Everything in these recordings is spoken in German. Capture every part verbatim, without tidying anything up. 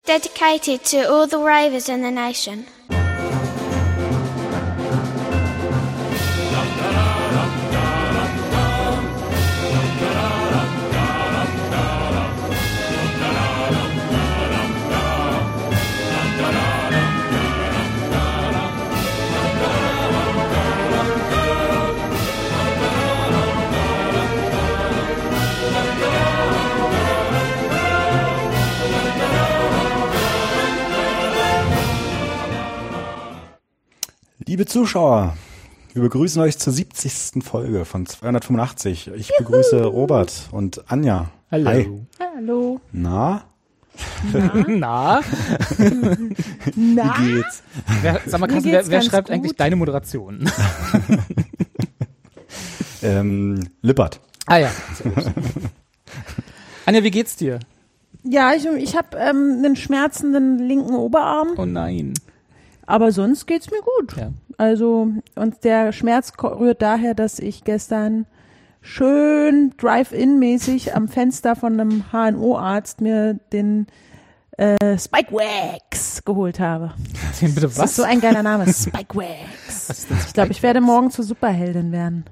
Dedicated to all the ravers in the nation. Liebe Zuschauer, wir begrüßen euch zur siebzigsten Folge von zweihundertfünfundachtzig. Ich Juhu. begrüße Robert und Anja. Hallo. Hi. Hallo. Na? Na? Na? Wie geht's? Wer, sag mal, Carsten, wer, wer schreibt gut. eigentlich deine Moderation? ähm, Lippert. Ah ja. Sehr gut. Anja, wie geht's dir? Ja, ich, ich habe ähm, einen schmerzenden linken Oberarm. Oh nein. Aber sonst geht's mir gut. Ja. Also, und der Schmerz rührt daher, dass ich gestern schön Drive-In-mäßig am Fenster von einem H N O-Arzt mir den äh, Spike Wax geholt habe. Den bitte was? Das ist so ein geiler Name, Spike Wax. Ich glaube, ich werde morgen zur Superheldin werden.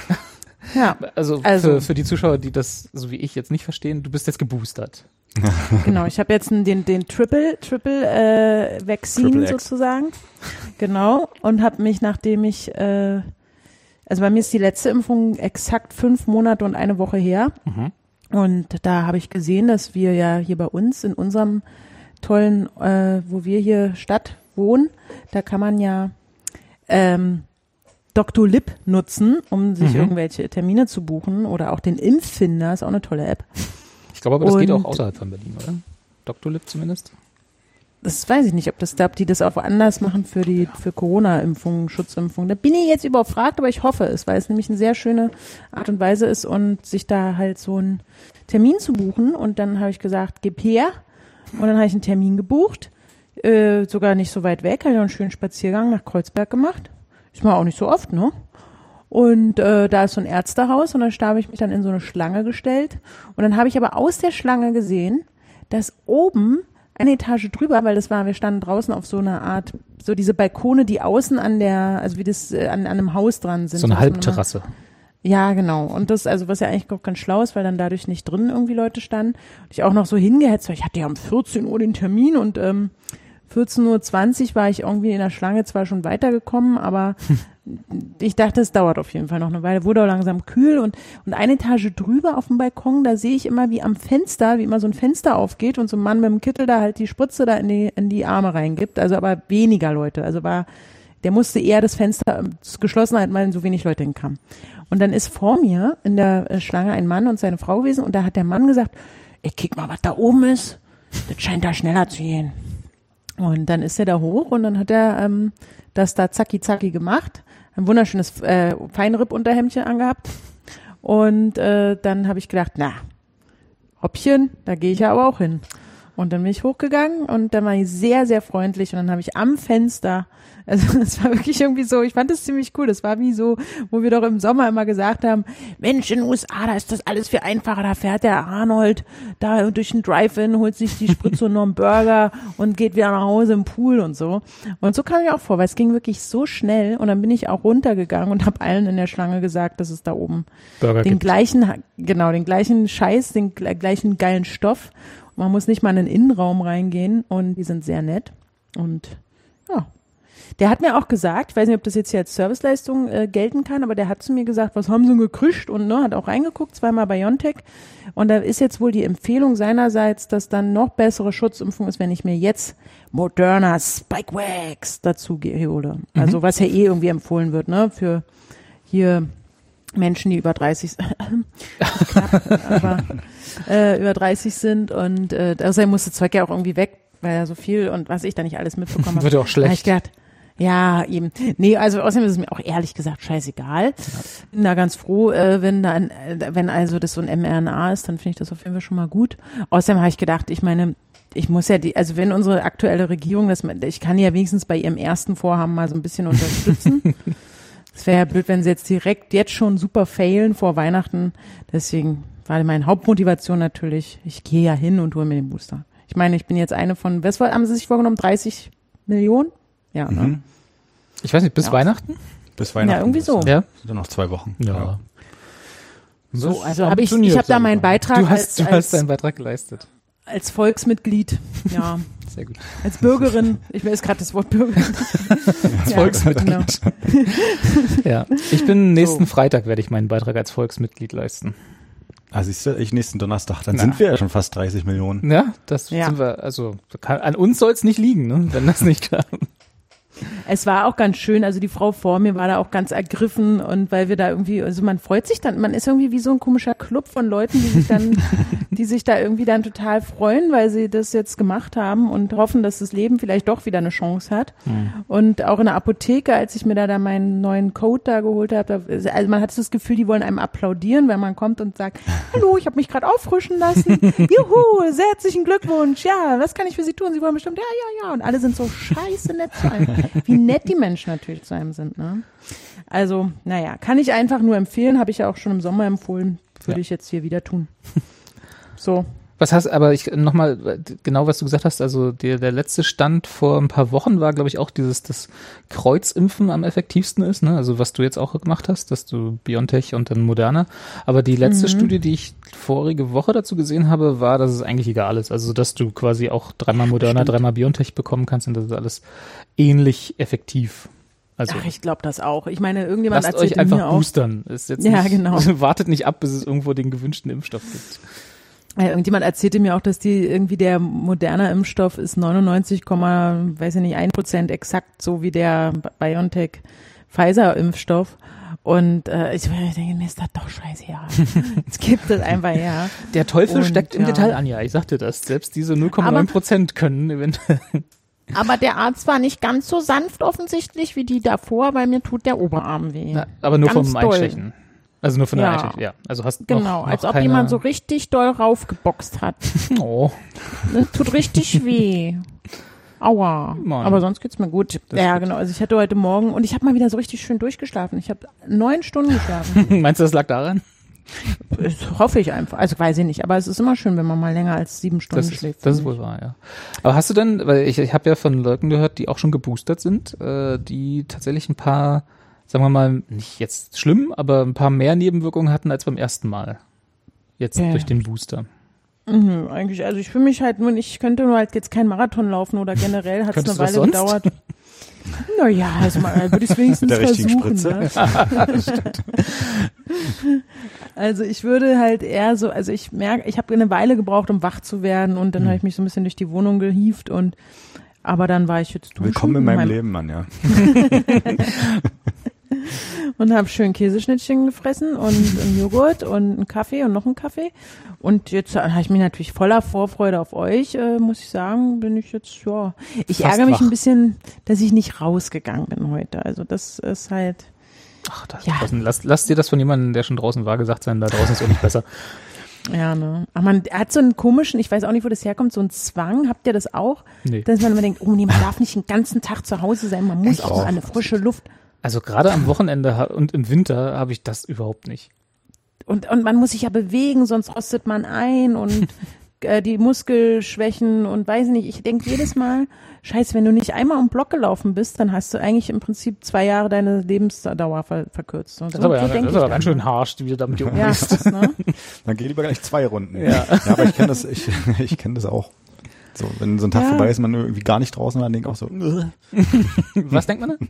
Ja. Also, also für, für die Zuschauer, die das, so wie ich, jetzt nicht verstehen, du bist jetzt geboostert. Genau, ich habe jetzt den den Triple Triple äh, Vaccine Triple sozusagen, genau, und habe mich, nachdem ich, äh, also bei mir ist die letzte Impfung exakt fünf Monate und eine Woche her, Mhm. und da habe ich gesehen, dass wir ja hier bei uns in unserem tollen, äh, wo wir hier Stadt wohnen, da kann man ja ähm, Doktor Lip nutzen, um sich Mhm. irgendwelche Termine zu buchen, oder auch den Impffinder, ist auch eine tolle App. Ich glaube aber, das und geht auch außerhalb von Berlin, oder? Doktor Lip zumindest? Das weiß ich nicht, ob das, ob die das auch anders machen für die, für Corona-Impfungen, Schutzimpfungen. Da bin ich jetzt überfragt, aber ich hoffe es, weil es nämlich eine sehr schöne Art und Weise ist, und sich da halt so einen Termin zu buchen. Und dann habe ich gesagt, gib her. Und dann habe ich einen Termin gebucht, äh, sogar nicht so weit weg, habe ich noch einen schönen Spaziergang nach Kreuzberg gemacht. Ist mal auch nicht so oft, ne? Und äh, da ist so ein Ärztehaus, und da habe ich mich dann in so eine Schlange gestellt. Und dann habe ich aber aus der Schlange gesehen, dass oben eine Etage drüber, weil das war, wir standen draußen auf so einer Art, so diese Balkone, die außen an der, also wie das äh, an, an einem Haus dran sind. So eine so Halbterrasse. Ja, genau. Und das, also was ja eigentlich auch ganz schlau ist, weil dann dadurch nicht drin irgendwie Leute standen. Und ich auch noch so hingehetzt, weil ich hatte ja um vierzehn Uhr den Termin, und ähm, vierzehn Uhr zwanzig war ich irgendwie in der Schlange zwar schon weitergekommen, aber ich dachte, es dauert auf jeden Fall noch eine Weile. Wurde auch langsam kühl, und, und eine Etage drüber auf dem Balkon, da sehe ich immer, wie am Fenster, wie immer so ein Fenster aufgeht und so ein Mann mit dem Kittel da halt die Spritze da in die, in die Arme reingibt. Also aber weniger Leute. Also war, der musste eher das Fenster geschlossen halten, weil so wenig Leute hinkamen. Und dann ist vor mir in der Schlange ein Mann und seine Frau gewesen, und da hat der Mann gesagt, ey, kick mal, was da oben ist. Das scheint da schneller zu gehen. Und dann ist er da hoch, und dann hat er ähm, das da zacki zacki gemacht, ein wunderschönes äh, Feinripp-Unterhemdchen angehabt, und äh, dann habe ich gedacht, na, Hoppchen, da gehe ich ja aber auch hin. Und dann bin ich hochgegangen, und dann war ich sehr, sehr freundlich, und dann habe ich am Fenster, also es war wirklich irgendwie so, ich fand das ziemlich cool, das war wie so, wo wir doch im Sommer immer gesagt haben, Mensch, in den U S A, da ist das alles viel einfacher, da fährt der Arnold da durch den Drive-In, holt sich die Spritze und noch einen Burger und geht wieder nach Hause im Pool und so. Und so kam ich auch vor, weil es ging wirklich so schnell, und dann bin ich auch runtergegangen und habe allen in der Schlange gesagt, dass es da oben Burger den gibt. gleichen, genau, den gleichen Scheiß, den gleichen geilen Stoff. Man muss nicht mal in den Innenraum reingehen, und die sind sehr nett. Und ja, der hat mir auch gesagt, ich weiß nicht, ob das jetzt hier als Serviceleistung äh, gelten kann, aber der hat zu mir gesagt, was haben sie gekriegt, und ne, hat auch reingeguckt, zweimal BioNTech. Und da ist jetzt wohl die Empfehlung seinerseits, dass dann noch bessere Schutzimpfung ist, wenn ich mir jetzt Moderna Spike Wax dazu hole. Mhm. Also was ja eh irgendwie empfohlen wird, ne, für hier Menschen, die über dreißig knapp, aber äh, über dreißig sind, und äh, außerdem musste Zeug ja auch irgendwie weg, weil ja so viel und was ich da nicht alles mitbekommen habe. Wird ja auch schlecht. Ich gedacht, ja, eben. Nee, also außerdem ist es mir auch ehrlich gesagt scheißegal. Ja. Bin da ganz froh, äh, wenn da, wenn also das so ein mRNA ist, dann finde ich das auf jeden Fall schon mal gut. Außerdem habe ich gedacht, ich meine, ich muss ja die, also wenn unsere aktuelle Regierung, das, ich kann ja wenigstens bei ihrem ersten Vorhaben mal so ein bisschen unterstützen. Es wäre ja blöd, wenn sie jetzt direkt jetzt schon super failen vor Weihnachten. Deswegen war meine Hauptmotivation natürlich, ich gehe ja hin und hole mir den Booster. Ich meine, ich bin jetzt eine von, was haben sie sich vorgenommen? dreißig Millionen? Ja, Mhm. ne? Ich weiß nicht, bis Ja. Weihnachten? Bis Weihnachten. Ja, irgendwie so. Das Ja. sind noch zwei Wochen. Ja. So, Das also habe ich, ambitioniert, ich habe da sag meinen mal. Beitrag Du hast, als, du als, hast deinen Beitrag geleistet. als Volksmitglied, ja, Sehr gut. als Bürgerin, ich weiß gerade das Wort Bürgerin. Als Volksmitglied. Ja. Ich bin nächsten Freitag werde ich meinen Beitrag als Volksmitglied leisten. Ah, siehst du, ich nächsten Donnerstag, dann Na. sind wir ja schon fast dreißig Millionen. Ja, das Ja. sind wir, also kann, an uns soll es nicht liegen, ne, wenn das nicht klappt. Es war auch ganz schön, also die Frau vor mir war da auch ganz ergriffen und weil wir da irgendwie, also man freut sich dann, man ist irgendwie wie so ein komischer Club von Leuten, die sich dann, die sich da irgendwie dann total freuen, weil sie das jetzt gemacht haben und hoffen, dass das Leben vielleicht doch wieder eine Chance hat. Hm. Und auch in der Apotheke, als ich mir da, da meinen neuen Code da geholt habe, da, also man hat das Gefühl, die wollen einem applaudieren, wenn man kommt und sagt, hallo, ich habe mich gerade auffrischen lassen, juhu, sehr herzlichen Glückwunsch, ja, was kann ich für Sie tun? Sie wollen bestimmt, ja, ja, ja, und alle sind so scheiße nett zu einem. Wie nett die Menschen natürlich zu einem sind, ne? Also, naja, kann ich einfach nur empfehlen, habe ich ja auch schon im Sommer empfohlen, würde Ja. ich jetzt hier wieder tun. So. Was hast, aber ich nochmal, genau was du gesagt hast, also der, der letzte Stand vor ein paar Wochen war, glaube ich, auch dieses, das Kreuzimpfen am effektivsten ist, ne? Also was du jetzt auch gemacht hast, dass du BioNTech und dann Moderna. Aber die letzte Mhm. Studie, die ich vorige Woche dazu gesehen habe, war, dass es eigentlich egal ist. Also dass du quasi auch dreimal Moderna, dreimal BioNTech bekommen kannst und das ist alles ähnlich effektiv. Also Ach, ich glaube das auch. Ich meine, irgendjemand lasst erzählt euch einfach mir auch, boostern. Ist jetzt Ja, nicht, genau. wartet nicht ab, bis es irgendwo den gewünschten Impfstoff gibt. äh, irgendjemand erzählte mir auch, dass die irgendwie der moderne Impfstoff ist neunundneunzig, weiß ich nicht, ein Prozent exakt so wie der BioNTech Pfizer Impfstoff. Und äh, ich denke, mir ist das doch scheißegal. Es gibt es einfach her. Der Teufel Und, steckt im ja. Detail, Anja. Ich sagte das. Selbst diese null Komma neun Prozent können eventuell. Aber der Arzt war nicht ganz so sanft offensichtlich wie die davor, weil mir tut der Oberarm weh. Na, aber nur Ganz vom doll. Einstechen. Also nur von der Ja. Einstechen. Ja. Also hast Genau, noch, noch als ob keine, jemand so richtig doll raufgeboxt hat. Oh. Das tut richtig weh. Aua. Mann. Aber sonst geht's mir gut. Das ja, ist gut. genau. Also ich hatte heute Morgen und ich habe mal wieder so richtig schön durchgeschlafen. Ich habe neun Stunden geschlafen. Meinst du, das lag daran? Das hoffe ich einfach. Also weiß ich nicht. Aber es ist immer schön, wenn man mal länger als sieben Stunden Das, schläft. ist, das ist finde wohl wahr, ja. Aber hast du denn, weil ich, ich habe ja von Leuten gehört, die auch schon geboostert sind, äh, die tatsächlich ein paar, sagen wir mal, nicht jetzt schlimm, aber ein paar mehr Nebenwirkungen hatten als beim ersten Mal. Jetzt Ja. durch den Booster. ich. Mhm, eigentlich, also ich fühle mich halt nur, ich könnte nur halt jetzt keinen Marathon laufen oder generell hat es eine Könntest du das Weile sonst? gedauert. Naja, also mal würde ich es wenigstens Mit der richtigen versuchen. Spritze. Ne? Also ich würde halt eher so, also ich merke, ich habe eine Weile gebraucht, um wach zu werden und dann Mhm. habe ich mich so ein bisschen durch die Wohnung gehievt und aber dann war ich jetzt duschen Willkommen in und meinem mein- Leben, Mann, ja. und habe schön Käseschnittchen gefressen und einen Joghurt und einen Kaffee und noch einen Kaffee und jetzt habe ich mich natürlich voller Vorfreude auf euch, äh, muss ich sagen, bin ich jetzt, ja, ich Fast ärgere mich wach. ein bisschen, dass ich nicht rausgegangen bin heute, also das ist halt, Ach, das Ja. draußen, lass, lass dir das von jemandem, der schon draußen war, gesagt sein, da draußen ist auch nicht besser. ja, ne, aber man hat so einen komischen, ich weiß auch nicht, wo das herkommt, so einen Zwang, habt ihr das auch? Nee. Dass man immer denkt, oh nee, man darf nicht den ganzen Tag zu Hause sein, man muss Ich auch auch. mal an eine frische Luft. Also gerade am Wochenende ha- und im Winter habe ich das überhaupt nicht. Und, und man muss sich ja bewegen, sonst rostet man ein und äh, die Muskelschwächen und weiß nicht, ich denke jedes Mal, scheiße, wenn du nicht einmal um den Block gelaufen bist, dann hast du eigentlich im Prinzip zwei Jahre deine Lebensdauer ver verkürzt. Und Das ist aber, so das denk ist ich aber dann ganz schön immer. harsch, wie du damit Ja, umgehst. das, ne? Dann geh lieber gleich zwei Runden. Ja. Ja, aber ich kenne das, ich, ich kenne das auch. So, wenn so ein Tag Ja. vorbei ist, man irgendwie gar nicht draußen war, dann denkt auch so, Was denkt man da?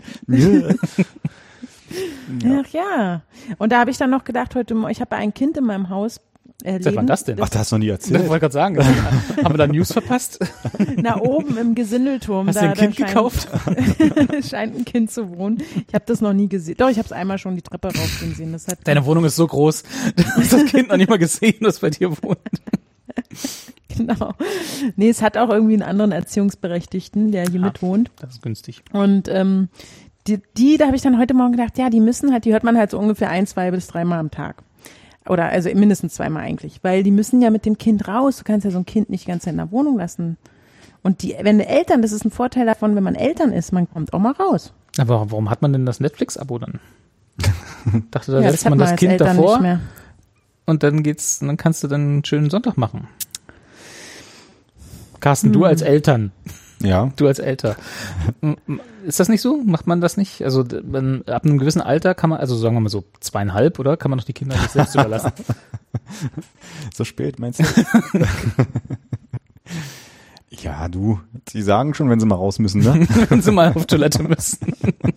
Ach ja. Und da habe ich dann noch gedacht, heute Morgen, ich habe ein Kind in meinem Haus äh, Seit wann leben. das denn? ach, das hast du noch nie Ich erzählt. wollte gerade sagen, haben wir da News verpasst? Na, oben im Gesindelturm. Hast da, du ein Kind da scheint, gekauft? scheint ein Kind zu wohnen. Ich habe das noch nie gesehen. Doch, ich habe es einmal schon die Treppe raufgehen sehen. Das hat Deine Wohnung ist so groß, du hast das Kind noch nicht mal gesehen, das bei dir wohnt. Genau. Nee, es hat auch irgendwie einen anderen Erziehungsberechtigten, der hier Ah. mit wohnt. Das ist günstig. Und ähm, die, die da habe ich dann heute Morgen gedacht, ja, die müssen halt, die hört man halt so ungefähr ein, zwei bis dreimal am Tag. Oder also mindestens zweimal eigentlich. Weil die müssen ja mit dem Kind raus. Du kannst ja so ein Kind nicht die ganze Zeit in der Wohnung lassen. Und die, wenn du Eltern, das ist ein Vorteil davon, wenn man Eltern ist, man kommt auch mal raus. Aber warum hat man denn das Netflix-Abo dann? Dachte, da ja, lässt hat man das als Kind Eltern davor nicht mehr. und dann geht's, dann kannst du dann einen schönen Sonntag machen. Carsten, du als Eltern. Ja. Du als Elter. Ist das nicht so? Macht man das nicht? Also man, ab einem gewissen Alter kann man, also sagen wir mal so zweieinhalb, oder? Kann man doch die Kinder nicht selbst überlassen. So spät, meinst du? Ja, du, sie sagen schon, wenn sie mal raus müssen, ne? Wenn sie mal auf Toilette müssen.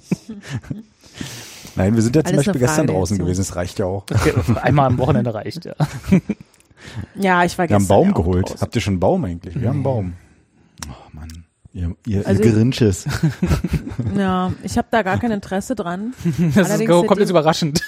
Nein, wir sind ja zum Alles Beispiel eine gestern Frage draußen dazu. gewesen, das reicht ja auch. Okay, einmal am Wochenende reicht, ja. Ja, ich war Wir haben gestern einen Baum ja auch geholt. draußen. Habt ihr schon einen Baum eigentlich? Wir haben einen Baum. Oh Mann, ihr, ihr, Also ihr ich- Grinches. Ja, ich habe da gar kein Interesse dran. Das ist, Allerdings kommt sind jetzt die- überraschend.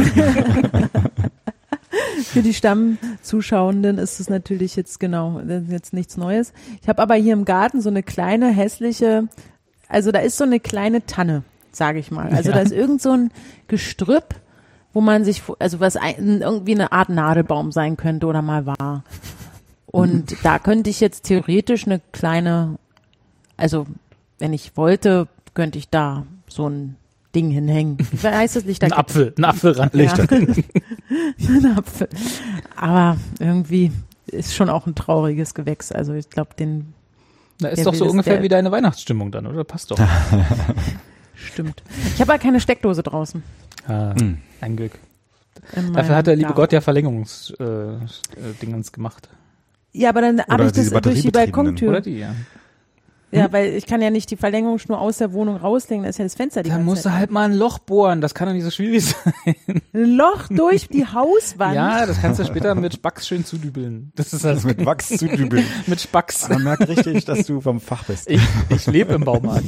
Für die Stammzuschauenden ist es natürlich jetzt genau, das ist jetzt nichts Neues. Ich habe aber hier im Garten so eine kleine hässliche, also da ist so eine kleine Tanne, sage ich mal. Also Ja. da ist irgend so ein Gestrüpp, wo man sich, also was ein, irgendwie eine Art Nadelbaum sein könnte oder mal war. Und da könnte ich jetzt theoretisch eine kleine, also wenn ich wollte, könnte ich da so ein Ding hinhängen. Wie heißt das Ein Lichterkette? Apfel, ein Apfel ran. Ja. Ein Apfel. Aber irgendwie ist schon auch ein trauriges Gewächs. Also ich glaube, den Da ist Der doch so will es, ungefähr der- wie deine Weihnachtsstimmung dann, oder? Passt doch. stimmt. Ich habe aber keine Steckdose draußen. Ah, Hm. ein Glück. in Dafür meinem hat der liebe Garten. Gott ja Verlängerungs äh, äh, Dingens gemacht. Ja, aber dann habe Oder ich das diese durch die batteriebetriebenen. Balkontür. Oder die, ja. Ja, weil ich kann ja nicht die Verlängerungsschnur aus der Wohnung rauslegen, da ist ja das Fenster die Da ganze musst du Zeit. halt mal ein Loch bohren, das kann doch nicht so schwierig sein. Ein Loch durch die Hauswand. Ja, das kannst du später mit Spacks schön zudübeln. Das ist das Mit Wachs zu dübeln. mit Spacks. Man merkt richtig, dass du vom Fach bist. Ich, ich lebe im Baumarkt.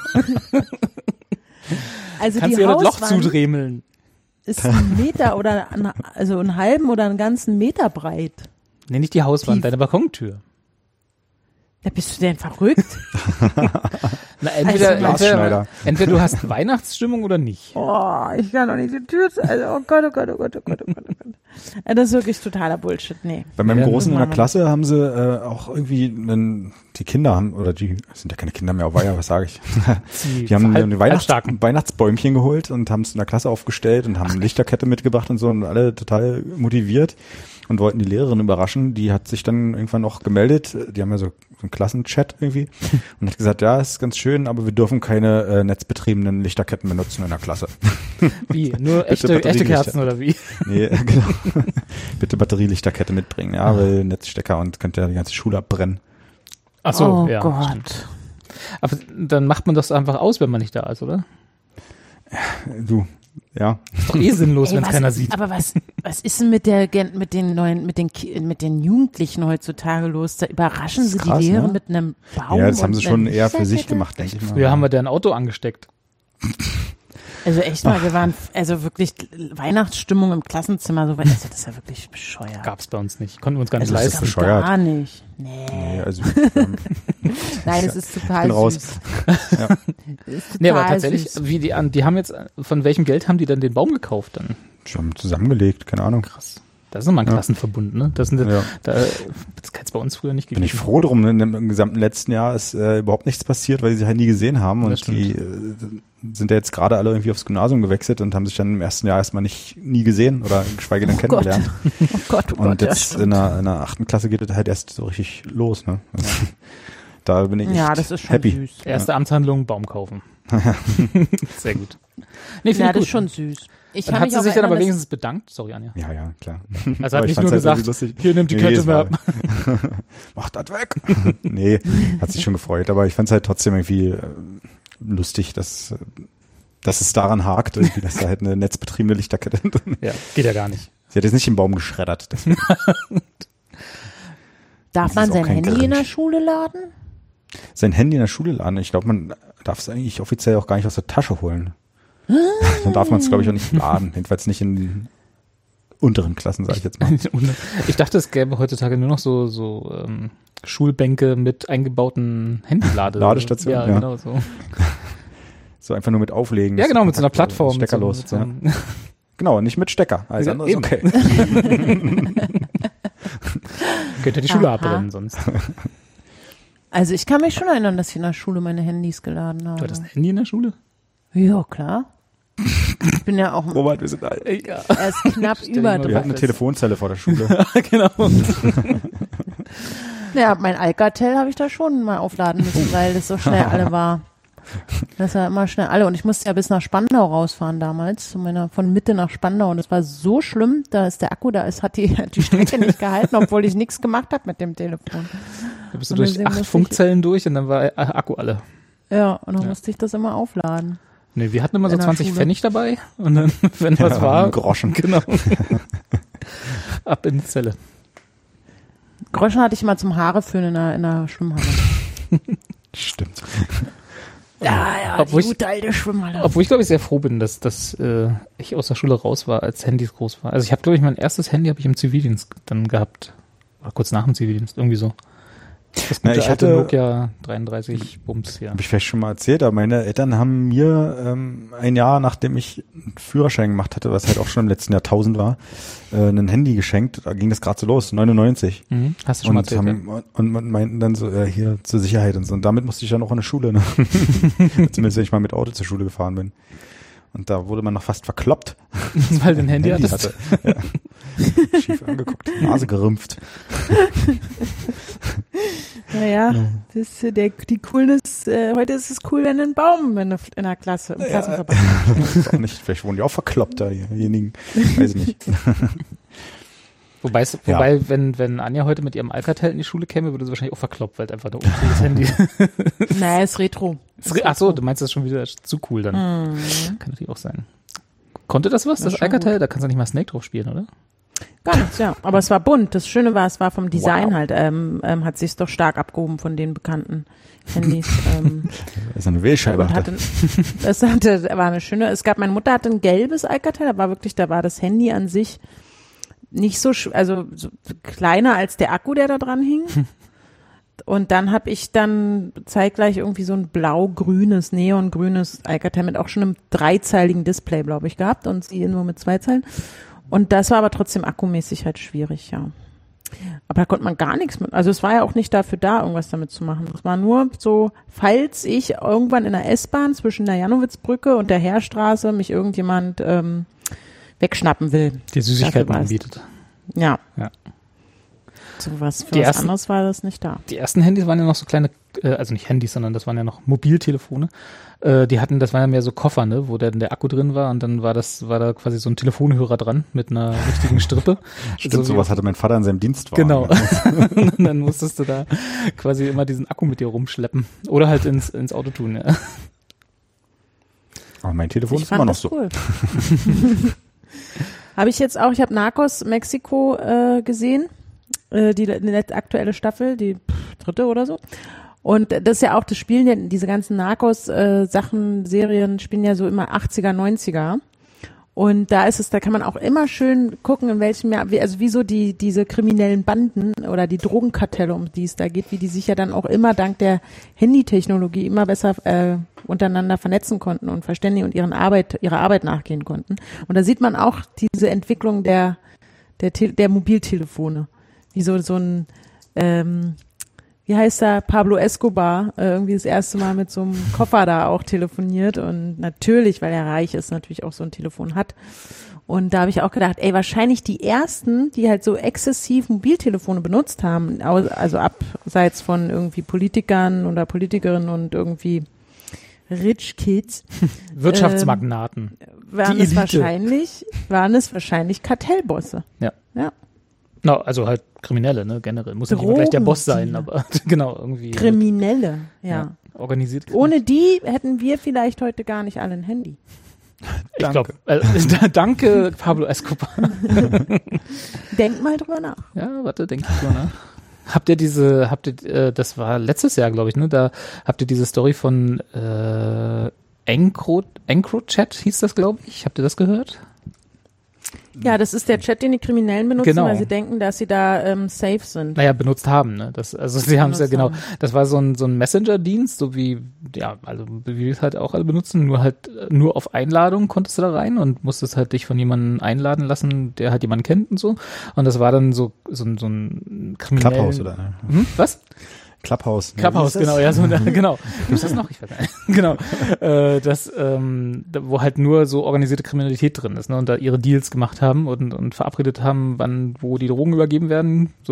Also Kannst die dir das Loch Hauswand zudremeln. ist ein Meter oder ein, also einen halben oder einen ganzen Meter breit. Nee, nicht die Hauswand, Tief. deine Balkontür. Da bist du denn verrückt? Na, entweder, Also, Glasschneider. entweder, entweder du hast Weihnachtsstimmung oder nicht. Oh, ich kann doch nicht die Tür, also oh Gott, oh Gott, oh Gott, oh Gott, oh Gott, oh Gott. Ja, das ist wirklich totaler Bullshit, nee. Bei meinem Ja, Großen in der machen wir Klasse haben sie äh, auch irgendwie einen, die Kinder haben, oder die sind ja keine Kinder mehr, aber ja, was sage ich? Die haben halb- ein Weihnachts halbstarken. Weihnachtsbäumchen geholt und haben es in der Klasse aufgestellt und haben eine Lichterkette mitgebracht und so und alle total motiviert und wollten die Lehrerin überraschen. Die hat sich dann irgendwann auch gemeldet, die haben ja so, so einen Klassenchat irgendwie und hat gesagt, ja, ist ganz schön, aber wir dürfen keine äh, netzbetriebenen Lichterketten benutzen in der Klasse. Wie? Nur echte, Batterielichter. echte Kerzen oder wie? Nee, genau. Bitte Batterielichterkette mitbringen, ja, weil Netzstecker und könnte ja die ganze Schule abbrennen. Ach so, oh ja. Gott. Stimmt. Aber dann macht man das einfach aus, wenn man nicht da ist, oder? Du, ja. Ist doch eh sinnlos, Ey, wenn es was keiner ist, sieht. Aber was, was ist denn mit der, Gen- mit den neuen, mit den, Ki- mit den Jugendlichen heutzutage los? Da überraschen Das sie ist krass, die Lehrer ne? mit einem Baum. Ja, das haben und sie schon einer eher für sich Lichterkette? gemacht, denke ich mal. Früher haben wir da ein Auto angesteckt. Also echt mal, wir waren, also wirklich Weihnachtsstimmung im Klassenzimmer, so weit, also das ist ja wirklich bescheuert. Gab's bei uns nicht. Konnten wir uns gar nicht Also das ist leisten. gab's bescheuert. gar nicht. Nee. Nee, also, ähm, Nein, es ist total bin raus. süß. Ja. Es ist total Nee, aber tatsächlich, süß. wie die, an- die haben jetzt, von welchem Geld haben die denn den Baum gekauft dann? schon zusammengelegt, keine Ahnung. Krass. Das ist nochmal ein Ja. Klassenverbund, ne? Das, sind, Ja. da, das hat's bei uns früher nicht Bin gegeben. ich froh drum, denn im gesamten letzten Jahr ist äh, überhaupt nichts passiert, weil sie halt nie gesehen haben Das und die äh, sind ja jetzt gerade alle irgendwie aufs Gymnasium gewechselt und haben sich dann im ersten Jahr erstmal nicht nie gesehen oder geschweige denn Oh kennengelernt. Oh Gott, oh Und Gott, ja, jetzt stimmt. in der, in der achten Klasse geht es halt erst so richtig los, ne? Also, da bin ich Ja, echt das ist schon happy. süß. Erste Amtshandlung, Baum kaufen. Sehr gut. Nee, finde Ja, ich das gut. ist schon süß. Ich Dann kann hat mich sie auch sich dann aber erinnern, wenigstens bedankt. Sorry, Anja. Ja, ja, klar. Also Aber hat ich nicht nur fand's halt gesagt, irgendwie lustig. hier, nimm die Nee, Kette es mehr war- ab. Mach das weg. Nee, hat sich schon gefreut, aber ich fand es halt trotzdem irgendwie äh, lustig, dass, äh, dass es daran hakt, irgendwie, dass da halt eine netzbetriebene Lichterkette drin. Ja, geht ja gar nicht. Sie hat jetzt nicht den Baum geschreddert. deswegen. darf das man ist auch sein kein Handy in der Grinch. Schule laden? Sein Handy in der Schule laden. Ich glaube, man darf es eigentlich offiziell auch gar nicht aus der Tasche holen. Dann darf man es, glaube ich, auch nicht laden. Jedenfalls nicht in den unteren Klassen, sage ich jetzt mal. Ich dachte, es gäbe heutzutage nur noch so, so ähm, Schulbänke mit eingebauten Handylade. Ladestationen, Ja, ja. genau so. So einfach nur mit auflegen. Ja, genau, mit so einer Kontakt- Plattform. mit so- Steckerlos. mit so ja. einem- Genau, nicht mit Stecker. Alles Ja, andere ist eben. okay. Könnte die Schule Aha. abbrennen sonst. Also ich kann mich schon erinnern, dass ich in der Schule meine Handys geladen Du habe. hattest ein Handy in der Schule? Ja, klar. Ich bin ja auch Robert, wir sind alt. Ja. erst knapp Stell dir über mal Wir hatten eine dreißig. Telefonzelle vor der Schule. genau. Ja, mein Alcatel habe ich da schon mal aufladen müssen, weil das so schnell alle war. Das war immer schnell alle. Und ich musste ja bis nach Spandau rausfahren damals, zu meiner, von Mitte nach Spandau. Und das war so schlimm, da ist der Akku, da ist, hat die, hat die Strecke nicht gehalten, obwohl ich nichts gemacht habe mit dem Telefon. Da bist du durch acht Funkzellen durch und dann war Akku alle. Ja, und dann ja. musste ich das immer aufladen. Nee, wir hatten immer so zwanzig Pfennig dabei und dann, wenn ja, was war, Groschen. Genau. Ab in die Zelle. Groschen hatte ich immer zum Haare föhnen in der, in der Schwimmhalle. Stimmt. Ja, ja, obwohl die gute alte Schwimmhalle. Obwohl ich, glaube ich, sehr froh bin, dass, dass äh, ich aus der Schule raus war, als Handys groß war. Also ich habe, glaube ich, mein erstes Handy habe ich im Zivildienst dann gehabt. Oder kurz nach dem Zivildienst, irgendwie so. Das gute Na, ich alte hatte Nokia dreiunddreißig Bums, ja. Habe ich vielleicht schon mal erzählt, aber meine Eltern haben mir ähm, ein Jahr, nachdem ich einen Führerschein gemacht hatte, was halt auch schon im letzten Jahrtausend war, äh, ein Handy geschenkt. Da ging das gerade so los, neunundneunzig. Mhm. Hast du schon mal und, erzählt, haben, und, und meinten dann so, äh, hier zur Sicherheit und so. Und damit musste ich dann auch in der Schule, ne? Zumindest wenn ich mal mit Auto zur Schule gefahren bin. Und da wurde man noch fast verkloppt. Weil du ein Handy, Handy hatte. Ja. Schief angeguckt, Nase gerümpft. Naja, das ist der, die Coolness, äh, heute ist es cool, wenn ein Baum in der, in der Klasse, im Klassenverband. Ja, das ist auch nicht, vielleicht wurden die auch verkloppt, da, diejenigen. Weiß ich nicht. Wobei, wobei ja. wenn, wenn Anja heute mit ihrem Alcatel in die Schule käme, würde sie wahrscheinlich auch verkloppt, weil einfach ein uncooles Handy. Naja, ist Retro. Ist Ach so, du meinst das schon wieder zu cool dann. Mhm. Kann natürlich auch sein. Konnte das was, das, das Alcatel? Gut. Da kannst du nicht mal Snake drauf spielen, oder? Gar nichts, ja. Aber es war bunt. Das Schöne war, es war vom Design wow. halt, ähm, ähm, hat sich doch stark abgehoben von den bekannten Handys. Ähm, das ist eine Wählscheibe. Hatte, es hatte, war eine schöne, es gab, meine Mutter hatte ein gelbes Alcatel, da war wirklich, da war das Handy an sich nicht so, also so kleiner als der Akku, der da dran hing. Und dann habe ich dann zeitgleich irgendwie so ein blau-grünes, neongrünes Alcatel mit auch schon einem dreizeiligen Display, glaube ich, gehabt und sie nur mit zwei Zeilen. Und das war aber trotzdem akkumäßig halt schwierig, ja. Aber da konnte man gar nichts mit, also es war ja auch nicht dafür da, irgendwas damit zu machen. Es war nur so, falls ich irgendwann in der S-Bahn zwischen der Janowitzbrücke und der Heerstraße mich irgendjemand ähm, wegschnappen will. Die Süßigkeiten anbietet. Ja. Ja. So was für die was ersten, anderes war das nicht da. Die ersten Handys waren ja noch so kleine, äh, also nicht Handys, sondern das waren ja noch Mobiltelefone. Äh, die hatten, das waren ja mehr so Koffer, ne, wo der, der Akku drin war und dann war das, war da quasi so ein Telefonhörer dran mit einer richtigen Strippe. Stimmt, so sowas hatte mein Vater in seinem Dienstwagen. Genau. Und dann musstest du da quasi immer diesen Akku mit dir rumschleppen. Oder halt ins, ins Auto tun, ja. Aber mein Telefon ich ist immer noch so. Cool. Habe ich jetzt auch, ich habe Narcos Mexiko äh, gesehen. Die, die aktuelle Staffel, die pff, dritte oder so. Und das ist ja auch, das spielen ja, diese ganzen Narcos-Sachen, äh, Serien spielen ja so immer achtziger, neunziger. Und da ist es, da kann man auch immer schön gucken, in welchem Jahr, wie, also wieso die, diese kriminellen Banden oder die Drogenkartelle, um die es da geht, wie die sich ja dann auch immer dank der Handytechnologie immer besser äh, untereinander vernetzen konnten und verständigen und ihren Arbeit, ihrer Arbeit nachgehen konnten. Und da sieht man auch diese Entwicklung der, der, der Mobiltelefone. Wie so, so ein, ähm, wie heißt er, Pablo Escobar, äh, irgendwie das erste Mal mit so einem Koffer da auch telefoniert und natürlich, weil er reich ist, natürlich auch so ein Telefon hat. Und da habe ich auch gedacht, ey, wahrscheinlich die ersten, die halt so exzessiv Mobiltelefone benutzt haben, also abseits von irgendwie Politikern oder Politikerinnen und irgendwie Rich Kids. Wirtschaftsmagnaten. Ähm, waren es wahrscheinlich, waren es wahrscheinlich Kartellbosse. Ja. Ja. No, also halt Kriminelle, ne, generell. Muss ja nicht immer gleich der Boss sein, aber genau, irgendwie. Kriminelle, halt, ja. ja. Organisiert. Ohne die hätten wir vielleicht heute gar nicht alle ein Handy. Ich glaube, äh, danke Pablo Escobar. Denk mal drüber nach. Ja, warte, denk drüber nach. Habt ihr diese, habt ihr, äh, das war letztes Jahr, glaube ich, ne, da habt ihr diese Story von äh, Encro, EncroChat hieß das, glaube ich. Habt ihr das gehört? Ja, das ist der Chat, den die Kriminellen benutzen, genau. weil sie denken, dass sie da ähm, safe sind. Naja, benutzt haben, ne? Das, also sie haben es ja genau. Das war so ein so ein Messenger-Dienst, so wie ja, also wie wir es halt auch alle benutzen, nur halt nur auf Einladung konntest du da rein und musstest halt dich von jemandem einladen lassen, der halt jemanden kennt und so. Und das war dann so so, so ein kriminell. Clubhouse oder? Ne? Hm? Was? Clubhouse. Clubhouse, ne, genau, ja, so, genau. Gibt's das noch? Ich weiß nicht. Genau. Äh, das, ähm, wo halt nur so organisierte Kriminalität drin ist, ne, und da ihre Deals gemacht haben und, und verabredet haben, wann, wo die Drogen übergeben werden, so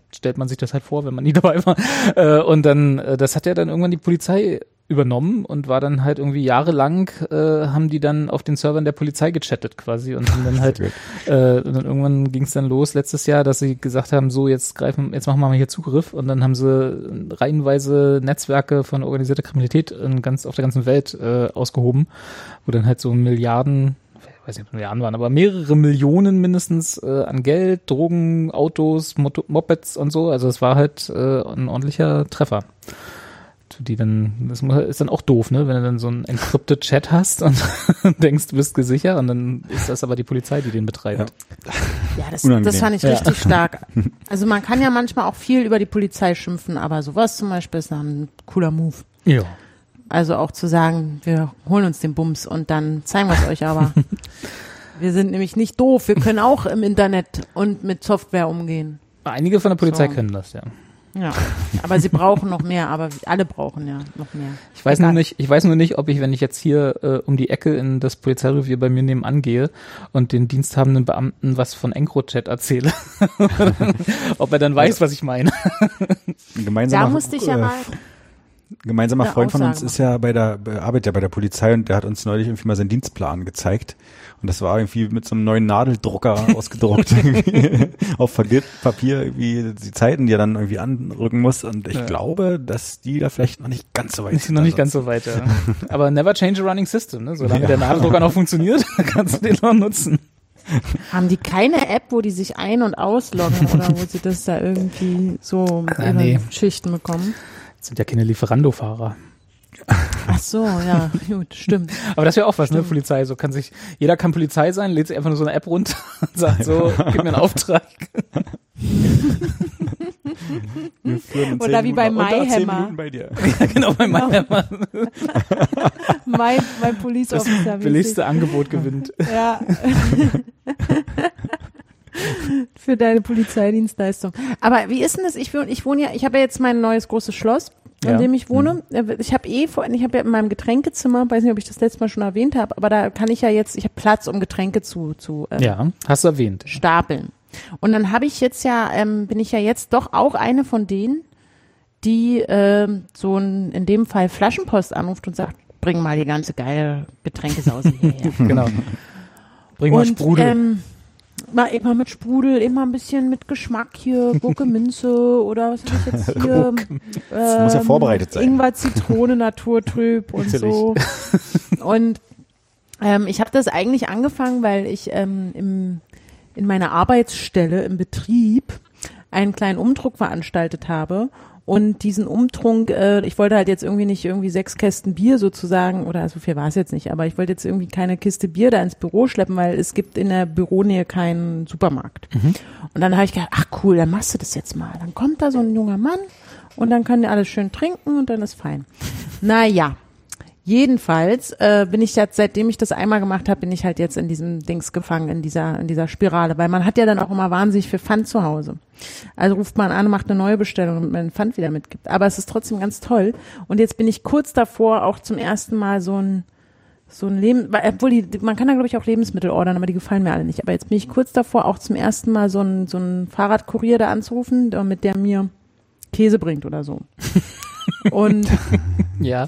stellt man sich das halt vor, wenn man nie dabei war. Äh, und dann, äh, das hat ja dann irgendwann die Polizei übernommen und war dann halt irgendwie jahrelang, äh, haben die dann auf den Servern der Polizei gechattet quasi und haben dann halt, äh, und dann irgendwann ging es dann los letztes Jahr, dass sie gesagt haben, so jetzt greifen, jetzt machen wir mal hier Zugriff und dann haben sie reihenweise Netzwerke von organisierter Kriminalität in ganz, auf der ganzen Welt äh, ausgehoben, wo dann halt so Milliarden, ich weiß nicht, ob es Milliarden waren, aber mehrere Millionen mindestens äh, an Geld, Drogen, Autos, Mot- Mopeds und so, also es war halt äh, ein ordentlicher Treffer. Die dann, das ist dann auch doof, ne, wenn du dann so einen encrypted Chat hast und denkst, du bist gesichert und dann ist das aber die Polizei, die den betreibt. Ja, das, das fand ich richtig ja. stark. Also man kann ja manchmal auch viel über die Polizei schimpfen, aber sowas zum Beispiel ist ein cooler Move. Ja. Also auch zu sagen, wir holen uns den Bums und dann zeigen wir es euch aber. Wir sind nämlich nicht doof, wir können auch im Internet und mit Software umgehen. Einige von der Polizei so. können das, ja. Ja, aber sie brauchen noch mehr, aber alle brauchen ja noch mehr. Ich weiß nur nicht, ich weiß nur nicht, ob ich, wenn ich jetzt hier äh, um die Ecke in das Polizeirevier bei mir nebenan gehe und den diensthabenden Beamten was von EncroChat erzähle, ob er dann weiß, was ich meine. Gemeinsamer, da musste ich ja mal gemeinsamer ja, Freund von uns machen. ist ja bei der, arbeitet ja bei der Polizei und der hat uns neulich irgendwie mal seinen Dienstplan gezeigt. Und das war irgendwie mit so einem neuen Nadeldrucker ausgedruckt auf Papier, irgendwie die Zeiten, die er dann irgendwie anrücken muss. Und ich ja. glaube, dass die da vielleicht noch nicht ganz so weit sind. sind. Noch nicht ganz so weit, ja. Aber never change a running system, ne? Solange ja. der Nadeldrucker noch funktioniert, kannst du den noch nutzen. Haben die keine App, wo die sich ein- und ausloggen oder wo sie das da irgendwie so mit ah, nee. Schichten bekommen? Das sind ja keine Lieferando-Fahrer. Ach so, ja, gut, stimmt. Aber das wäre auch was, stimmt. ne, Polizei, so kann sich, jeder kann Polizei sein, lädt sich einfach nur so eine App runter und sagt so, gib mir einen Auftrag. Oder wie bei MyHammer. Bei dir. Ja, genau, bei MyHammer. mein, mein Police Officer. Das billigste Angebot gewinnt. Ja. Für deine Polizeidienstleistung. Aber wie ist denn das? Ich wohne, ich wohne ja, ich habe ja jetzt mein neues großes Schloss, in ja. dem ich wohne. Ich habe eh vor, ich habe ja in meinem Getränkezimmer, weiß nicht, ob ich das letzte Mal schon erwähnt habe, aber da kann ich ja jetzt, ich habe Platz, um Getränke zu, zu ähm, ja, hast du erwähnt. Stapeln. Und dann habe ich jetzt ja, ähm, bin ich ja jetzt doch auch eine von denen, die ähm, so ein, in dem Fall Flaschenpost anruft und sagt, bring mal die ganze geile Getränkesause hierher. Genau. Bring mal und, Sprudel. Ähm, mal immer mit Sprudel, immer ein bisschen mit Geschmack hier, Gurke, Minze oder was habe ich jetzt hier? Ähm, das muss ja vorbereitet sein. Ingwer, Zitrone, Naturtrüb und so. Und ähm, ich habe das eigentlich angefangen, weil ich ähm, im, in meiner Arbeitsstelle im Betrieb einen kleinen Umdruck veranstaltet habe. Und diesen Umtrunk, äh, ich wollte halt jetzt irgendwie nicht irgendwie sechs Kästen Bier sozusagen, oder so viel war es jetzt nicht, aber ich wollte jetzt irgendwie keine Kiste Bier da ins Büro schleppen, weil es gibt in der Büronähe keinen Supermarkt. Mhm. Und dann habe ich gedacht, ach cool, dann machst du das jetzt mal. Dann kommt da so ein junger Mann und dann können die alles schön trinken und dann ist fein. Naja, jedenfalls äh, bin ich jetzt, seitdem ich das einmal gemacht habe, bin ich halt jetzt in diesem Dings gefangen, in dieser in dieser Spirale, weil man hat ja dann auch immer wahnsinnig viel Pfand zu Hause. Also ruft man an, macht eine neue Bestellung, damit man den Pfand wieder mitgibt. Aber es ist trotzdem ganz toll. Und jetzt bin ich kurz davor, auch zum ersten Mal so ein so ein Leben, obwohl die, man kann da glaube ich auch Lebensmittel ordern, aber die gefallen mir alle nicht. Aber jetzt bin ich kurz davor, auch zum ersten Mal so ein so ein Fahrradkurier da anzurufen, mit der mir Käse bringt oder so. Und ja.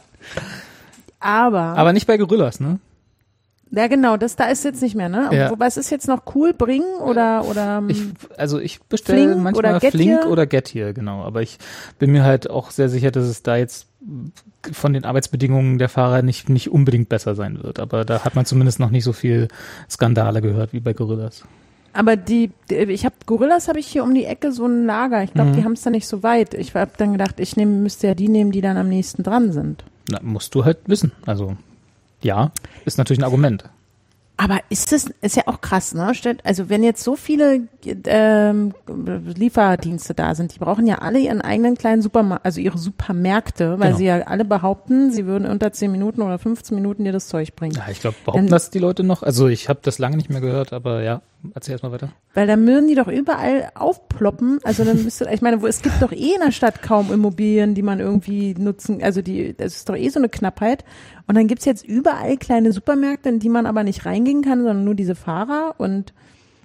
Aber. Aber nicht bei Gorillas, ne? Ja, genau, das da ist jetzt nicht mehr, ne? Ja. Wobei es ist jetzt noch cool, bringen oder oder ich, also ich bestelle Flink manchmal oder Flink oder Gettier, genau. Aber ich bin mir halt auch sehr sicher, dass es da jetzt von den Arbeitsbedingungen der Fahrer nicht nicht unbedingt besser sein wird. Aber da hat man zumindest noch nicht so viel Skandale gehört wie bei Gorillas. Aber die, die ich habe Gorillas habe ich hier um die Ecke so ein Lager. Ich glaube, mhm. die haben es da nicht so weit. Ich habe dann gedacht, ich nehme müsste ja die nehmen, die dann am nächsten dran sind. Na, musst du halt wissen. Also ja, ist natürlich ein Argument. Aber ist das, ist ja auch krass, ne? Also wenn jetzt so viele ähm, Lieferdienste da sind, die brauchen ja alle ihren eigenen kleinen Supermarkt, also ihre Supermärkte, weil genau. sie ja alle behaupten, sie würden unter zehn Minuten oder fünfzehn Minuten dir das Zeug bringen. Ja, ich glaube, behaupten das die Leute noch? Also ich habe das lange nicht mehr gehört, aber ja, erzähl erst mal weiter. Weil dann würden die doch überall aufploppen, also dann müsste, ich meine, wo, es gibt doch eh in der Stadt kaum Immobilien, die man irgendwie nutzen, also die, das ist doch eh so eine Knappheit. Und dann gibt's jetzt überall kleine Supermärkte, in die man aber nicht reingehen kann, sondern nur diese Fahrer und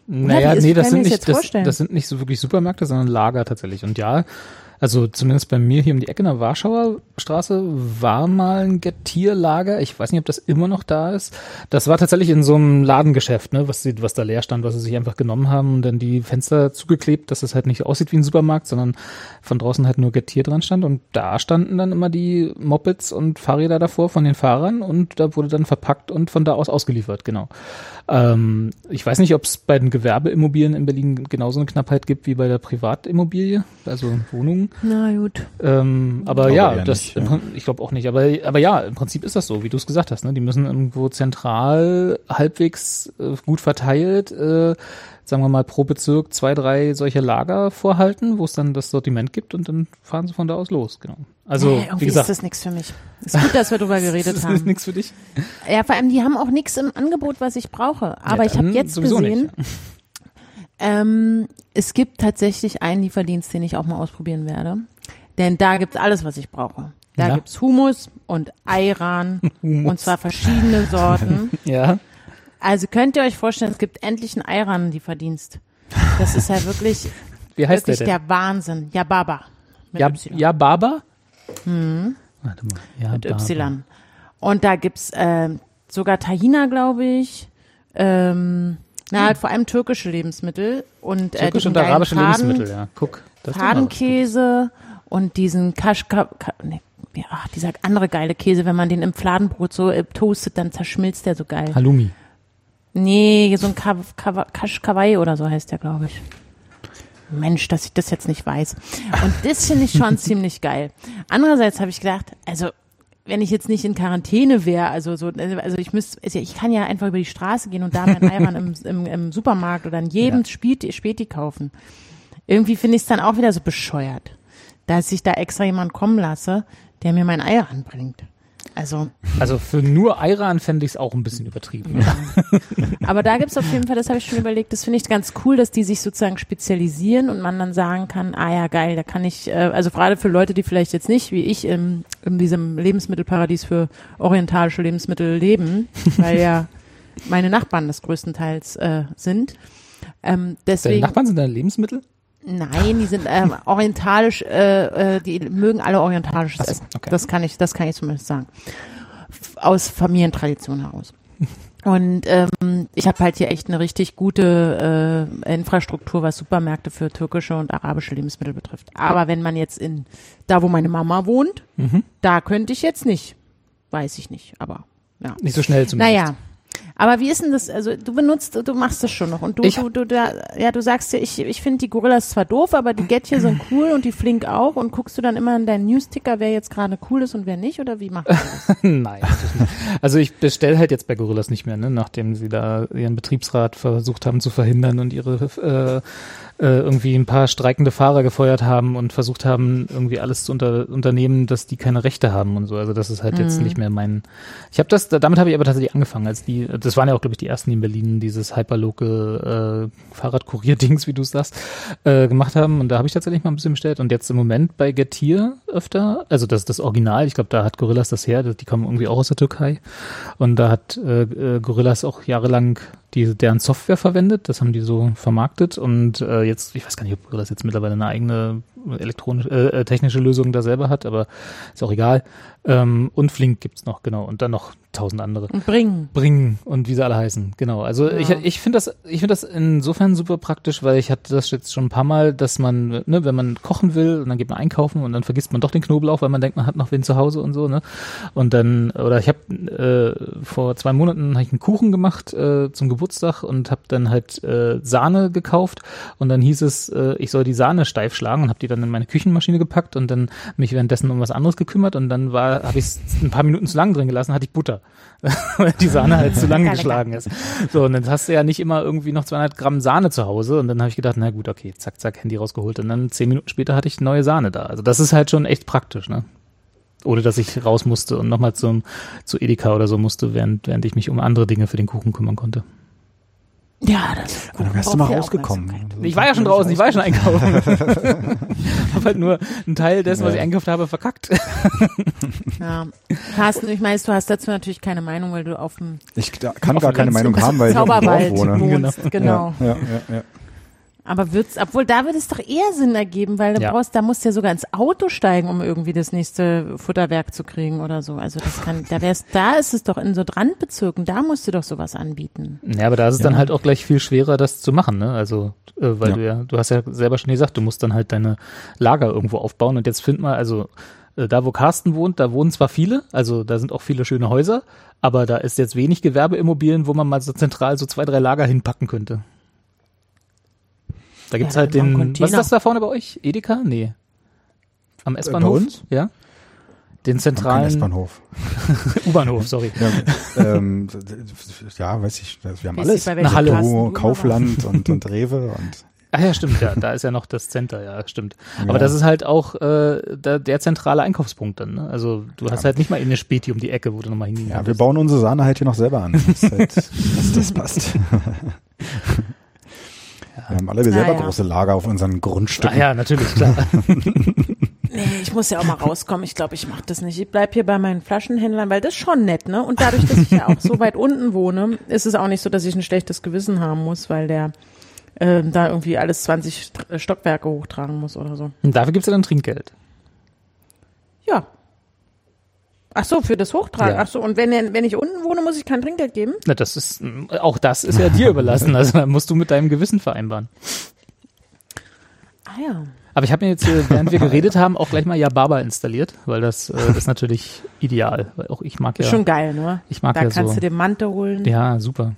Naja, wie ist- nee, das kann sind ich mir das nicht, jetzt das, vorstellen? das sind nicht so wirklich Supermärkte, sondern Lager tatsächlich. Und ja, also zumindest bei mir hier um die Ecke in der Warschauer Straße war mal ein Gettierlager. Ich weiß nicht, ob das immer noch da ist. Das war tatsächlich in so einem Ladengeschäft, ne, was sie, was da leer stand, was sie sich einfach genommen haben und dann die Fenster zugeklebt, dass es halt nicht aussieht wie ein Supermarkt, sondern von draußen halt nur Gettier dran stand. Und da standen dann immer die Mopeds und Fahrräder davor von den Fahrern und da wurde dann verpackt und von da aus ausgeliefert, genau. Ähm, ich weiß nicht, ob es bei den Gewerbeimmobilien in Berlin genauso eine Knappheit gibt wie bei der Privatimmobilie, also Wohnungen. Na gut. Ähm, aber Ich glaube ja, eher das, nicht, ja. im Prin- ich glaube auch nicht. Aber, aber ja, im Prinzip ist das so, wie du es gesagt hast. Ne? Die müssen irgendwo zentral halbwegs äh, gut verteilt, äh, sagen wir mal pro Bezirk zwei, drei solche Lager vorhalten, wo es dann das Sortiment gibt und dann fahren sie von da aus los. Genau. Also nee, irgendwie wie gesagt, ist das nichts für mich. Ist gut, dass wir drüber geredet das haben. ist nichts für dich. Ja, vor allem, die haben auch nichts im Angebot, was ich brauche. Aber Ja, ich habe dann jetzt sowieso gesehen, nicht. ähm, es gibt tatsächlich einen Lieferdienst, den ich auch mal ausprobieren werde. Denn da gibt's alles, was ich brauche. Da Ja. gibt's Hummus und Ayran und zwar verschiedene Sorten. Ja. Also könnt ihr euch vorstellen, es gibt endlich einen Ayran-Lieferdienst. Das ist ja wirklich, Wie heißt wirklich der der Wahnsinn. Ja, Baba. Mit denn? Y. Ja, ja, Baba? Hm. Warte mal. Ja, mit Baba. Y. Und da gibt's ähm, sogar Tahina, glaube ich. Ähm, na, halt vor allem türkische Lebensmittel und äh, Türkische diesen und geilen arabische Faden, Lebensmittel, ja. Guck. Das ist doch mal was. Fadenkäse und diesen Kaschka, Ka, nee, ja, ach, dieser andere geile Käse, wenn man den im Fladenbrot so äh, toastet, dann zerschmilzt der so geil. Halloumi. Nee, so ein Ka, Ka, Kaschkawai oder so heißt der, glaube ich. Mensch, dass ich das jetzt nicht weiß. Und das finde ich schon ziemlich geil. Andererseits habe ich gedacht, also wenn ich jetzt nicht in Quarantäne wäre, also so, also ich müsste, also ich kann ja einfach über die Straße gehen und da mein Ayran im, im, im Supermarkt oder in jedem Ja. Späti, Späti kaufen. Irgendwie finde ich es dann auch wieder so bescheuert, dass ich da extra jemanden kommen lasse, der mir mein Ayran bringt. Also, Also für nur Ayran fände ich es auch ein bisschen übertrieben. aber da gibt's auf jeden Fall, das habe ich schon überlegt, das finde ich ganz cool, dass die sich sozusagen spezialisieren und man dann sagen kann, ah ja, geil, da kann ich, äh, also gerade für Leute, die vielleicht jetzt nicht, wie ich, in, in diesem Lebensmittelparadies für orientalische Lebensmittel leben, weil ja meine Nachbarn das größtenteils äh, sind. Ähm, Deine deswegen, Nachbarn sind deine Lebensmittel? nein, die sind ähm, orientalisch, äh, äh, die mögen alle orientalisches Ach so, Essen. okay. Das kann ich, das kann ich zumindest sagen. F- Aus Familientradition heraus. Und ähm, ich habe halt hier echt eine richtig gute äh, Infrastruktur, was Supermärkte für türkische und arabische Lebensmittel betrifft. Aber wenn man jetzt in, da wo meine Mama wohnt, Mhm. da könnte ich jetzt nicht. Weiß ich nicht, aber ja. Nicht so schnell zumindest. Naja. Aber wie ist denn das, also du benutzt, du machst das schon noch und du, Ich- du, du da, ja, du sagst ja, ich, ich finde die Gorillas zwar doof, aber die Gettchen sind cool und die Flink auch und guckst du dann immer in deinen Newsticker, wer jetzt gerade cool ist und wer nicht oder wie machst du das? Nein. natürlich nicht. Also ich bestelle halt jetzt bei Gorillas nicht mehr, ne, nachdem sie da ihren Betriebsrat versucht haben zu verhindern und ihre äh, äh, irgendwie ein paar streikende Fahrer gefeuert haben und versucht haben, irgendwie alles zu unter, unternehmen, dass die keine Rechte haben und so. Also das ist halt jetzt nicht mehr mein. Ich habe das, damit habe ich aber tatsächlich angefangen, als die, das waren ja auch, glaube ich, die ersten, die in Berlin dieses Hyperlocal äh, Fahrradkurier-Dings, wie du es sagst, äh, gemacht haben. Und da habe ich tatsächlich mal ein bisschen bestellt. Und jetzt im Moment bei Getir öfter, also das ist das Original, ich glaube, da hat Gorillas das her, die kommen irgendwie auch aus der Türkei. Und da hat äh, äh, Gorillas auch jahrelang die, deren Software verwendet, das haben die so vermarktet und äh, jetzt, ich weiß gar nicht, ob Gorillas jetzt mittlerweile eine eigene elektronische, äh, technische Lösung da selber hat, aber ist auch egal. Ähm, und Flink gibt's noch, genau. Und dann noch tausend andere. Und bringen. Bringen und wie sie alle heißen, genau. Also Ja. ich, ich finde das, ich finde das insofern super praktisch, weil ich hatte das jetzt schon ein paar Mal, dass man, ne, wenn man kochen will und dann geht man einkaufen und dann vergisst man doch den Knoblauch, weil man denkt, man hat noch wen zu Hause und so, ne. Und dann, oder ich habe äh, vor zwei Monaten habe ich einen Kuchen gemacht äh, zum Geburtstag und habe dann halt äh, Sahne gekauft und dann hieß es, äh, ich soll die Sahne steif schlagen und habe die dann in meine Küchenmaschine gepackt und dann mich währenddessen um was anderes gekümmert und dann war, habe ich es ein paar Minuten zu lang drin gelassen, hatte ich Butter. Weil die Sahne halt zu lang Lecker, geschlagen ist. So, und dann hast du ja nicht immer irgendwie noch zweihundert Gramm Sahne zu Hause. Und dann habe ich gedacht, na gut, okay, zack, zack, Handy rausgeholt. Und dann zehn Minuten später hatte ich neue Sahne da. Also das ist halt schon echt praktisch, ne? Ohne dass ich raus musste und nochmal zum zu Edeka oder so musste, während, während ich mich um andere Dinge für den Kuchen kümmern konnte. Ja, das Dann wärst du mal rausgekommen. Ich war ja schon draußen, ich war ja schon einkaufen. Hab halt nur einen Teil dessen, was ich einkauft habe, verkackt. Ja. Carsten, ich meine, du hast dazu natürlich keine Meinung, weil du auf dem Ich da, kann gar keine Meinung haben, weil ich auf dem Zauberwald Dorf wohne. wohnst. Genau. Ja, ja, ja, ja. Aber wird's, obwohl da würde es doch eher Sinn ergeben, weil du Ja. brauchst, da musst du ja sogar ins Auto steigen, um irgendwie das nächste Futterwerk zu kriegen oder so. Also das kann, da wär's, da ist es doch in so Randbezirken, da musst du doch sowas anbieten. Ja, aber da ist es Ja. dann halt auch gleich viel schwerer, das zu machen, ne? Also, äh, weil Ja. du ja, du hast ja selber schon gesagt, du musst dann halt deine Lager irgendwo aufbauen und jetzt find mal, also äh, da wo Carsten wohnt, da wohnen zwar viele, also da sind auch viele schöne Häuser, aber da ist jetzt wenig Gewerbeimmobilien, wo man mal so zentral so zwei, drei Lager hinpacken könnte. Da gibt's Ja, halt dann am den, Container. was ist das da vorne bei euch? Edeka? Nee. Am S-Bahnhof? bei uns? Ja. Den Kein zentralen S-Bahnhof. U-Bahnhof, sorry. Ja, ähm, ja, weiß ich, wir haben Weiß alles. ich, bei welchem Halle. Carsten Netto, du Kaufland und, und Rewe und Ah ja, stimmt, ja, da ist ja noch das Center, ja, stimmt. Ja. Aber das ist halt auch äh, da, der zentrale Einkaufspunkt dann, ne? Also du hast halt nicht mal eine Späti um die Ecke, wo du nochmal hingehen ja, wir kannst. bauen unsere Sahne halt hier noch selber an, dass, halt, dass das passt. Wir haben alle selber Ah, ja. große Lager auf unseren Ah Grundstücken. ja, natürlich, klar. Nee, ich muss ja auch mal rauskommen. Ich glaube, ich mache das nicht. Ich bleib hier bei meinen Flaschenhändlern, weil das ist schon nett, ne? Und dadurch, dass ich ja auch so weit unten wohne, ist es auch nicht so, dass ich ein schlechtes Gewissen haben muss, weil der äh, da irgendwie alles zwanzig St- Stockwerke hochtragen muss oder so. Und dafür gibt's ja dann Trinkgeld. Ja. Ach so, für das Hochtragen. Ja. Ach so, und wenn, wenn ich unten wohne, muss ich kein Trinkgeld geben? Na, das ist, auch das ist ja dir überlassen, also da musst du mit deinem Gewissen vereinbaren. Ah ja. Aber ich habe mir jetzt, äh, während wir geredet haben, auch gleich mal Yababa installiert, weil das, äh, das ist natürlich ideal, weil auch ich mag ja, Ist schon geil, ne? ich mag Da ja kannst so, du dir Mante holen. ja, super.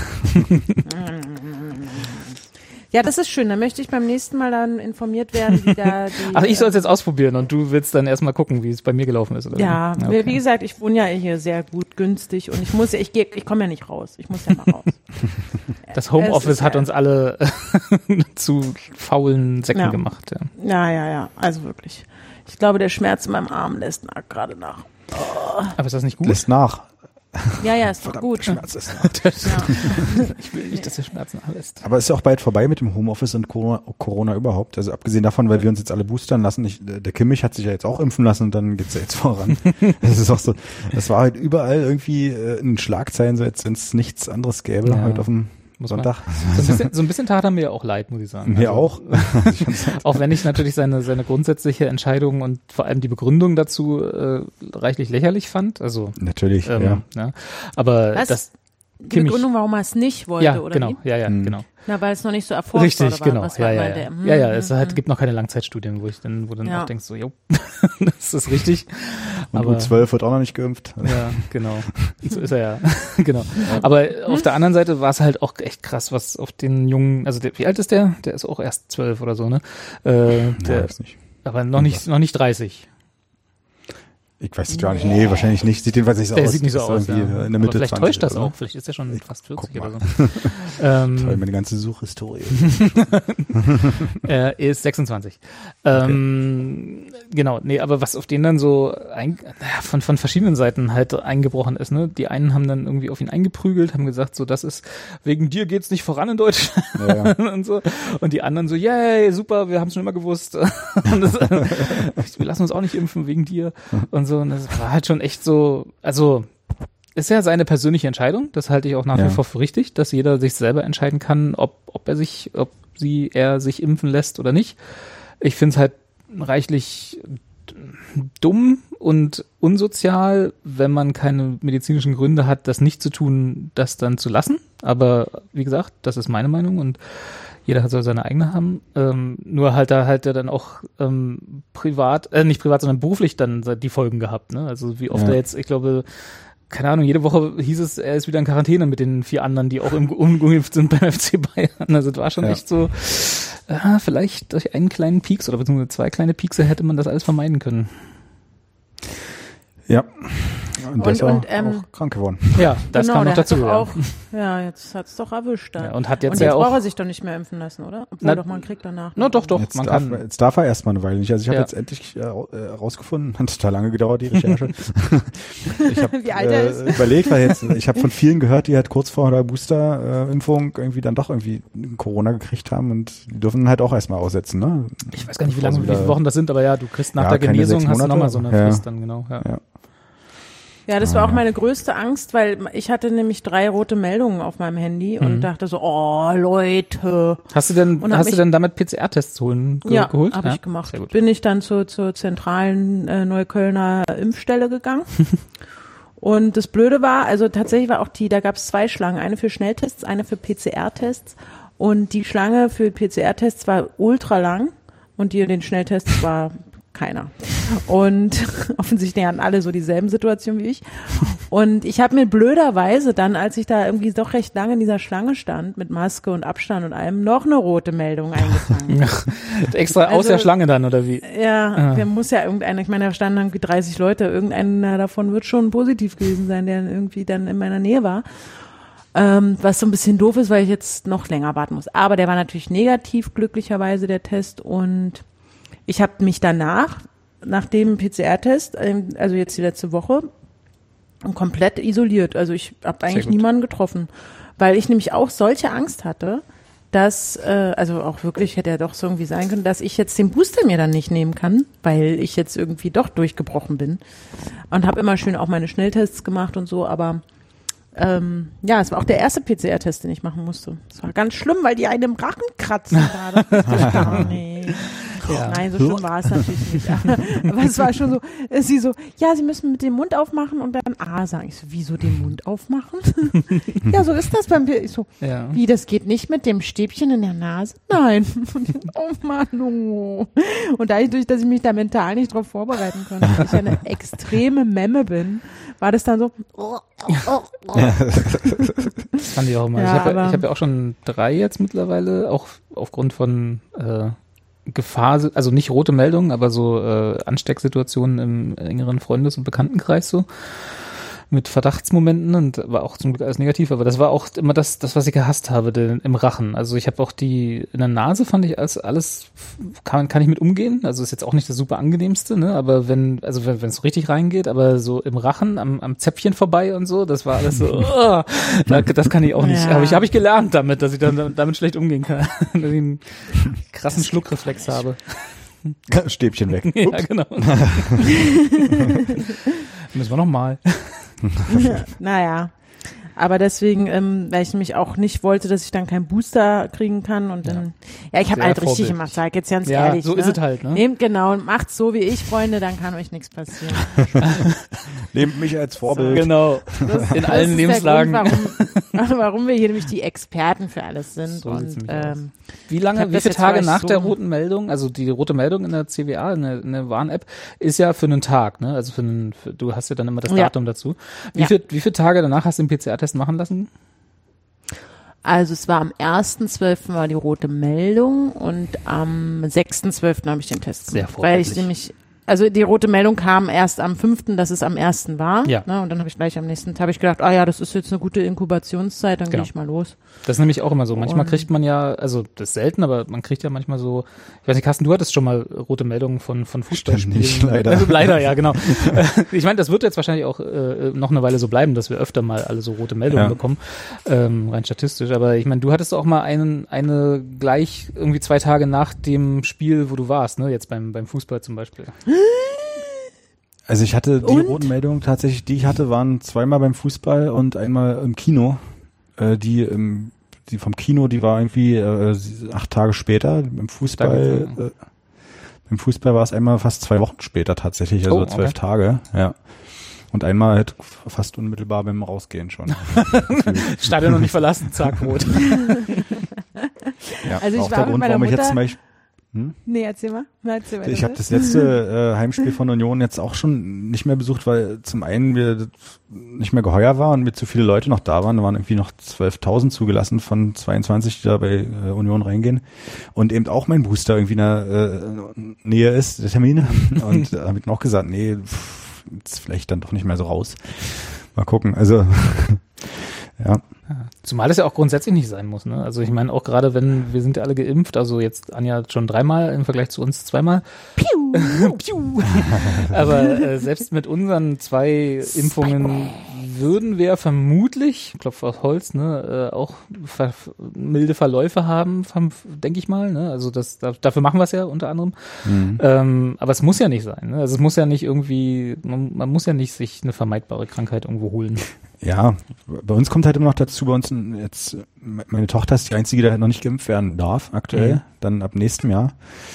Ja, das ist schön. Da möchte ich beim nächsten Mal dann informiert werden, wie da die... Ach, ich soll es jetzt ausprobieren und du willst dann erstmal gucken, wie es bei mir gelaufen ist, oder? Ja, wie? wie Okay. gesagt, ich wohne ja hier sehr gut, günstig und ich muss ja, ich gehe, ich komme ja nicht raus. Ich muss ja mal raus. Das Es Homeoffice ist hat ja- uns alle zu faulen Säcken Ja. gemacht. Ja. Ja, ja, ja, also wirklich. Ich glaube, der Schmerz in meinem Arm lässt nach, gerade nach. Aber ist das nicht gut? Lässt nach. Ja, ja, ist doch Verdammt, gut. Schmerz ist nach. Ja. Ich will nicht, dass der Schmerzen lässt. Aber ist ja auch bald vorbei mit dem Homeoffice und Corona, Corona überhaupt. Also abgesehen davon, weil wir uns jetzt alle boostern lassen. Ich, der Kimmich hat sich ja jetzt auch impfen lassen und dann geht's ja jetzt voran. Das ist auch so, das war halt überall irgendwie äh, in Schlagzeilen, so als wenn es nichts anderes gäbe, Ja. heute auf dem Muss man- Sonntag. So ein bisschen, so ein bisschen tat er mir ja auch leid, muss ich sagen. Mir Also, auch. Auch wenn ich natürlich seine, seine grundsätzliche Entscheidung und vor allem die Begründung dazu äh, reichlich lächerlich fand. Also, Natürlich, ähm, ja. ja. Aber Was? das, Die Kimmich- Begründung, warum er es nicht wollte, ja, oder genau, wie? ja, ja, Hm. genau. Na, weil es noch nicht so erforscht Richtig, war, oder genau. was Ja, war ja, bei ja. der? Hm, ja, ja, hm, es halt, hm. gibt noch keine Langzeitstudien, wo ich dann, wo dann Ja. auch denkst, so, jo, das ist richtig. Und Aber- U zwölf wird auch noch nicht geimpft. Ja, genau. So ist er ja. Genau. Aber auf der anderen Seite war es halt auch echt krass, was auf den Jungen, also der, wie alt ist der? Der ist auch erst zwölf oder so, ne? Äh, Ja, der, weiß nicht. aber noch nicht, noch nicht dreißig. Ich weiß es gar nicht. Nee, wahrscheinlich nicht. Sieht jedenfalls nicht so Der aus. sieht nicht so Ist aus. Ja. irgendwie in der Aber Mitte vielleicht zwanzig täuscht das oder so. auch. Vielleicht ist er schon fast vierzig Guck oder mal. so. ähm, Toll, meine ganze Suchhistorie. Er ist sechsundzwanzig. Ähm, genau, nee, aber was auf den dann so ein, naja, von, von verschiedenen Seiten halt eingebrochen ist, ne? Die einen haben dann irgendwie auf ihn eingeprügelt, haben gesagt, so, das ist, wegen dir geht's nicht voran in Deutschland Ja, ja. und so. Und die anderen so, yay, super, wir haben es schon immer gewusst. Und das, wir lassen uns auch nicht impfen wegen dir und so. Und das war halt schon echt so, also, ist ja seine persönliche Entscheidung. Das halte ich auch nach Ja. wie vor für richtig, dass jeder sich selber entscheiden kann, ob, ob er sich, ob sie, er sich impfen lässt oder nicht. Ich finde es halt reichlich dumm und unsozial, wenn man keine medizinischen Gründe hat, das nicht zu tun, das dann zu lassen. Aber wie gesagt, das ist meine Meinung und jeder soll seine eigene haben. Ähm, nur halt da halt er dann auch ähm, privat, äh, nicht privat, sondern beruflich dann die Folgen gehabt. Ne? Also wie oft Ja. er jetzt, ich glaube, keine Ahnung, jede Woche hieß es, er ist wieder in Quarantäne mit den vier anderen, die auch im ungeimpft sind beim F C Bayern. Also es war schon Ja. echt so, äh, vielleicht durch einen kleinen Pieks oder beziehungsweise zwei kleine Piekse hätte man das alles vermeiden können. Ja. Und der ist und, auch, und, ähm, auch krank geworden. Ja, das genau, kam noch der hat dazu. doch Ja. auch, ja, jetzt hat's doch erwischt dann. Ja, und hat jetzt und jetzt ja auch- braucht er sich doch nicht mehr impfen lassen, oder? Obwohl Na, doch man kriegt danach. Na doch, doch, Jetzt man darf, kann. jetzt darf er erstmal eine Weile nicht. Also ich habe Ja. jetzt endlich äh, rausgefunden, hat total lange gedauert, die Recherche. ich habe Wie alt er äh, ist. überlegt, weil jetzt, ich habe von vielen gehört, die halt kurz vor der Booster-Impfung irgendwie dann doch irgendwie Corona gekriegt haben und die dürfen halt auch erstmal aussetzen, ne? Ich weiß gar nicht, wie Bevor lange, sie wie wieder- viele Wochen das sind, aber ja, du kriegst nach Ja, der keine Genesung sechs hast du Monate. nochmal so eine Ja. Frist dann, genau. Ja. Ja. Ja, das war Ah, auch ja. meine größte Angst, weil ich hatte nämlich drei rote Meldungen auf meinem Handy Mhm. und dachte so, oh Leute. Hast du denn, Und hab hast du mich- denn damit P C R-Tests holen ge Ja, geholt? habe ich gemacht. Sehr gut. Bin ich dann zur, zur zentralen äh, Neuköllner Impfstelle gegangen. Und das Blöde war, also tatsächlich war auch die, da gab es zwei Schlangen, eine für Schnelltests, eine für P C R-Tests. Und die Schlange für P C R-Tests war ultra lang und die den Schnelltests war keiner. Und offensichtlich hatten alle so dieselben Situationen wie ich. Und ich habe mir blöderweise dann, als ich da irgendwie doch recht lange in dieser Schlange stand, mit Maske und Abstand und allem, noch eine rote Meldung eingefangen. Extra aus Also- der Schlange dann, oder wie? Ja, Ah. wir muss ja irgendeiner, ich meine, da standen irgendwie dreißig Leute, irgendeiner davon wird schon positiv gewesen sein, der irgendwie dann in meiner Nähe war. Ähm, was so ein bisschen doof ist, weil ich jetzt noch länger warten muss. Aber der war natürlich negativ, glücklicherweise, der Test. Und ich habe mich danach, nach dem P C R-Test, ähm, also jetzt die letzte Woche, komplett isoliert. Also ich habe eigentlich gut. niemanden getroffen, weil ich nämlich auch solche Angst hatte, dass, äh, also auch wirklich hätte ja doch so irgendwie sein können, dass ich jetzt den Booster mir dann nicht nehmen kann, weil ich jetzt irgendwie doch durchgebrochen bin. Und habe immer schön auch meine Schnelltests gemacht und so, aber ähm, ja, es war auch der erste P C R-Test, den ich machen musste. Es war ganz schlimm, weil die einen im Rachen kratzen. Da. Das wusste ich gar nicht. Ja. Nein, so schlimm war es natürlich nicht. Aber, aber es war schon so, ist sie so, ja, sie müssen mit dem Mund aufmachen und dann A sagen. Ich so, wieso den Mund aufmachen? Ja, so ist das beim P- Ich so, Ja. wie, das geht nicht mit dem Stäbchen in der Nase? Nein. Und ich, oh Mann, oh. Und dadurch, dass ich mich da mental nicht drauf vorbereiten konnte, weil ich ja eine extreme Memme bin, war das dann so, oh, oh, oh. Das fand ich auch immer. Ja, ich habe ja, aber- ich hab ja auch schon drei jetzt mittlerweile, auch aufgrund von äh, Gefahr, also nicht rote Meldungen, aber so äh, Anstecksituationen im engeren Freundes- und Bekanntenkreis so. Mit Verdachtsmomenten und war auch zum Glück alles negativ, aber das war auch immer das, das was ich gehasst habe, den, im Rachen. Also ich habe auch die, in der Nase fand ich alles, alles kann, kann ich mit umgehen. Also ist jetzt auch nicht das super angenehmste, ne? Aber wenn, also wenn es so richtig reingeht, aber so im Rachen, am, am Zäpfchen vorbei und so, das war alles so, oh, da, das kann ich auch nicht. Ja. Habe ich, hab ich gelernt damit, dass ich dann damit schlecht umgehen kann. Dass ich einen krassen Schluckreflex habe. Stäbchen weg. Ja, genau. Müssen wir nochmal. Naja. Aber deswegen, ähm, weil ich nämlich auch nicht wollte, dass ich dann keinen Booster kriegen kann und dann, ja, ich habe Sehr halt richtig vorbildlich. gemacht, sag jetzt ganz Ja, ehrlich. so ne? ist es halt, ne? Nehmt genau und macht's so wie ich, Freunde, dann kann euch nichts passieren. Nehmt mich als Vorbild. Genau. Das, In das allen ist Lebenslagen. Der Grund, warum, warum wir hier nämlich die Experten für alles sind. So sieht's und nämlich ähm, Wie Ich lange, hab wie das viele jetzt Tage vielleicht nach so- der roten Meldung, also die rote Meldung in der C W A, in der, in der Warn-App, ist ja für einen Tag, ne? Also für einen, für, du hast ja dann immer das Ja. Datum dazu. Wie, Ja. viel, wie viele Tage danach hast du den P C R-Test machen lassen? Also es war am ersten zwölften war die rote Meldung und am sechsten zwölften habe ich den Test Sehr gemacht. Weil ich vorbildlich. nämlich, also die rote Meldung kam erst am fünften, dass es am ersten war. Ja. Ne, und dann habe ich gleich am nächsten Tag hab ich gedacht, ah ja, das ist jetzt eine gute Inkubationszeit, dann Genau. gehe ich mal los. Das ist nämlich auch immer so. Manchmal Und- kriegt man ja, also das ist selten, aber man kriegt ja manchmal so, ich weiß nicht, Carsten, du hattest schon mal rote Meldungen von, von Fußballspielen. Ständig, leider. Also, leider, ja, genau. Ich meine, das wird jetzt wahrscheinlich auch äh, noch eine Weile so bleiben, dass wir öfter mal alle so rote Meldungen Ja. bekommen, ähm, rein statistisch. Aber ich meine, du hattest auch mal einen, eine gleich irgendwie zwei Tage nach dem Spiel, wo du warst, ne? Jetzt beim, beim Fußball zum Beispiel. Also ich hatte die Und? roten Meldungen tatsächlich, die ich hatte, waren zweimal beim Fußball und einmal im Kino. Äh, die im, die vom Kino, die war irgendwie äh, acht Tage später. Beim Fußball, Danke. äh, beim Fußball war es einmal fast zwei Wochen später tatsächlich, also Oh, okay. zwölf Tage, ja. Und einmal halt fast unmittelbar beim Rausgehen schon. Stadion noch nicht verlassen, zack, rot. Ja, Also ich auch war der mit Grund, meiner warum ich jetzt Mutter- zum Beispiel Nee, erzähl mal. Na, erzähl mal Ich habe das letzte äh, Heimspiel von Union jetzt auch schon nicht mehr besucht, weil zum einen wir nicht mehr geheuer war und mir zu viele Leute noch da waren. Da waren irgendwie noch zwölftausend zugelassen von zweiundzwanzig, die da bei äh, Union reingehen. Und eben auch mein Booster irgendwie in der äh, Nähe ist, der Termin. Und da habe ich dann auch gesagt, nee, pff, jetzt vielleicht dann doch nicht mehr so raus. Mal gucken, also ja. Zumal es ja auch grundsätzlich nicht sein muss, ne? Also ich meine auch gerade, wenn wir sind ja alle geimpft, also jetzt Anja schon dreimal im Vergleich zu uns zweimal. Piu, piu. Aber äh, selbst mit unseren zwei Impfungen würden wir vermutlich, Klopf auf Holz, ne, äh, auch ver- milde Verläufe haben, denke ich mal, ne? Also das da, dafür machen wir es ja unter anderem. Mhm. Ähm, aber es muss ja nicht sein, ne? Also es muss ja nicht irgendwie, man, man muss ja nicht sich eine vermeidbare Krankheit irgendwo holen. Ja, bei uns kommt halt immer noch dazu, bei uns jetzt, meine Tochter ist die einzige, die halt noch nicht geimpft werden darf, aktuell, mhm. dann ab nächstem Jahr.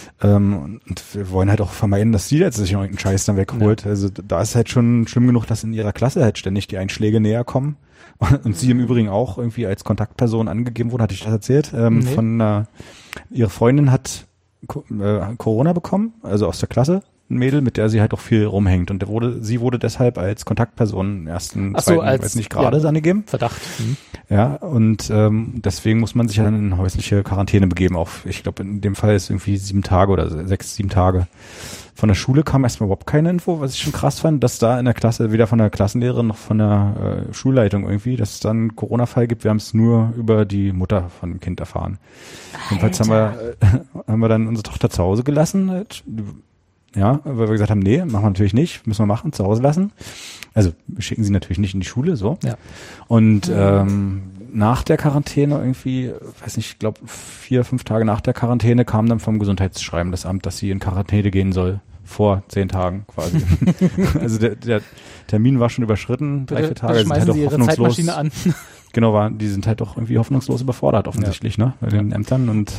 Ähm, und wir wollen halt auch vermeiden, dass sie jetzt sich noch irgendeinen Scheiß dann wegholt. Ja. Also da ist halt schon schlimm genug, dass in ihrer Klasse halt ständig die Einschläge näher kommen. Und, und sie im Übrigen auch irgendwie als Kontaktperson angegeben wurde, hatte ich das erzählt, ähm, nee. von äh, ihre Freundin hat äh, Corona bekommen, also aus der Klasse. Ein Mädel, mit der sie halt auch viel rumhängt. Und der wurde, sie wurde deshalb als Kontaktperson ersten, Ach so, zweiten, als, weiß nicht, gerade ja, angegeben. Verdacht. Mhm. Ja, und ähm, deswegen muss man sich dann in häusliche Quarantäne begeben. Auch, ich glaube, in dem Fall ist irgendwie sieben Tage oder sechs, sieben Tage. Von der Schule kam erstmal überhaupt keine Info, was ich schon krass fand, dass da in der Klasse, weder von der Klassenlehrerin noch von der äh, Schulleitung irgendwie, dass es dann einen Corona-Fall gibt. Wir haben es nur über die Mutter von dem Kind erfahren. Jedenfalls haben wir, äh, haben wir dann unsere Tochter zu Hause gelassen, halt. Ja, weil wir gesagt haben, nee, machen wir natürlich nicht, müssen wir machen, zu Hause lassen. Also wir schicken sie natürlich nicht in die Schule, so. Ja. Und ähm, nach der Quarantäne irgendwie, weiß nicht, ich glaube vier, fünf Tage nach der Quarantäne kam dann vom Gesundheitsschreiben das Amt, dass sie in Quarantäne gehen soll. Vor zehn Tagen quasi. Also der, der Termin war schon überschritten, drei, vier Tage. Dann schmeißen sind sie halt ihre Zeitmaschine an. Genau, war, die sind halt doch irgendwie hoffnungslos überfordert offensichtlich, ja. ne, bei den Ämtern und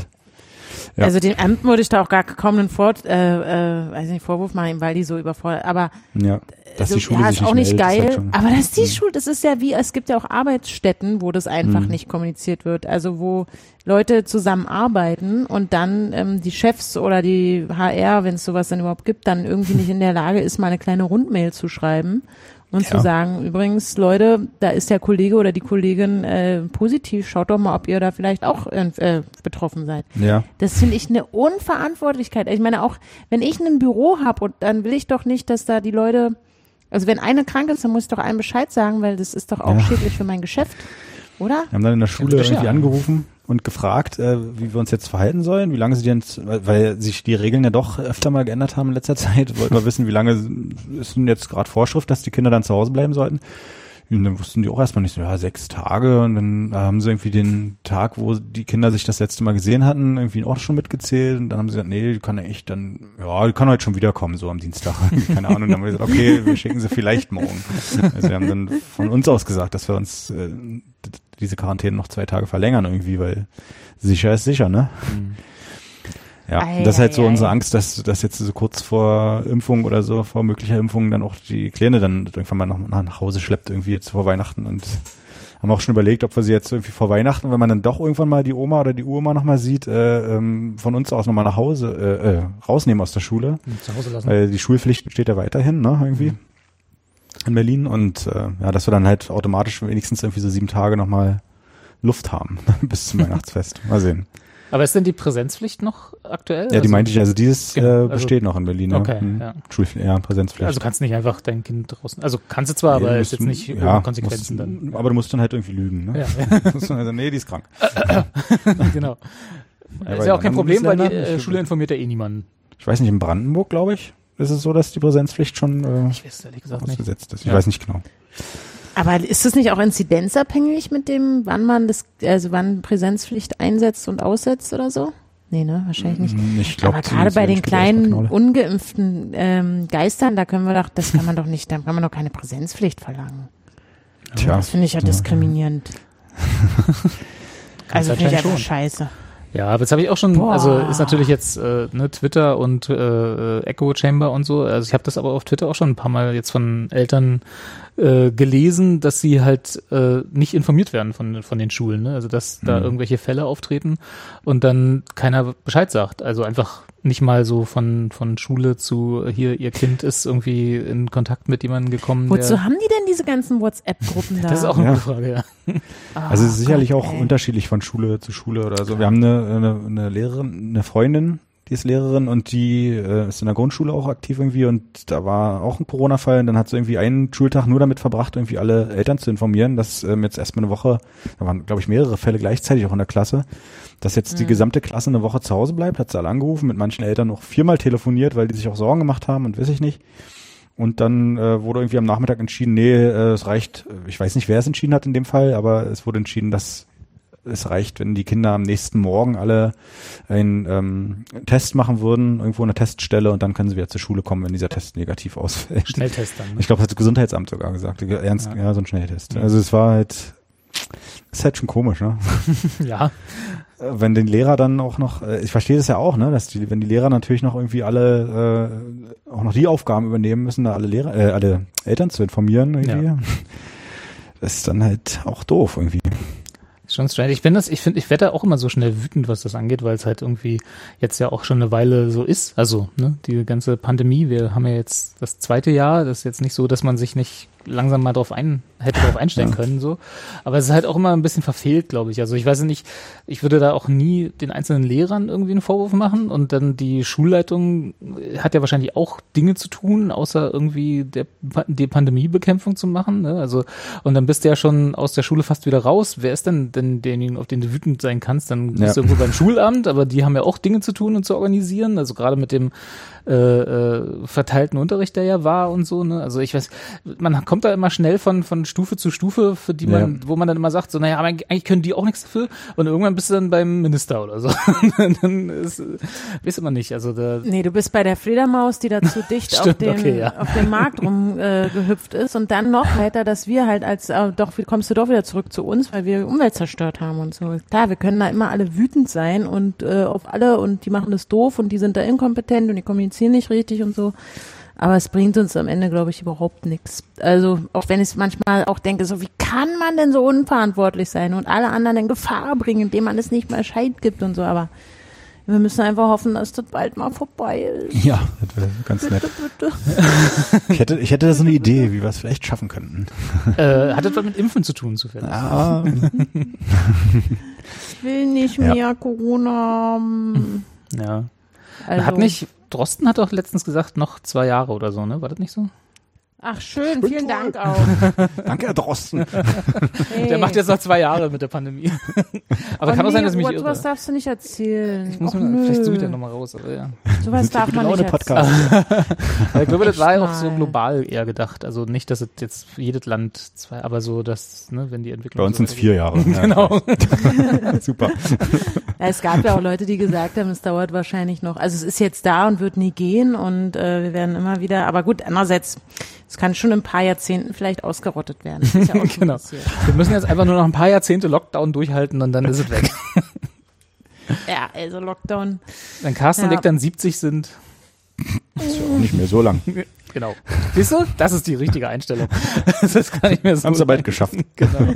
ja. Also den Ämtern würde ich da auch gar kaum einen Vor äh, äh, weiß nicht, Vorwurf machen, weil die so überfordert, aber ja, dass so, die Schule ja, sich ist auch nicht meldet, geil, ist halt aber das ist die mhm. Schule, das ist ja wie, es gibt ja auch Arbeitsstätten, wo das einfach mhm. nicht kommuniziert wird, also wo Leute zusammenarbeiten und dann ähm, die Chefs oder die H R, wenn es sowas dann überhaupt gibt, dann irgendwie nicht in der Lage ist, mal eine kleine Rundmail zu schreiben und ja. zu sagen, übrigens, Leute, da ist der Kollege oder die Kollegin äh, positiv, schaut doch mal, ob ihr da vielleicht auch äh, betroffen seid. Ja. Das finde ich eine Unverantwortlichkeit. Ich meine auch, wenn ich ein Büro habe und dann will ich doch nicht, dass da die Leute, also wenn eine krank ist, dann muss ich doch allen Bescheid sagen, weil das ist doch auch ja. schädlich für mein Geschäft, oder? Wir haben dann in der Schule ja, irgendwie ja. angerufen und gefragt, äh, wie wir uns jetzt verhalten sollen, wie lange sie denn, weil sich die Regeln ja doch öfter mal geändert haben in letzter Zeit, wollten wir wissen, wie lange ist denn jetzt gerade Vorschrift, dass die Kinder dann zu Hause bleiben sollten. Und dann wussten die auch erstmal nicht so, ja, sechs Tage und dann haben sie irgendwie den Tag, wo die Kinder sich das letzte Mal gesehen hatten, irgendwie auch schon mitgezählt und dann haben sie gesagt, nee, die kann ja echt dann, ja, die kann heute schon wiederkommen, so am Dienstag, keine Ahnung, dann haben wir gesagt, okay, wir schicken sie vielleicht morgen. Also wir haben dann von uns aus gesagt, dass wir uns äh, diese Quarantäne noch zwei Tage verlängern irgendwie, weil sicher ist sicher, ne? Mhm. Ja, ei, das ist halt so ei, unsere ei. Angst, dass, dass jetzt so kurz vor Impfung oder so, vor möglicher Impfung dann auch die Kleine dann irgendwann mal nach, nach Hause schleppt, irgendwie jetzt vor Weihnachten und haben auch schon überlegt, ob wir sie jetzt irgendwie vor Weihnachten, wenn man dann doch irgendwann mal die Oma oder die Uroma nochmal sieht, äh, ähm, von uns aus nochmal nach Hause, äh, äh, rausnehmen aus der Schule. Zu Hause lassen. Weil die Schulpflicht besteht ja weiterhin, ne, irgendwie. Mhm. In Berlin und äh, ja, dass wir dann halt automatisch wenigstens irgendwie so sieben Tage nochmal Luft haben bis zum Weihnachtsfest. Mal sehen. Aber ist denn die Präsenzpflicht noch aktuell? Ja, die also, meinte ich, also dieses genau, äh, besteht also, noch in Berlin. Okay, hm. ja. Schulpflicht, ja, Präsenzpflicht. Also kannst nicht einfach dein Kind draußen, also kannst du zwar, aber nee, ist jetzt nicht ja, ohne Konsequenzen musst, dann. Aber du musst dann halt irgendwie lügen, ne? Ja, ja. Also nee, die ist krank. Genau. Ja, ist ja auch kein Problem, weil die Ländern, äh, Schule informiert ja eh niemanden. Ich weiß nicht, in Brandenburg, glaube ich, ist es so, dass die Präsenzpflicht schon äh, ich weiß ehrlich gesagt ausgesetzt nicht. ist. Ich ja. weiß nicht genau. Aber ist das nicht auch inzidenzabhängig mit dem, wann man das, also wann Präsenzpflicht einsetzt und aussetzt oder so? Nee, ne, wahrscheinlich nicht. Ich glaub, aber gerade bei den kleinen, ungeimpften ähm, Geistern, da können wir doch, das kann man doch nicht, da kann man doch keine Präsenzpflicht verlangen. Tja. Das finde ich ja diskriminierend. Also finde ich einfach scheiße. Ja, aber das habe ich auch schon, Boah. also ist natürlich jetzt äh, ne, Twitter und äh, Echo Chamber und so, also ich habe das aber auf Twitter auch schon ein paar Mal jetzt von Eltern äh, gelesen, dass sie halt äh, nicht informiert werden von von den Schulen, ne? Also dass mhm. da irgendwelche Fälle auftreten und dann keiner Bescheid sagt, also einfach nicht mal so von von Schule zu hier, ihr Kind ist irgendwie in Kontakt mit jemandem gekommen. Wozu der, haben die denn diese ganzen WhatsApp-Gruppen da? Das ist auch eine ja. gute Frage, ja. Also oh, sicherlich Gott, auch ey. unterschiedlich von Schule zu Schule oder so. Wir haben eine, eine, eine Lehrerin, eine Freundin, die ist Lehrerin und die äh, ist in der Grundschule auch aktiv irgendwie und da war auch ein Corona-Fall und dann hat sie irgendwie einen Schultag nur damit verbracht, irgendwie alle Eltern zu informieren, dass ähm, jetzt erstmal eine Woche, da waren glaube ich mehrere Fälle gleichzeitig auch in der Klasse, dass jetzt mhm. die gesamte Klasse eine Woche zu Hause bleibt, hat sie alle angerufen, mit manchen Eltern noch viermal telefoniert, weil die sich auch Sorgen gemacht haben und weiß ich nicht. Und dann äh, wurde irgendwie am Nachmittag entschieden, nee, äh, es reicht, ich weiß nicht, wer es entschieden hat in dem Fall, aber es wurde entschieden, dass es reicht, wenn die Kinder am nächsten Morgen alle einen ähm, Test machen würden, irgendwo eine Teststelle und dann können sie wieder zur Schule kommen, wenn dieser Test negativ ausfällt. Schnelltest dann. Ne? Ich glaube, das hat das Gesundheitsamt sogar gesagt. Ernst, ja. ja, so ein Schnelltest. Also es war halt, ist halt schon komisch, ne? Ja. Wenn den Lehrer dann auch noch, ich verstehe das ja auch, ne, dass die, wenn die Lehrer natürlich noch irgendwie alle äh, auch noch die Aufgaben übernehmen müssen, da alle Lehrer, äh, alle Eltern zu informieren irgendwie, ja. Das ist dann halt auch doof irgendwie. Schon strange. Ich finde das, ich finde, ich werde da auch immer so schnell wütend, was das angeht, weil es halt irgendwie jetzt ja auch schon eine Weile so ist. Also, ne, die ganze Pandemie, wir haben ja jetzt das zweite Jahr, das ist jetzt nicht so, dass man sich nicht langsam mal drauf ein, hätte drauf einstellen ja. können, so. Aber es ist halt auch immer ein bisschen verfehlt, glaube ich. Also ich weiß nicht, ich würde da auch nie den einzelnen Lehrern irgendwie einen Vorwurf machen und dann die Schulleitung hat ja wahrscheinlich auch Dinge zu tun, außer irgendwie der, die Pandemiebekämpfung zu machen, ne? Also, und dann bist du ja schon aus der Schule fast wieder raus. Wer ist denn denn derjenige, auf den du wütend sein kannst? Dann bist ja. du irgendwo beim Schulamt, aber die haben ja auch Dinge zu tun und zu organisieren. Also gerade mit dem äh, äh, verteilten Unterricht, der ja war und so, ne? Also ich weiß, man kommt da immer schnell von von Stufe zu Stufe, für die man, ja. wo man dann immer sagt, so, naja, aber eigentlich können die auch nichts dafür und irgendwann bist du dann beim Minister oder so. Dann ist, weiß immer nicht, also da. Nee, du bist bei der Fledermaus, die da zu dicht Stimmt, auf dem okay, ja. auf dem Markt rum äh, gehüpft ist und dann noch weiter, dass wir halt als, äh, doch, wie kommst du doch wieder zurück zu uns, weil wir Umwelt zerstört haben und so. Klar, wir können da immer alle wütend sein und äh, auf alle und die machen das doof und die sind da inkompetent und die kommunizieren nicht richtig und so. Aber es bringt uns am Ende, glaube ich, überhaupt nichts. Also, auch wenn ich manchmal auch denke, so, wie kann man denn so unverantwortlich sein und alle anderen in Gefahr bringen, indem man es nicht mal Bescheid gibt und so, aber wir müssen einfach hoffen, dass das bald mal vorbei ist. Ja, das wäre ganz bitte, nett. Bitte. Ich hätte, ich hätte da so eine Idee, wie wir es vielleicht schaffen könnten. Äh, hat das was mit Impfen zu tun, zufällig? Ah. Ich will nicht Ja. mehr Corona haben. Ja. Also, Hat nicht, Drosten hat doch letztens gesagt, noch zwei Jahre oder so, ne? War das nicht so? Ach schön, vielen Dank auch. Danke, Herr Drosten. Hey. Der macht jetzt noch zwei Jahre mit der Pandemie. Aber Oh kann auch nee, sein, dass ich mich Robert, irre. sowas darfst du nicht erzählen. Ich muss Och, mir, nö. vielleicht suche ich da nochmal raus, aber ja. Sowas darf man Laune nicht Podcast. erzählen. Aber ich glaube, das Echt war ja auch mal. so global eher gedacht. Also nicht, dass es jetzt für jedes Land zwei, aber so, dass, ne, wenn die Entwicklung. Bei uns so sind es vier Jahre. Ja, Genau. super. Ja, es gab ja auch Leute, die gesagt haben, es dauert wahrscheinlich noch. Also es ist jetzt da und wird nie gehen und äh, wir werden immer wieder, aber gut, andererseits, es kann schon in ein paar Jahrzehnten vielleicht ausgerottet werden. Das ist ja auch schon Genau. passiert. Wir müssen jetzt einfach nur noch ein paar Jahrzehnte Lockdown durchhalten und dann ist es weg. Ja, also Lockdown. Wenn Carsten Ja. und ich dann siebzig sind. Das ist ja auch nicht mehr so lang. Genau. Siehst du? Das ist die richtige Einstellung. Das ist gar nicht mehr so. Haben sie bald geschafft. Genau.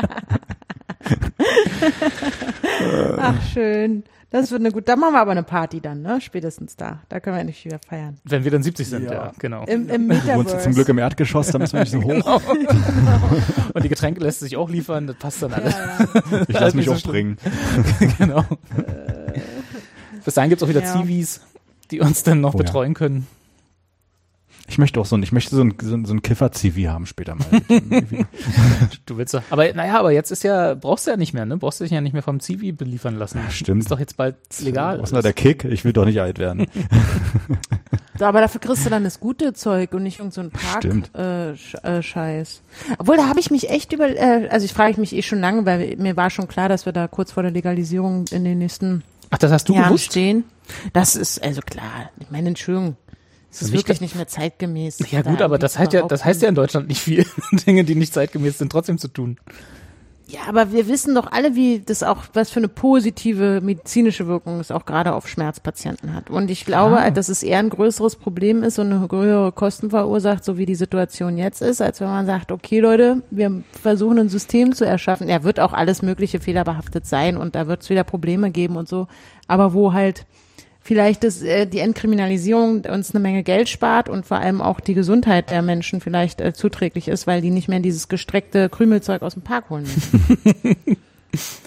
Ach, schön. Das wird eine gut. Da machen wir aber eine Party dann, ne? Spätestens da. Da können wir endlich wieder feiern. Wenn wir dann siebzig sind, ja, Ja. genau. Im, im Du wohnst Metaverse. jetzt zum Glück im Erdgeschoss, da müssen wir nicht so hoch. Und die Getränke lässt sich auch liefern, das passt dann alles. Ja, ja. Ich lasse mich auch springen. Genau. Bis dahin gibt's auch wieder Ja. Zivis, die uns dann noch Oh ja. betreuen können. Ich möchte auch so ein, ich möchte so ein, so ein, so ein Kiffer-Zivi haben später mal. Du willst doch. Aber naja, aber jetzt ist ja, brauchst du ja nicht mehr, ne? Brauchst du dich ja nicht mehr vom Zivi beliefern lassen. Stimmt. Ist doch jetzt bald legal. Was ist denn da der Kick? Ich will doch nicht alt werden. So, aber dafür kriegst du dann das gute Zeug und nicht irgend so ein Stimmt. Park-Scheiß. Äh, Scheiß. Obwohl, da habe ich mich echt über, äh, also ich frage mich eh schon lange, weil mir war schon klar, dass wir da kurz vor der Legalisierung in den nächsten Ach, das hast du Jahren gewusst? stehen. Das ist, also klar, ich meine, Entschuldigung, es ist Mich wirklich ge- nicht mehr zeitgemäß. Ja da gut, aber irgendwie das zu heißt ja, das behaupten. heißt ja in Deutschland nicht viel. Dinge, die nicht zeitgemäß sind, trotzdem zu tun. Ja, aber wir wissen doch alle, wie das auch, was für eine positive medizinische Wirkung es auch gerade auf Schmerzpatienten hat. Und ich glaube, Ah. dass es eher ein größeres Problem ist und eine höhere Kosten verursacht, so wie die Situation jetzt ist, als wenn man sagt, okay Leute, wir versuchen ein System zu erschaffen. Ja, wird auch alles mögliche fehlerbehaftet sein und da wird es wieder Probleme geben und so. Aber wo halt vielleicht das, äh, die Entkriminalisierung uns eine Menge Geld spart und vor allem auch die Gesundheit der Menschen vielleicht äh, zuträglich ist, weil die nicht mehr dieses gestreckte Krümelzeug aus dem Park holen müssen.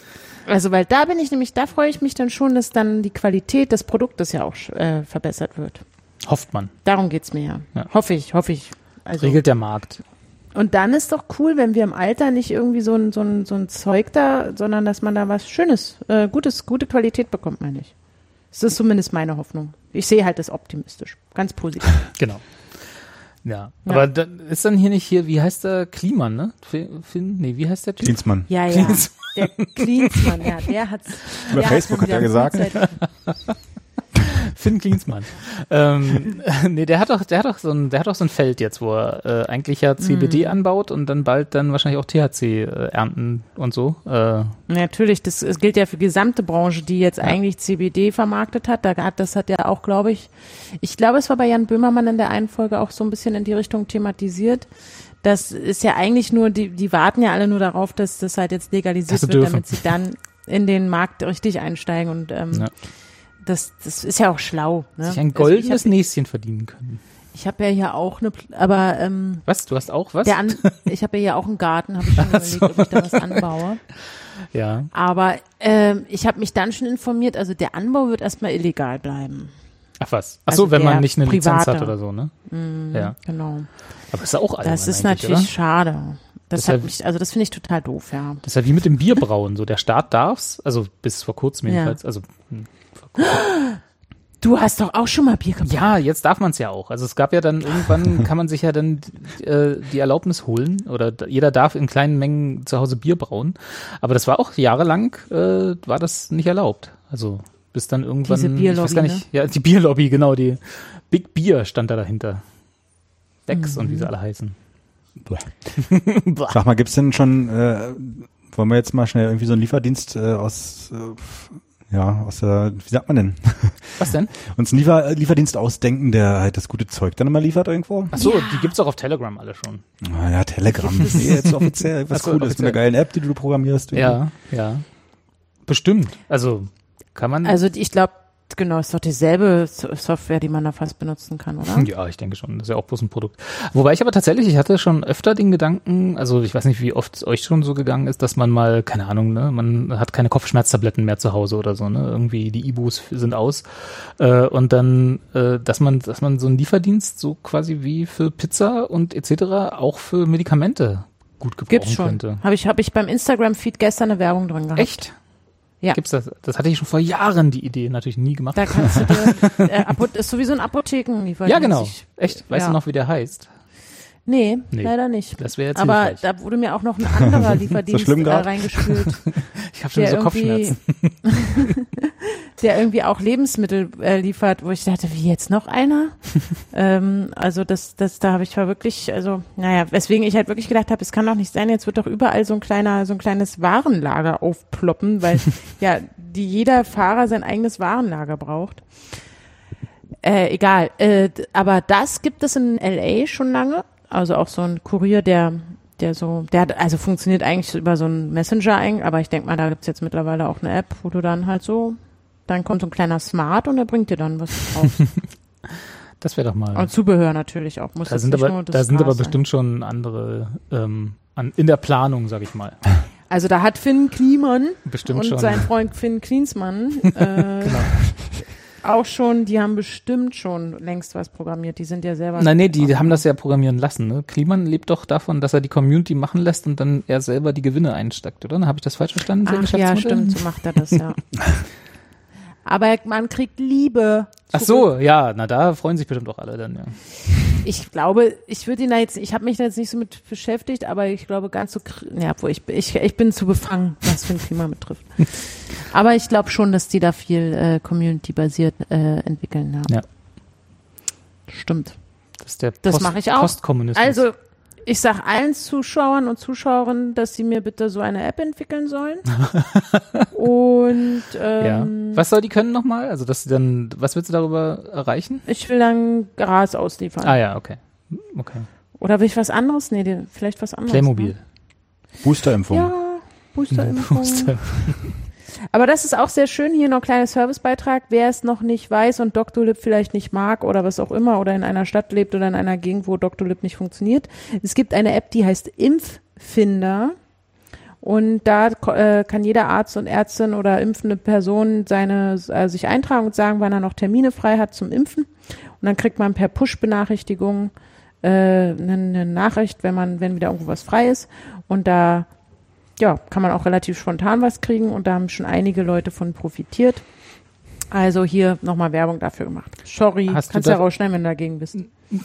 Also, weil da bin ich nämlich, da freue ich mich dann schon, dass dann die Qualität des Produktes ja auch äh, verbessert wird. Hofft man. Darum geht's mir ja. Ja. Hoffe ich, hoffe ich. Also, Regelt der Markt. und dann ist doch cool, wenn wir im Alter nicht irgendwie so ein, so ein, so ein Zeug da, sondern dass man da was Schönes, äh, Gutes, gute Qualität bekommt, meine ich. Das ist zumindest meine Hoffnung. Ich sehe halt das optimistisch. Ganz positiv. Genau. Ja, Ja. aber da ist dann hier nicht hier, wie heißt der? Kliman, ne? Finn, nee, wie heißt der Typ? Klinsmann. Ja, ja. Der Klinsmann, ja, der hat's. Über der Facebook hat wieder er gesagt. Zeit- Finn Klinsmann. ähm, nee, der hat doch, der hat doch so ein, der hat doch so ein Feld jetzt, wo er äh, eigentlich ja C B D Mhm. anbaut und dann bald dann wahrscheinlich auch T H C äh, ernten und so. Äh, Natürlich, das, das gilt ja für die gesamte Branche, die jetzt eigentlich C B D vermarktet hat. Da hat, das hat ja auch, glaube ich, ich glaube, es war bei Jan Böhmermann in der einen Folge auch so ein bisschen in die Richtung thematisiert. Das ist ja eigentlich nur, die, die warten ja alle nur darauf, dass das halt jetzt legalisiert Dass sie wird, dürfen. damit sie dann in den Markt richtig einsteigen und ähm, Ja. das, das ist ja auch schlau. Ne? sich ein Also goldenes ich habe Näschen verdienen können. ich hab ja hier auch eine, Pl- aber ähm, Was? Du hast auch was? der an, ich habe ja hier auch einen Garten, habe ich schon überlegt, ob ich da was anbaue. Ja. Aber ähm, ich habe mich dann schon informiert, also der Anbau wird erstmal illegal bleiben. Ach was. Ach so, Also wenn man der nicht eine Lizenz private. hat oder so, ne? Ja. Genau. Aber das ist ja auch albern Das ist eigentlich, natürlich oder? schade. Das, Das hat ist ja- mich, also das finde ich total doof, ja. Das ist ja wie mit dem Bierbrauen. So, der Staat darf's, also bis vor kurzem Ja. jedenfalls. Also hm, vor kurzem. Du hast doch auch schon mal Bier gebraut. Ja, jetzt darf man es ja auch. Also es gab ja dann irgendwann, kann man sich ja dann äh, die Erlaubnis holen oder da, jeder darf in kleinen Mengen zu Hause Bier brauen. Aber das war auch jahrelang, äh, war das nicht erlaubt. Also bis dann irgendwann, Diese Bierlobby, ich weiß gar nicht, ja, die Bierlobby, genau, die Big Beer stand da dahinter. Becks und wie sie alle heißen. Sag mal, gibt's denn schon, äh, wollen wir jetzt mal schnell irgendwie so einen Lieferdienst äh, aus, äh, ja, aus der, wie sagt man denn? Was denn? Uns einen Liefer, Lieferdienst ausdenken, der halt das gute Zeug dann immer liefert irgendwo? Ach so, die gibt's auch auf Telegram alle schon. Ah ja, Telegram. Nee, jetzt offiziell. Was Ach so, Cooles mit offiziell. einer geilen App, die du programmierst. Ja, ja. Bestimmt. Also kann man. Also ich glaube, genau, ist doch dieselbe So- Software, die man da fast benutzen kann, oder? Ja, ich denke schon. Das ist ja auch bloß ein Produkt. Wobei ich aber tatsächlich, ich hatte schon öfter den Gedanken, also ich weiß nicht, wie oft es euch schon so gegangen ist, dass man mal, keine Ahnung, ne, man hat keine Kopfschmerztabletten mehr zu Hause oder so, ne, irgendwie die Ibus sind aus, äh, und dann, äh, dass man, dass man so einen Lieferdienst so quasi wie für Pizza und et cetera auch für Medikamente gut gebrauchen Gibt's schon. könnte. Habe ich, hab ich beim Instagram-Feed gestern eine Werbung drin gehabt. Echt? Ja. Gibt's das? Das hatte ich schon vor Jahren die Idee, natürlich nie gemacht. Da kannst du dir, äh, Apothe- ist sowieso ein Apothekenlieferdienst. Ja, genau. Ich- Echt? Weißt ja. du noch, wie der heißt? Nee, Nee. leider nicht. Das wäre jetzt Aber hilfreich. da wurde mir auch noch ein anderer Lieferdienst schlimm äh, grad? reingespült, Ich habe schon der so irgendwie, Kopfschmerzen. der irgendwie auch Lebensmittel äh, liefert, wo ich dachte, wie jetzt noch einer? ähm, also das, das, da habe ich war wirklich, also naja, weswegen ich halt wirklich gedacht habe, es kann doch nicht sein, jetzt wird doch überall so ein kleiner, so ein kleines Warenlager aufploppen, weil ja die jeder Fahrer sein eigenes Warenlager braucht. Äh, egal, äh, d- aber das gibt es in L A schon lange. Also auch so ein Kurier, der, der so, der hat, also funktioniert eigentlich so über so einen Messenger, ein- aber ich denke mal, da gibt's jetzt mittlerweile auch eine App, wo du dann halt so, dann kommt so ein kleiner Smart und der bringt dir dann was drauf. Das wäre doch mal. Und Zubehör natürlich auch. Muss Da jetzt sind nicht aber, nur das da sind aber Glas sein. bestimmt schon andere ähm, an, in der Planung, sag ich mal. Also da hat Finn Kliman Bestimmt und schon. sein Freund Finn Klinsmann äh, Genau. auch schon, die haben bestimmt schon längst was programmiert. Die sind ja selber. Nein, nee, die haben das ja programmieren lassen. Ne? Kliman lebt doch davon, dass er die Community machen lässt und dann er selber die Gewinne einsteckt, oder? Habe ich das falsch verstanden? sein Ach ja, Geschäftsmodell? stimmt, so macht er das, ja. Aber man kriegt Liebe. Ach so, ja, na da freuen sich bestimmt auch alle dann, ja. Ich glaube, ich würde ihn da jetzt, ich habe mich da jetzt nicht so mit beschäftigt, aber ich glaube ganz so, kr- ja, wo ich, ich, ich bin zu befangen, was für ein Klima betrifft. Aber ich glaube schon, dass die da viel äh, Community-basiert äh, entwickeln. Ja. Ja. Stimmt. Das ist der Das Post- mache ich auch. Postkommunismus. Also, ich sag allen Zuschauern und Zuschauerinnen, dass sie mir bitte so eine App entwickeln sollen. Und ja. ähm, Was soll die können nochmal? Also, dass sie dann, was willst du darüber erreichen? ich will dann Gras ausliefern. Ah ja, okay. Okay. Oder will ich was anderes? Nee, die- vielleicht was anderes. Playmobil. Ne? Boosterimpfung. Ja, Boosterimpfung. Booster. Aber das ist auch sehr schön. Hier noch ein kleiner Servicebeitrag. Wer es noch nicht weiß und Doctolib vielleicht nicht mag oder was auch immer oder in einer Stadt lebt oder in einer Gegend, wo Doctolib nicht funktioniert. Es gibt eine App, die heißt Impffinder. Und da äh, kann jeder Arzt und Ärztin oder impfende Person seine äh, sich eintragen und sagen, wann er noch Termine frei hat zum Impfen. Und dann kriegt man per Push-Benachrichtigung äh, eine, eine Nachricht, wenn man, wenn wieder irgendwo was frei ist. Und da ja, kann man auch relativ spontan was kriegen und da haben schon einige Leute von profitiert. Also hier nochmal Werbung dafür gemacht. Sorry, Hast kannst du ja rausschneiden, wenn du dagegen bist.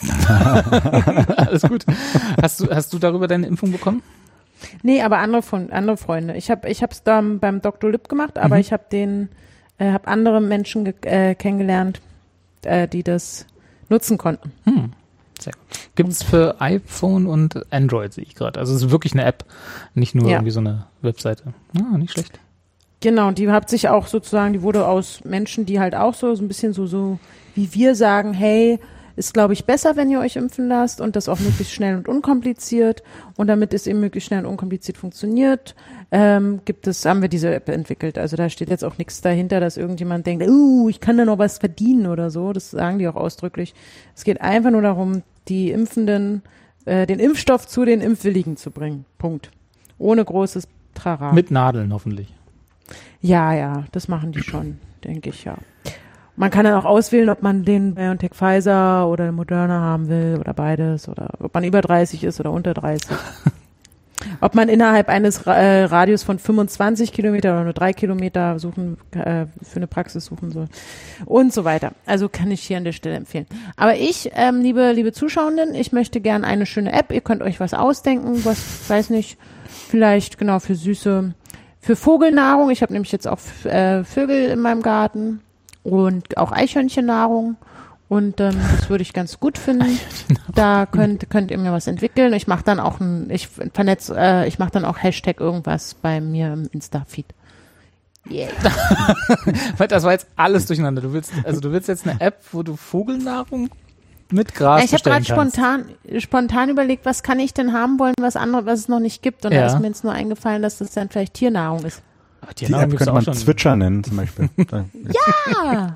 Alles gut. Hast du, hast du darüber deine Impfung bekommen? Nee, aber andere von andere Freunde. Ich habe ich hab's da beim Doktor Lipp gemacht, aber Mhm. ich habe den äh, habe andere Menschen ge- äh, kennengelernt, äh, die das nutzen konnten. Hm. Sehr gut. Gibt's für iPhone und Android, sehe ich gerade. Also es ist wirklich eine App, nicht nur Ja. irgendwie so eine Webseite. Ah, nicht schlecht. Genau, die hat sich auch sozusagen, die wurde aus Menschen, die halt auch so so ein bisschen so so wie wir sagen, hey, ist, glaube ich, besser, wenn ihr euch impfen lasst und das auch möglichst schnell und unkompliziert. Und damit es eben möglichst schnell und unkompliziert funktioniert, ähm, gibt es, haben wir diese App entwickelt. Also da steht jetzt auch nichts dahinter, dass irgendjemand denkt, uh, ich kann da noch was verdienen oder so. Das sagen die auch ausdrücklich. Es geht einfach nur darum, die Impfenden, äh, den Impfstoff zu den Impfwilligen zu bringen. Punkt. Ohne großes Trara. Mit Nadeln hoffentlich. Ja, ja, das machen die schon, denke ich, ja. Man kann dann auch auswählen, ob man den BioNTech Pfizer oder Moderna haben will oder beides oder ob man über dreißig ist oder unter dreißig. Ob man innerhalb eines äh, Radius von fünfundzwanzig Kilometer oder nur drei Kilometer suchen, äh, für eine Praxis suchen soll und so weiter. Also kann ich hier an der Stelle empfehlen. Aber ich, ähm, liebe, liebe Zuschauenden, ich möchte gern eine schöne App. Ihr könnt euch was ausdenken, was, weiß nicht, vielleicht genau für süße, für Vogelnahrung. Ich habe nämlich jetzt auch äh, Vögel in meinem Garten. Und auch Eichhörnchennahrung. Und ähm, das würde ich ganz gut finden. Da könnt, könnt ihr mir was entwickeln. Ich mache dann auch ein, ich vernetz, äh, ich mache dann auch Hashtag irgendwas bei mir im Insta-Feed. Yeah. Das war jetzt alles durcheinander. Du willst, also du willst jetzt eine App, wo du Vogelnahrung mit Gras Ja, ich habe bestellen gerade kannst. spontan, spontan überlegt, was kann ich denn haben wollen, was andere, was es noch nicht gibt. Und Ja. da ist mir jetzt nur eingefallen, dass das dann vielleicht Tiernahrung ist. Aber Die Nahrung App gibt's könnte auch man schon. Zwitscher nennen, zum Beispiel. Da- Ah!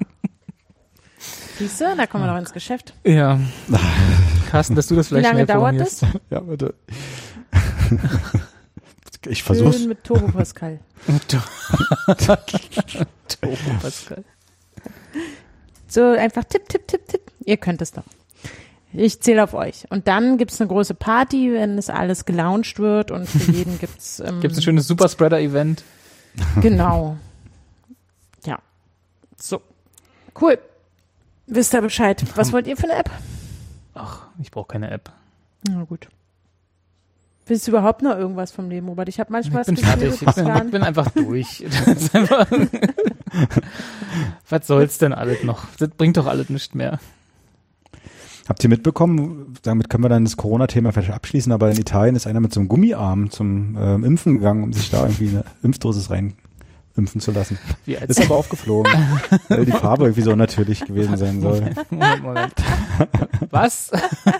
Siehst du, da kommen wir doch ins Geschäft. Ja. Carsten, dass du das Wie vielleicht lange schnell dauert programmierst. das? Ja, bitte. Ich versuch's. Schön mit Turbo Pascal. Turbo Pascal. So einfach tipp, tipp, tipp, tipp. Ihr könnt es doch. Ich zähle auf euch. Und dann gibt's eine große Party, wenn es alles gelauncht wird und für jeden gibt's ähm, Gibt's ein schönes Superspreader-Event? Genau. Ja. So. Cool. Wisst ihr Bescheid. Was wollt ihr für eine App? Ach, ich brauche keine App. Na gut. Willst du überhaupt noch irgendwas vom Leben, Robert? Ich habe manchmal Ich bin das Gefühl, fertig. du Ich bist gar bin, ich nicht- bin einfach durch. Das ist einfach Was soll's denn alles noch? Das bringt doch alles nicht mehr. Habt ihr mitbekommen, damit können wir dann das Corona-Thema vielleicht abschließen, aber in Italien ist einer mit so einem Gummiarm zum ähm, Impfen gegangen, um sich da irgendwie eine Impfdosis rein impfen zu lassen. Wie als Ist aber aufgeflogen, weil die Farbe irgendwie so unnatürlich gewesen sein soll. Moment, Moment. Was?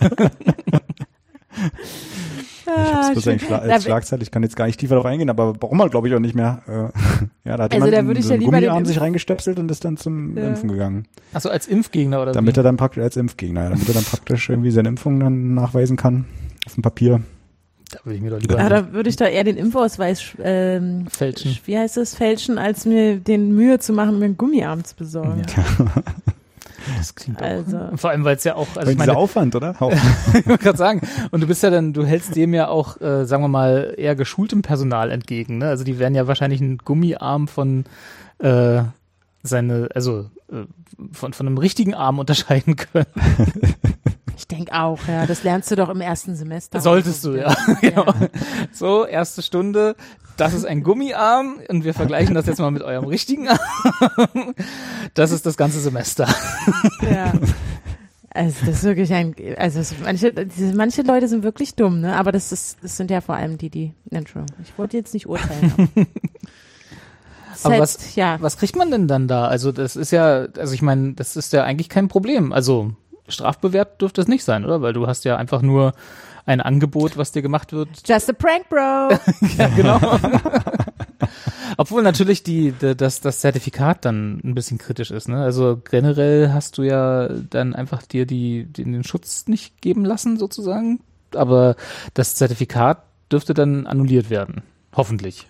Ich hab's bloß schön. eigentlich schla Da als wi- Schlagzeile, ich kann jetzt gar nicht tiefer darauf eingehen, aber warum man glaube ich auch nicht mehr. Äh, ja, da hat Also jemand da würde ich so ja einen lieber den Gummiarm Impf- sich reingestöpselt und ist dann zum Ja. Impfen gegangen. Achso, als Impfgegner oder Damit wie? er dann praktisch als Impfgegner, damit er dann praktisch irgendwie seine Impfung dann nachweisen kann auf dem Papier. Da würde ich mir doch lieber Ja, da würde ich da eher den Impfausweis ähm, fälschen. wie heißt das, fälschen, als mir den Mühe zu machen, mir einen Gummiarm zu besorgen. Das klingt auch. Also. Vor allem, weil es ja auch, also ich Dieser meine, Aufwand, oder? Auch. ich wollte gerade sagen, und du bist ja dann, du hältst dem ja auch, äh, sagen wir mal, eher geschultem Personal entgegen, ne? Also die werden ja wahrscheinlich einen Gummiarm von äh, seine, also äh, von, von einem richtigen Arm unterscheiden können. Ich denke auch, ja. Das lernst du doch im ersten Semester. Solltest du, ja. Genau. So, erste Stunde, das ist ein Gummiarm und wir vergleichen das jetzt mal mit eurem richtigen Arm. Das ist das ganze Semester. Ja. Also das ist wirklich ein, also es, manche, diese, manche Leute sind wirklich dumm, ne? Aber das ist, das sind ja vor allem die, die, Entschuldigung, ich wollte jetzt nicht urteilen. Aber, Das Aber heißt, was, ja, was kriegt man denn dann da? Also das ist ja, also ich meine, das ist ja eigentlich kein Problem. Also strafbewehrt dürfte es nicht sein, oder? Weil du hast ja einfach nur ein Angebot, was dir gemacht wird. just a prank, bro. Ja, genau. Obwohl natürlich die, die das, das Zertifikat dann ein bisschen kritisch ist, ne? Also generell hast du ja dann einfach dir die, die den Schutz nicht geben lassen, sozusagen. Aber das Zertifikat dürfte dann annulliert werden. Hoffentlich.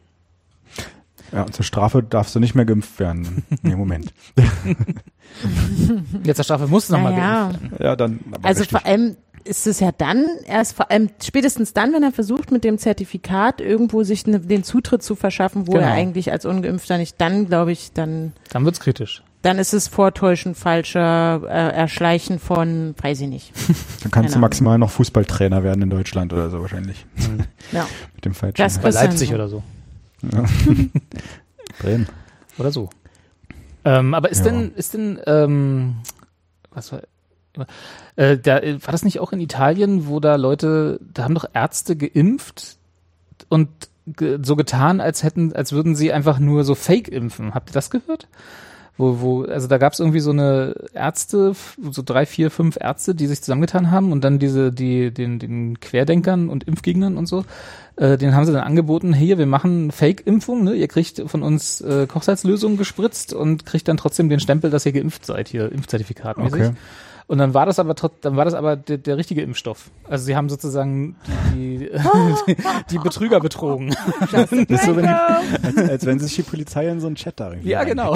Ja, und zur Strafe darfst du nicht mehr geimpft werden. Nee, Moment. Jetzt zur Strafe musst du nochmal Naja. geimpft werden. Ja, dann. Aber Also richtig. vor allem ist es ja dann erst vor allem spätestens dann, wenn er versucht mit dem Zertifikat irgendwo sich ne, den Zutritt zu verschaffen, wo Genau. er eigentlich als Ungeimpfter nicht, dann glaube ich, dann Dann wird's kritisch. dann ist es Vortäuschen falscher äh, Erschleichen von, weiß ich nicht. Dann kannst du Keine maximal noch Fußballtrainer werden in Deutschland oder so wahrscheinlich. Ja. Mit dem falschen. Das- Bei ist dann Leipzig so. oder so. Ja. Bremen. Oder so. Ähm, aber ist Ja. denn, ist denn, ähm, was war, äh, da, war das nicht auch in Italien, wo da Leute, da haben doch Ärzte geimpft und ge, so getan, als hätten, als würden sie einfach nur so Fake impfen. Habt ihr das gehört? Wo, wo, also da gab es irgendwie so eine Ärzte, so drei, vier, fünf Ärzte, die sich zusammengetan haben und dann diese, die, den, den Querdenkern und Impfgegnern und so, äh, denen haben sie dann angeboten, hier, wir machen Fake-Impfung, ne? Ihr kriegt von uns äh, Kochsalzlösung gespritzt und kriegt dann trotzdem den Stempel, dass ihr geimpft seid, hier, Impfzertifikatmäßig. Okay. Und dann war das aber trotz, dann war das aber der, der richtige Impfstoff. Also sie haben sozusagen die, die, die Betrüger betrogen. Das ist so, wenn die, als, als wenn sich die Polizei in so einen Chat da irgendwie Ja, rein- genau.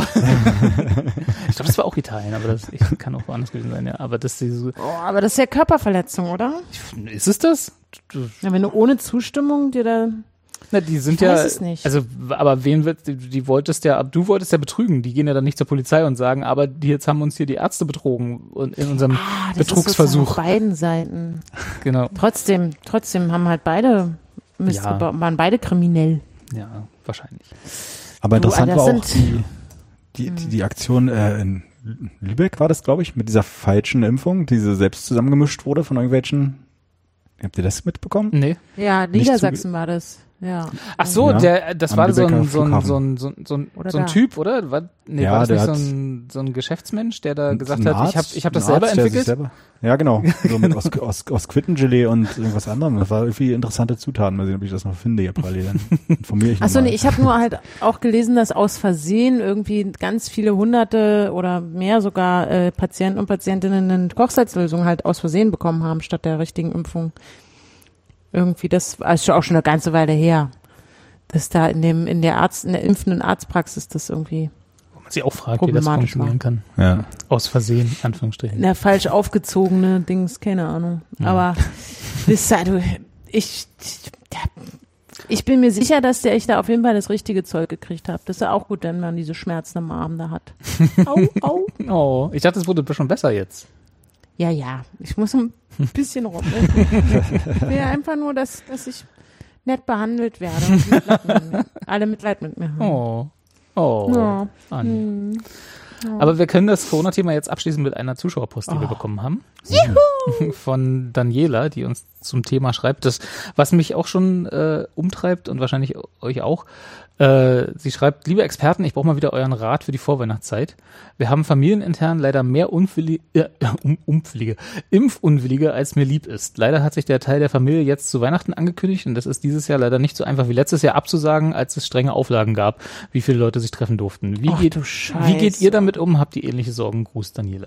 Ich glaube, das war auch Italien, aber das ich, kann auch woanders gewesen sein, ja. Aber das ist so, Oh, aber das ist ja Körperverletzung, oder? ist es das? Du, Ja, wenn du ohne Zustimmung dir da, na, die sind Ich ja, weiß es nicht. also, aber wen wird, die, die wolltest ja, du wolltest ja betrügen. Die gehen ja dann nicht zur Polizei und sagen, aber die jetzt haben uns hier die Ärzte betrogen und in unserem ah, das ist Betrugsversuch. sozusagen auf beiden Seiten. Genau. Trotzdem, trotzdem haben halt beide Mist Ja. gebaut, waren beide kriminell. Ja, wahrscheinlich. Aber Du, interessant das war auch sind- die, die, die, die Aktion äh, in Lübeck war das, glaube ich, mit dieser falschen Impfung, die so selbst zusammengemischt wurde von irgendwelchen. Habt ihr das mitbekommen? Nee. Ja, Nicht Niedersachsen war das. Ja. Ach so, Ja, der, das am war so ein, Lübecker so ein, Flughafen. so ein, so ein, so ein, Oder so ein da. Typ, oder? War, nee, Ja, war das der nicht so hat- ein, so ein Geschäftsmensch, der da gesagt Ein hat, ich habe Arzt, ich hab das ein selber Arzt, der sich entwickelt? Selber, ja, genau. So mit aus, aus, aus Quittengelee und irgendwas anderem. Das war irgendwie interessante Zutaten. Mal sehen, ob ich das noch finde hier parallel. Dann informiere ich Achso, nochmal. nee, ich habe nur halt auch gelesen, dass aus Versehen irgendwie ganz viele Hunderte oder mehr sogar äh, Patienten und Patientinnen eine Kochsalzlösung halt aus Versehen bekommen haben, statt der richtigen Impfung. Irgendwie, das war ist auch schon eine ganze Weile her. Dass da in dem, in der Arzt, in der impfenden Arztpraxis das irgendwie Wo man sich auch fragt, wie das Problematisch funktionieren kann. Ja. Aus Versehen, in Anführungsstrichen. eine falsch aufgezogene Dings, keine Ahnung. Aber wisst ihr, du, ich, ich bin mir sicher, dass der ich da auf jeden Fall das richtige Zeug gekriegt habe. Das ist ja auch gut, wenn man diese Schmerzen am Arm da hat. Au, au. Oh, ich dachte, es wurde schon besser jetzt. Ja, ja, ich muss ein bisschen rumpeln. Ich will ja einfach nur, dass, dass ich nett behandelt werde. Und Mitleid mit mir- alle Mitleid mit mir haben. Oh. Oh. Ja. Anni. Hm. Aber wir können das Corona-Thema jetzt abschließen mit einer Zuschauerpost, die wir bekommen haben. Juhu! Von Daniela, die uns zum Thema schreibt. Das, was mich auch schon äh, umtreibt und wahrscheinlich euch auch. Äh, sie schreibt, liebe Experten, ich brauche mal wieder euren Rat für die Vorweihnachtszeit. Wir haben familienintern leider mehr unwillige, äh, um, unwillige, Impfunwillige, als mir lieb ist. Leider hat sich der Teil der Familie jetzt zu Weihnachten angekündigt und das ist dieses Jahr leider nicht so einfach wie letztes Jahr abzusagen, als es strenge Auflagen gab, wie viele Leute sich treffen durften. Wie, Ach, geht, du wie geht Scheiße. ihr damit um? Habt ihr ähnliche Sorgen? Gruß, Daniela.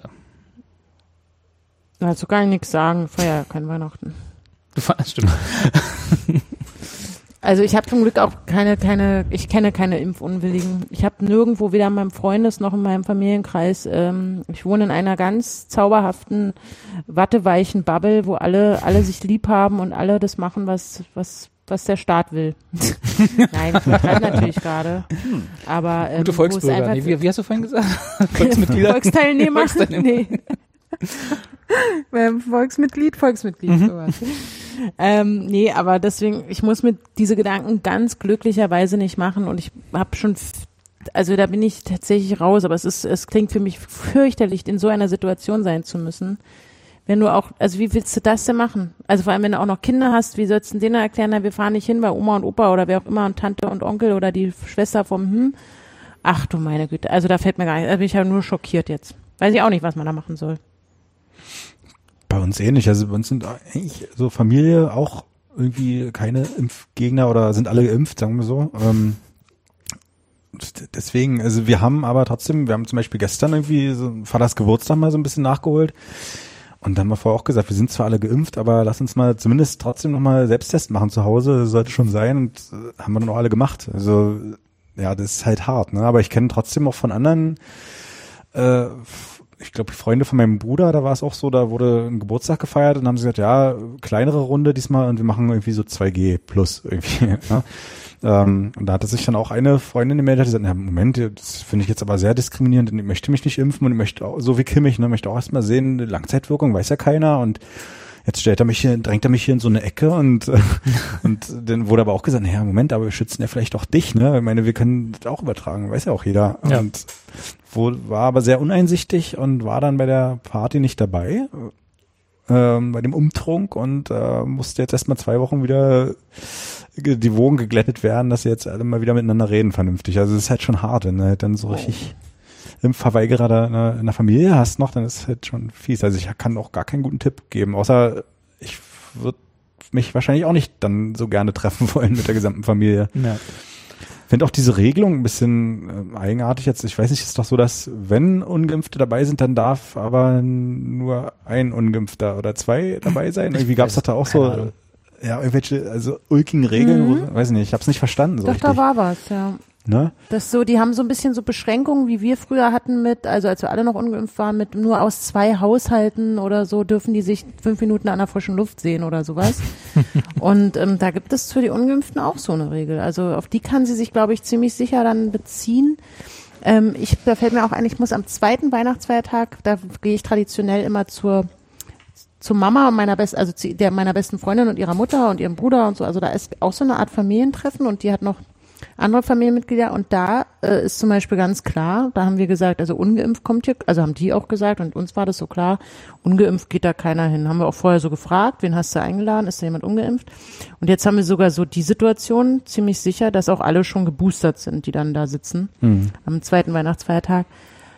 Dazu kann ich nichts sagen. Feier kein Weihnachten. Stimmt. Also ich habe zum Glück auch keine, keine, ich kenne keine Impfunwilligen. Ich habe nirgendwo, weder in meinem Freundes- noch in meinem Familienkreis, ähm, ich wohne in einer ganz zauberhaften, watteweichen Bubble, wo alle, alle sich lieb haben und alle das machen, was, was, was der Staat will. Nein, ich übertreibe natürlich gerade. Aber ähm, Gute wo es Volksbürger. einfach- Nee, wie, wie hast du vorhin gesagt? Volksmitglieder? Volksteilnehmer? Volksteilnehmer. Nee. Ähm, Volksmitglied, Volksmitglied, Mhm. sowas. Ähm, nee, aber deswegen, ich muss mir diese Gedanken ganz glücklicherweise nicht machen und ich habe schon, f- also da bin ich tatsächlich raus, aber es ist, es klingt für mich fürchterlich, in so einer Situation sein zu müssen. Wenn du auch, also wie willst du das denn machen? Also vor allem, wenn du auch noch Kinder hast, wie sollst du denen erklären, na, wir fahren nicht hin, weil Oma und Opa oder wer auch immer und Tante und Onkel oder die Schwester vom Hm. Ach du meine Güte, also da fällt mir gar nicht, da bin ich ja nur schockiert jetzt. Weiß ich auch nicht, was man da machen soll. Bei uns ähnlich. Also bei uns sind eigentlich so Familie auch irgendwie keine Impfgegner oder sind alle geimpft, sagen wir so. Ähm, deswegen, also wir haben aber trotzdem, wir haben zum Beispiel gestern irgendwie so Vaters Geburtstag mal so ein bisschen nachgeholt. Und dann haben wir vorher auch gesagt, wir sind zwar alle geimpft, aber lass uns mal zumindest trotzdem nochmal Selbsttest machen zu Hause, das sollte schon sein, und äh, haben wir dann auch alle gemacht. Also ja, das ist halt hart, ne? Aber ich kenne trotzdem auch von anderen, äh, ich glaube, Freunde von meinem Bruder, da war es auch so, da wurde ein Geburtstag gefeiert und haben sie gesagt, ja, kleinere Runde diesmal und wir machen irgendwie so zwei G plus irgendwie. Ne? Ähm, und da hatte sich dann auch eine Freundin gemeldet, die gesagt, na, Moment, das finde ich jetzt aber sehr diskriminierend und ich möchte mich nicht impfen und ich möchte auch, so wie Kimmich, ne, möchte auch erstmal sehen, eine Langzeitwirkung weiß ja keiner, und jetzt stellt er mich hier, drängt er mich hier in so eine Ecke und, äh, und dann wurde aber auch gesagt, naja, Moment, aber wir schützen ja vielleicht auch dich, ne? Ich meine, wir können das auch übertragen, weiß ja auch jeder. Ja. Und wo, war aber sehr uneinsichtig und war dann bei der Party nicht dabei, ähm, bei dem Umtrunk, und äh, musste jetzt erstmal zwei Wochen wieder die Wogen geglättet werden, dass sie jetzt alle mal wieder miteinander reden vernünftig. Also es ist halt schon hart, wenn du halt dann so richtig Impfverweigerer da in der, in der Familie hast noch, dann ist es halt schon fies. Also ich kann auch gar keinen guten Tipp geben, außer ich würde mich wahrscheinlich auch nicht dann so gerne treffen wollen mit der gesamten Familie. Ja. Ich finde auch diese Regelung ein bisschen äh, eigenartig jetzt. Ich weiß nicht, ist doch so, dass wenn Ungeimpfte dabei sind, dann darf aber nur ein Ungeimpfter oder zwei dabei sein. Irgendwie gab es doch da auch so Ahnung. ja irgendwelche also ulkigen Regeln, Mhm. wo, weiß nicht, ich habe es nicht verstanden so Doch, richtig. da war was, ja. Ne? Das so, die haben so ein bisschen so Beschränkungen, wie wir früher hatten mit, also als wir alle noch ungeimpft waren, mit nur aus zwei Haushalten oder so dürfen die sich fünf Minuten an der frischen Luft sehen oder sowas. Und ähm, da gibt es für die Ungeimpften auch so eine Regel. Also auf die kann sie sich, glaube ich, ziemlich sicher dann beziehen. Ähm, ich, da fällt mir auch ein, ich muss am zweiten Weihnachtsfeiertag, da gehe ich traditionell immer zur zur Mama und meiner besten, also zu der meiner besten Freundin und ihrer Mutter und ihrem Bruder und so. Also da ist auch so eine Art Familientreffen und die hat noch andere Familienmitglieder, und da äh, ist zum Beispiel ganz klar, da haben wir gesagt, also ungeimpft kommt hier, also haben die auch gesagt und uns war das so klar, ungeimpft geht da keiner hin. Haben wir auch vorher so gefragt, wen hast du eingeladen, ist da jemand ungeimpft? Und jetzt haben wir sogar so die Situation ziemlich sicher, dass auch alle schon geboostert sind, die dann da sitzen Mhm. am zweiten Weihnachtsfeiertag.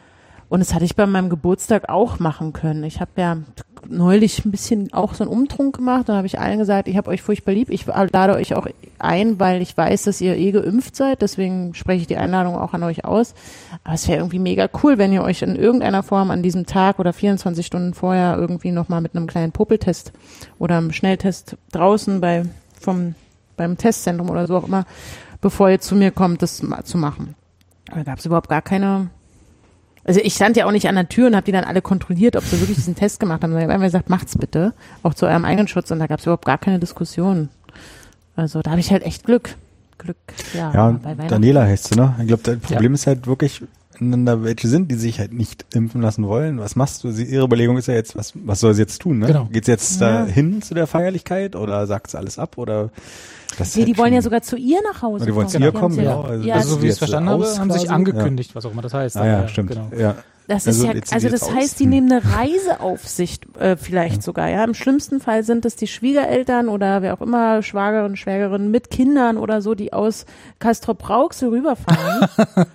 Und das hatte ich bei meinem Geburtstag auch machen können. Ich habe ja neulich ein bisschen auch so einen Umtrunk gemacht. Da habe ich allen gesagt, ich habe euch furchtbar lieb. Ich lade euch auch ein, weil ich weiß, dass ihr eh geimpft seid. Deswegen spreche ich die Einladung auch an euch aus. Aber es wäre irgendwie mega cool, wenn ihr euch in irgendeiner Form an diesem Tag oder vierundzwanzig Stunden vorher irgendwie nochmal mit einem kleinen Popeltest oder einem Schnelltest draußen bei vom beim Testzentrum oder so auch immer, bevor ihr zu mir kommt, das ma- zu machen. Da gab es überhaupt gar keine. Also ich stand ja auch nicht an der Tür und habe die dann alle kontrolliert, ob sie wirklich diesen Test gemacht haben. Ich habe einfach gesagt, macht's bitte, auch zu eurem eigenen Schutz. Und da gab es überhaupt gar keine Diskussion. Also da habe ich halt echt Glück. Glück, ja. Ja, bei Weihnachten. Daniela heißt sie, ne? Ich glaube, das Problem Ja. ist halt wirklich, wenn da welche sind, die sich halt nicht impfen lassen wollen. Was machst du? Sie, ihre Überlegung ist ja jetzt, was, was soll sie jetzt tun, ne? Genau. Geht's jetzt Ja. da hin zu der Feierlichkeit oder sagt sie alles ab oder? Das ist Nee, halt die wollen schon- ja sogar zu ihr nach Hause Die wollen zu kommen. ihr Die kommen, haben sie- genau. Also Ja, das Also so ist wie ich es jetzt verstanden aus habe, haben sich quasi? angekündigt, was auch immer das heißt. Ah ja, Aber stimmt. Genau. Ja. Das Also ist ja, jetzt also sieht das es heißt, aus. die Hm. nehmen eine Reiseaufsicht äh, vielleicht sogar, ja. Im schlimmsten Fall sind es die Schwiegereltern oder wer auch immer, Schwagerin, Schwägerin mit Kindern oder so, die aus Castrop-Rauxel rüberfahren.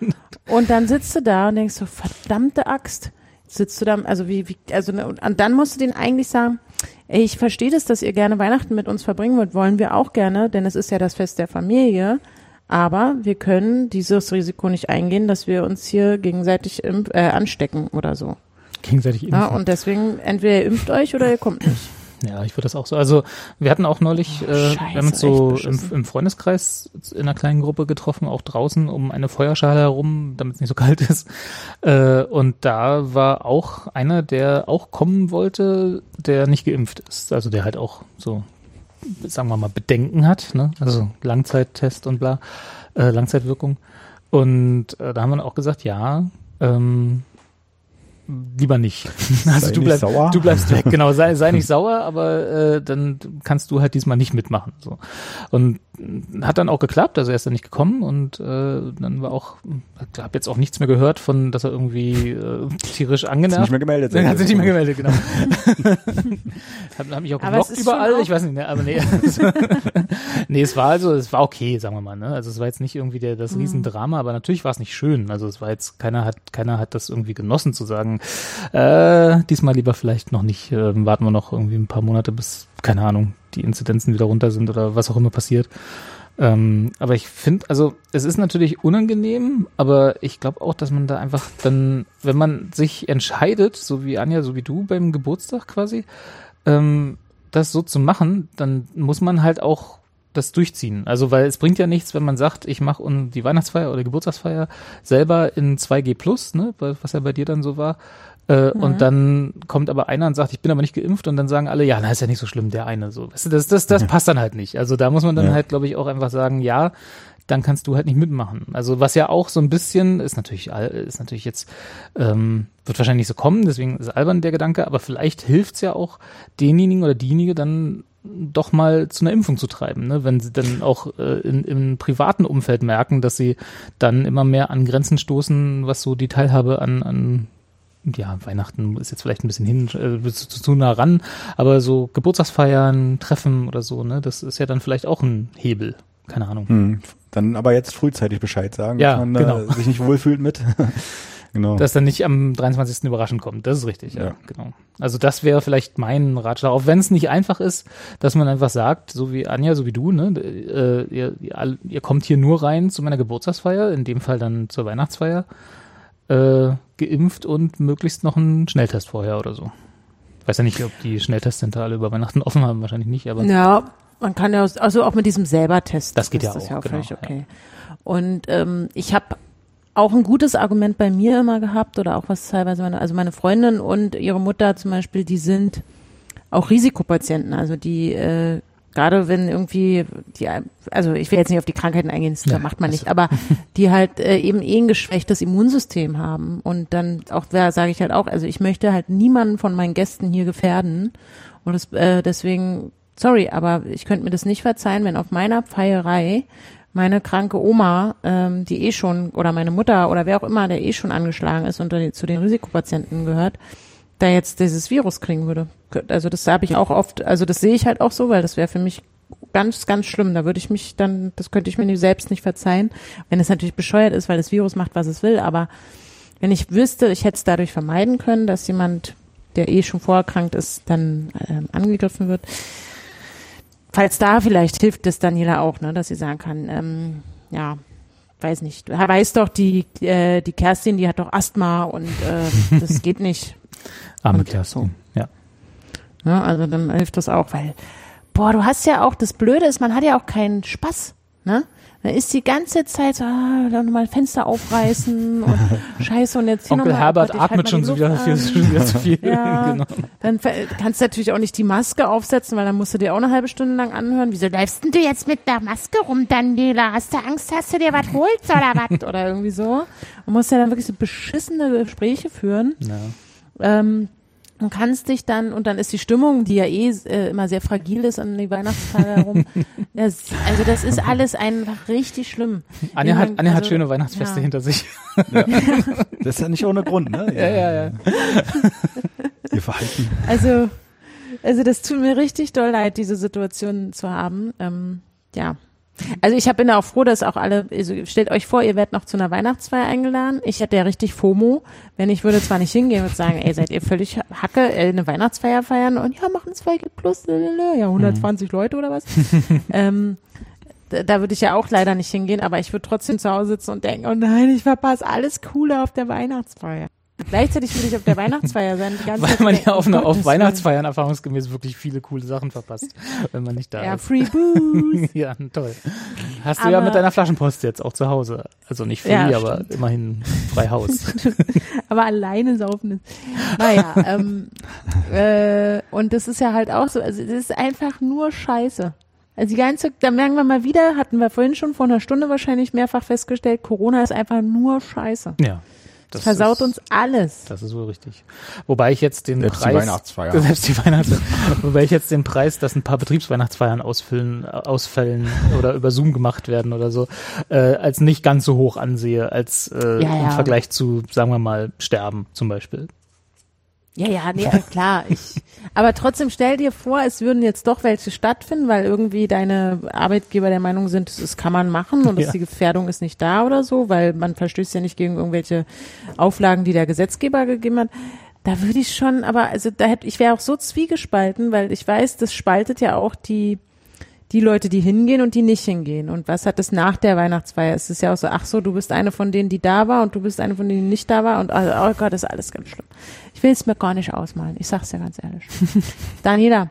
Und dann sitzt du da und denkst so, verdammte Axt. Sitzt du da, also wie, wie also ne, und dann musst du denen eigentlich sagen, ey, ich verstehe das, dass ihr gerne Weihnachten mit uns verbringen wollt, wollen wir auch gerne, denn es ist ja das Fest der Familie. Aber wir können dieses Risiko nicht eingehen, dass wir uns hier gegenseitig impf, äh, anstecken oder so. Gegenseitig impfen. Ja, und deswegen entweder ihr impft euch oder ihr kommt nicht. Ja, ich würde das auch so. Also wir hatten auch neulich, Oh, äh, Scheiße, wir haben uns so echt im, beschissen. im Freundeskreis in einer kleinen Gruppe getroffen, auch draußen um eine Feuerschale herum, damit es nicht so kalt ist. Äh, und da war auch einer, der auch kommen wollte, der nicht geimpft ist. Also der halt auch so, sagen wir mal, Bedenken hat, ne? Also Langzeittest und bla, äh, Langzeitwirkung. Und äh, da haben wir auch gesagt, ja, ähm, lieber nicht. Also Sei du nicht bleibst, sauer. du bleibst weg, genau, sei, sei nicht sauer, aber äh, dann kannst du halt diesmal nicht mitmachen. So. Und hat dann auch geklappt, also er ist dann nicht gekommen und äh, dann war auch, ich habe jetzt auch nichts mehr gehört von, dass er irgendwie äh, tierisch Ist angenervt. nicht mehr gemeldet. Dann hat sich nicht mehr gemeldet, genau. hat, hat mich auch Aber es geblockt ist schon überall, auch- ich weiß nicht, ne, aber nee. nee, es war also, es war okay, sagen wir mal, ne? Also es war jetzt nicht irgendwie der, das Riesendrama, aber natürlich war es nicht schön. Also es war jetzt, keiner hat, keiner hat das irgendwie genossen zu sagen, äh, diesmal lieber vielleicht noch nicht, äh, warten wir noch irgendwie ein paar Monate bis, keine Ahnung, die Inzidenzen wieder runter sind oder was auch immer passiert. Ähm, aber ich finde, also es ist natürlich unangenehm, aber ich glaube auch, dass man da einfach dann, wenn man sich entscheidet, so wie Anja, so wie du beim Geburtstag quasi, ähm, das so zu machen, dann muss man halt auch das durchziehen. Also weil es bringt ja nichts, wenn man sagt, ich mache die Weihnachtsfeier oder Geburtstagsfeier selber in zwei G plus, ne, was ja bei dir dann so war. Äh, mhm. Und dann kommt aber einer und sagt, ich bin aber nicht geimpft, und dann sagen alle, ja, na, ist ja nicht so schlimm, der eine so. Weißt du, das, das, das passt dann halt nicht. Also da muss man dann ja. halt, glaube ich, auch einfach sagen, ja, dann kannst du halt nicht mitmachen. Also was ja auch so ein bisschen ist natürlich, ist natürlich jetzt, ähm, wird wahrscheinlich nicht so kommen, deswegen ist albern der Gedanke, aber vielleicht hilft's ja auch denjenigen oder diejenige dann doch mal zu einer Impfung zu treiben, ne? Wenn sie dann auch äh, in, im privaten Umfeld merken, dass sie dann immer mehr an Grenzen stoßen, was so die Teilhabe an, an ja, Weihnachten ist jetzt vielleicht ein bisschen hin, äh, zu, zu nah ran, aber so Geburtstagsfeiern, Treffen oder so, ne, das ist ja dann vielleicht auch ein Hebel. Keine Ahnung. Hm. Dann aber jetzt frühzeitig Bescheid sagen, ja, dass man genau. äh, sich nicht wohlfühlt mit. Genau. Dass dann nicht am dreiundzwanzigsten überraschend kommt. Das ist richtig, ja, ja. Genau. Also das wäre vielleicht mein Ratschlag, auch wenn es nicht einfach ist, dass man einfach sagt, so wie Anja, so wie du, ne, äh, ihr, ihr, ihr kommt hier nur rein zu meiner Geburtstagsfeier, in dem Fall dann zur Weihnachtsfeier, äh, geimpft und möglichst noch einen Schnelltest vorher oder so. Ich weiß ja nicht, ob die Schnelltestcenter alle über Weihnachten offen haben, wahrscheinlich nicht, aber. Ja, man kann ja, also auch mit diesem Selber-Test. Das geht ja auch. Das ist ja auch genau, völlig okay. Ja. Und ähm, ich habe auch ein gutes Argument bei mir immer gehabt, oder auch was teilweise meine, also meine Freundin und ihre Mutter zum Beispiel, die sind auch Risikopatienten, also die äh, gerade wenn irgendwie die, also ich will jetzt nicht auf die Krankheiten eingehen, das ja, macht man nicht, aber die halt äh, eben eh ein geschwächtes Immunsystem haben, und dann auch, da sage ich halt auch, also ich möchte halt niemanden von meinen Gästen hier gefährden, und das, äh, deswegen, sorry, aber ich könnte mir das nicht verzeihen, wenn auf meiner Feierei meine kranke Oma, ähm, die eh schon, oder meine Mutter oder wer auch immer, der eh schon angeschlagen ist und zu den Risikopatienten gehört, da jetzt dieses Virus kriegen würde. Also das habe ich auch oft, also das sehe ich halt auch so, weil das wäre für mich ganz, ganz schlimm. Da würde ich mich dann, das könnte ich mir selbst nicht verzeihen, wenn es natürlich bescheuert ist, weil das Virus macht, was es will. Aber wenn ich wüsste, ich hätte es dadurch vermeiden können, dass jemand, der eh schon vorerkrankt ist, dann ähm, angegriffen wird. Falls da vielleicht hilft es Daniela auch, ne, dass sie sagen kann, ähm, ja, weiß nicht, du weißt doch, die äh, die Kerstin, die hat doch Asthma und äh, das geht nicht. Arme Kerstin, ja. Ja. Also dann hilft das auch, weil, boah, du hast ja auch, das Blöde ist, man hat ja auch keinen Spaß, ne? Dann ist die ganze Zeit so, ah, dann mal Fenster aufreißen und Scheiße und jetzt hier Onkel noch mal, Herbert Gott, atmet schon so wieder, viel, schon wieder zu viel. Ja, genau. Dann kannst du natürlich auch nicht die Maske aufsetzen, weil dann musst du dir auch eine halbe Stunde lang anhören. Wieso läufst denn du jetzt mit der Maske rum, Daniela? Hast du Angst, hast du dir was holst oder was? Oder irgendwie so. Man muss ja dann wirklich so beschissene Gespräche führen. Ja. Ähm, und kannst dich dann, und dann ist die Stimmung, die ja eh äh, immer sehr fragil ist an die Weihnachtstage herum, das, also das ist alles einfach richtig schlimm. Anja hat, Anja also, hat schöne Weihnachtsfeste ja. hinter sich. Ja. Das ist ja nicht ohne Grund, ne? Ja, ja, ja. Ihr Verhalten. Also, also das tut mir richtig doll leid, diese Situation zu haben. Ähm, ja. Also ich hab, bin da auch froh, dass auch alle, also stellt euch vor, ihr werdet noch zu einer Weihnachtsfeier eingeladen. Ich hätte ja richtig FOMO, wenn ich würde zwar nicht hingehen und sagen, ey, seid ihr völlig Hacke, äh, eine Weihnachtsfeier feiern und ja, machen zwei G plus, ja, hundertzwanzig mhm. Leute oder was. ähm, da, da würde ich ja auch leider nicht hingehen, aber ich würde trotzdem zu Hause sitzen und denken, oh nein, ich verpasse alles Coole auf der Weihnachtsfeier. Gleichzeitig würde ich auf der Weihnachtsfeier sein. Die ganze Weil Zeit man denken, ja auf, oh eine, Gottes auf Weihnachtsfeiern erfahrungsgemäß wirklich viele coole Sachen verpasst, wenn man nicht da ja, ist. Free Booze. Ja, toll. Hast du Aber, ja mit deiner Flaschenpost jetzt auch zu Hause. Also nicht free, Ja, aber stimmt. immerhin frei Haus. Aber alleine saufen ist. Naja, ähm, äh, und das ist ja halt auch so, also das ist einfach nur Scheiße. Also die ganze, da merken wir mal wieder, hatten wir vorhin schon vor einer Stunde wahrscheinlich mehrfach festgestellt, Corona ist einfach nur Scheiße. Ja. Das versaut ist, uns alles. Das ist wohl richtig. Wobei ich jetzt den Selbst Preis. die Weihnachtsfeier. Selbst die Weihnachtsfeier. Wobei ich jetzt den Preis, dass ein paar Betriebsweihnachtsfeiern ausfüllen, ausfällen oder über Zoom gemacht werden oder so, äh, als nicht ganz so hoch ansehe, als äh, Ja, ja. im Vergleich zu, sagen wir mal, Sterben zum Beispiel. Ja, ja, nee, klar. Ich, aber trotzdem stell dir vor, es würden jetzt doch welche stattfinden, weil irgendwie deine Arbeitgeber der Meinung sind, das, das kann man machen und Ja. dass die Gefährdung ist nicht da oder so, weil man verstößt ja nicht gegen irgendwelche Auflagen, die der Gesetzgeber gegeben hat. Da würde ich schon, aber also da hätte ich wäre auch so zwiegespalten, weil ich weiß, das spaltet ja auch die die Leute, die hingehen und die nicht hingehen. Und was hat es nach der Weihnachtsfeier? Es ist ja auch so, ach so, du bist eine von denen, die da war und du bist eine von denen, die nicht da war und oh, oh Gott, das ist alles ganz schlimm. Ich will es mir gar nicht ausmalen. Ich sag's ja ganz ehrlich. Daniela,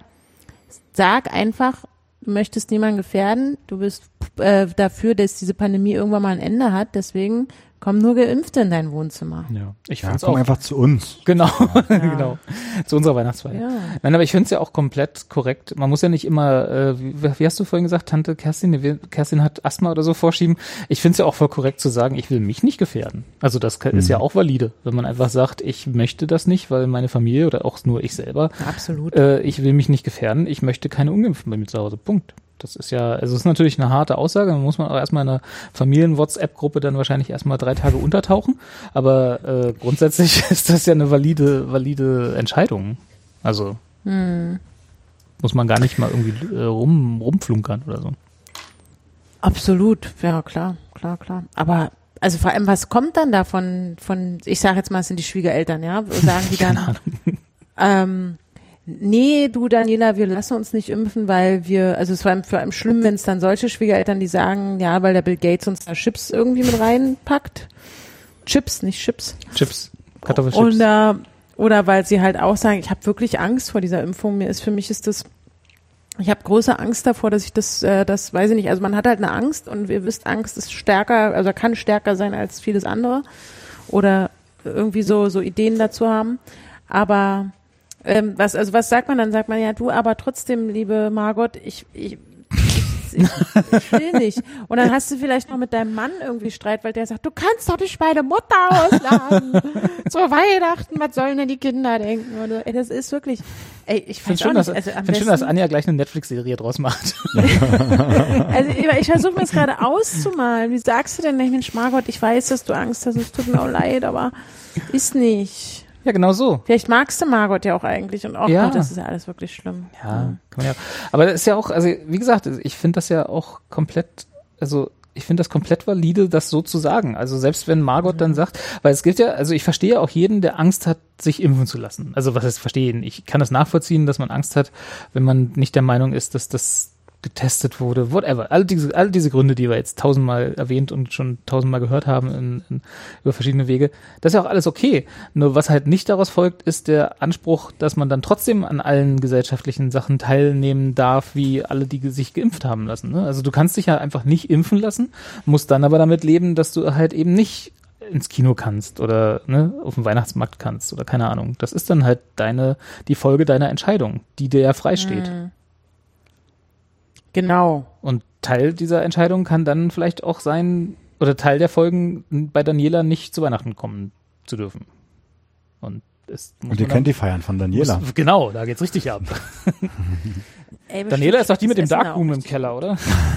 sag einfach, du möchtest niemanden gefährden, du bist äh, dafür, dass diese Pandemie irgendwann mal ein Ende hat, deswegen kommen nur Geimpfte in dein Wohnzimmer. Ja, ich Ja, find's komm auch. einfach zu uns. Genau, Ja. genau. Zu unserer Weihnachtsfeier. Ja. Nein, aber ich finde es ja auch komplett korrekt. Man muss ja nicht immer, äh, wie, wie hast du vorhin gesagt, Tante Kerstin, wir- Kerstin hat Asthma oder so vorschieben. Ich finde es ja auch voll korrekt zu sagen, ich will mich nicht gefährden. Also das kann, ist ja auch valide, wenn man einfach sagt, ich möchte das nicht, weil meine Familie oder auch nur ich selber, Absolut. äh, ich will mich nicht gefährden, ich möchte keine Ungeimpften bei mir zu Hause. Punkt. Das ist ja, also es ist natürlich eine harte Aussage, da muss man auch erstmal in einer Familien-WhatsApp-Gruppe dann wahrscheinlich erstmal drei Tage untertauchen, aber äh, grundsätzlich ist das ja eine valide, valide Entscheidung. Also Hm. muss man gar nicht mal irgendwie äh, rum, rumflunkern oder so. Absolut, ja klar, klar, klar. Aber also vor allem, was kommt dann da von, von ich sage jetzt mal, es sind die Schwiegereltern, ja? Sagen die dann, ähm, nee, du Daniela, wir lassen uns nicht impfen, weil wir, also es war vor allem schlimm, wenn es dann solche Schwiegereltern, die sagen, ja, weil der Bill Gates uns da Chips irgendwie mit reinpackt. Chips, nicht Chips. Chips, Kartoffelchips. Und, äh, oder weil sie halt auch sagen, ich habe wirklich Angst vor dieser Impfung. Mir ist, für mich ist das, ich habe große Angst davor, dass ich das, äh, das weiß ich nicht, also man hat halt eine Angst und ihr wisst, Angst ist stärker, also kann stärker sein als vieles andere oder irgendwie so, so Ideen dazu haben. Aber ähm, was, also was sagt man dann? Sagt man, ja du, aber trotzdem, liebe Margot, ich, ich, ich, ich will nicht. Und dann hast du vielleicht noch mit deinem Mann irgendwie Streit, weil der sagt, du kannst doch nicht meine Mutter ausladen. Zu Weihnachten, was sollen denn die Kinder denken? Oder, ey, das ist wirklich, ey, ich Ich finde weiß schön, auch dass, nicht, also am find schön, dass besten- Anja gleich eine Netflix-Serie draus macht. Also ich, ich versuche mir das gerade auszumalen. Wie sagst du denn, Mensch, Margot, ich weiß, dass du Angst hast, es tut mir auch leid, aber ist nicht. Ja, genau so. Vielleicht magst du Margot ja auch eigentlich und auch, Ja. Gott, das ist ja alles wirklich schlimm. Ja, kann man ja. Aber das ist ja auch, also wie gesagt, ich finde das ja auch komplett, also ich finde das komplett valide, das so zu sagen. Also selbst wenn Margot dann sagt, weil es gilt ja, also ich verstehe auch jeden, der Angst hat, sich impfen zu lassen. Also was heißt verstehen? Ich kann das nachvollziehen, dass man Angst hat, wenn man nicht der Meinung ist, dass das getestet wurde, whatever. All diese, all diese Gründe, die wir jetzt tausendmal erwähnt und schon tausendmal gehört haben in, in, über verschiedene Wege, das ist ja auch alles okay. Nur was halt nicht daraus folgt, ist der Anspruch, dass man dann trotzdem an allen gesellschaftlichen Sachen teilnehmen darf, wie alle, die sich geimpft haben lassen. Ne? Also du kannst dich ja einfach nicht impfen lassen, musst dann aber damit leben, dass du halt eben nicht ins Kino kannst oder ne, auf den Weihnachtsmarkt kannst oder keine Ahnung. Das ist dann halt deine, die Folge deiner Entscheidung, die dir ja freisteht. Mhm. Genau. Und Teil dieser Entscheidung kann dann vielleicht auch sein, oder Teil der Folgen, bei Daniela nicht zu Weihnachten kommen zu dürfen. Und es muss Und ihr man kennt dann- die Feiern von Daniela. Muss, genau, da geht's richtig ab. Ey, Daniela ist doch die mit dem das Essen Darkroom auch im richtig. Keller, oder?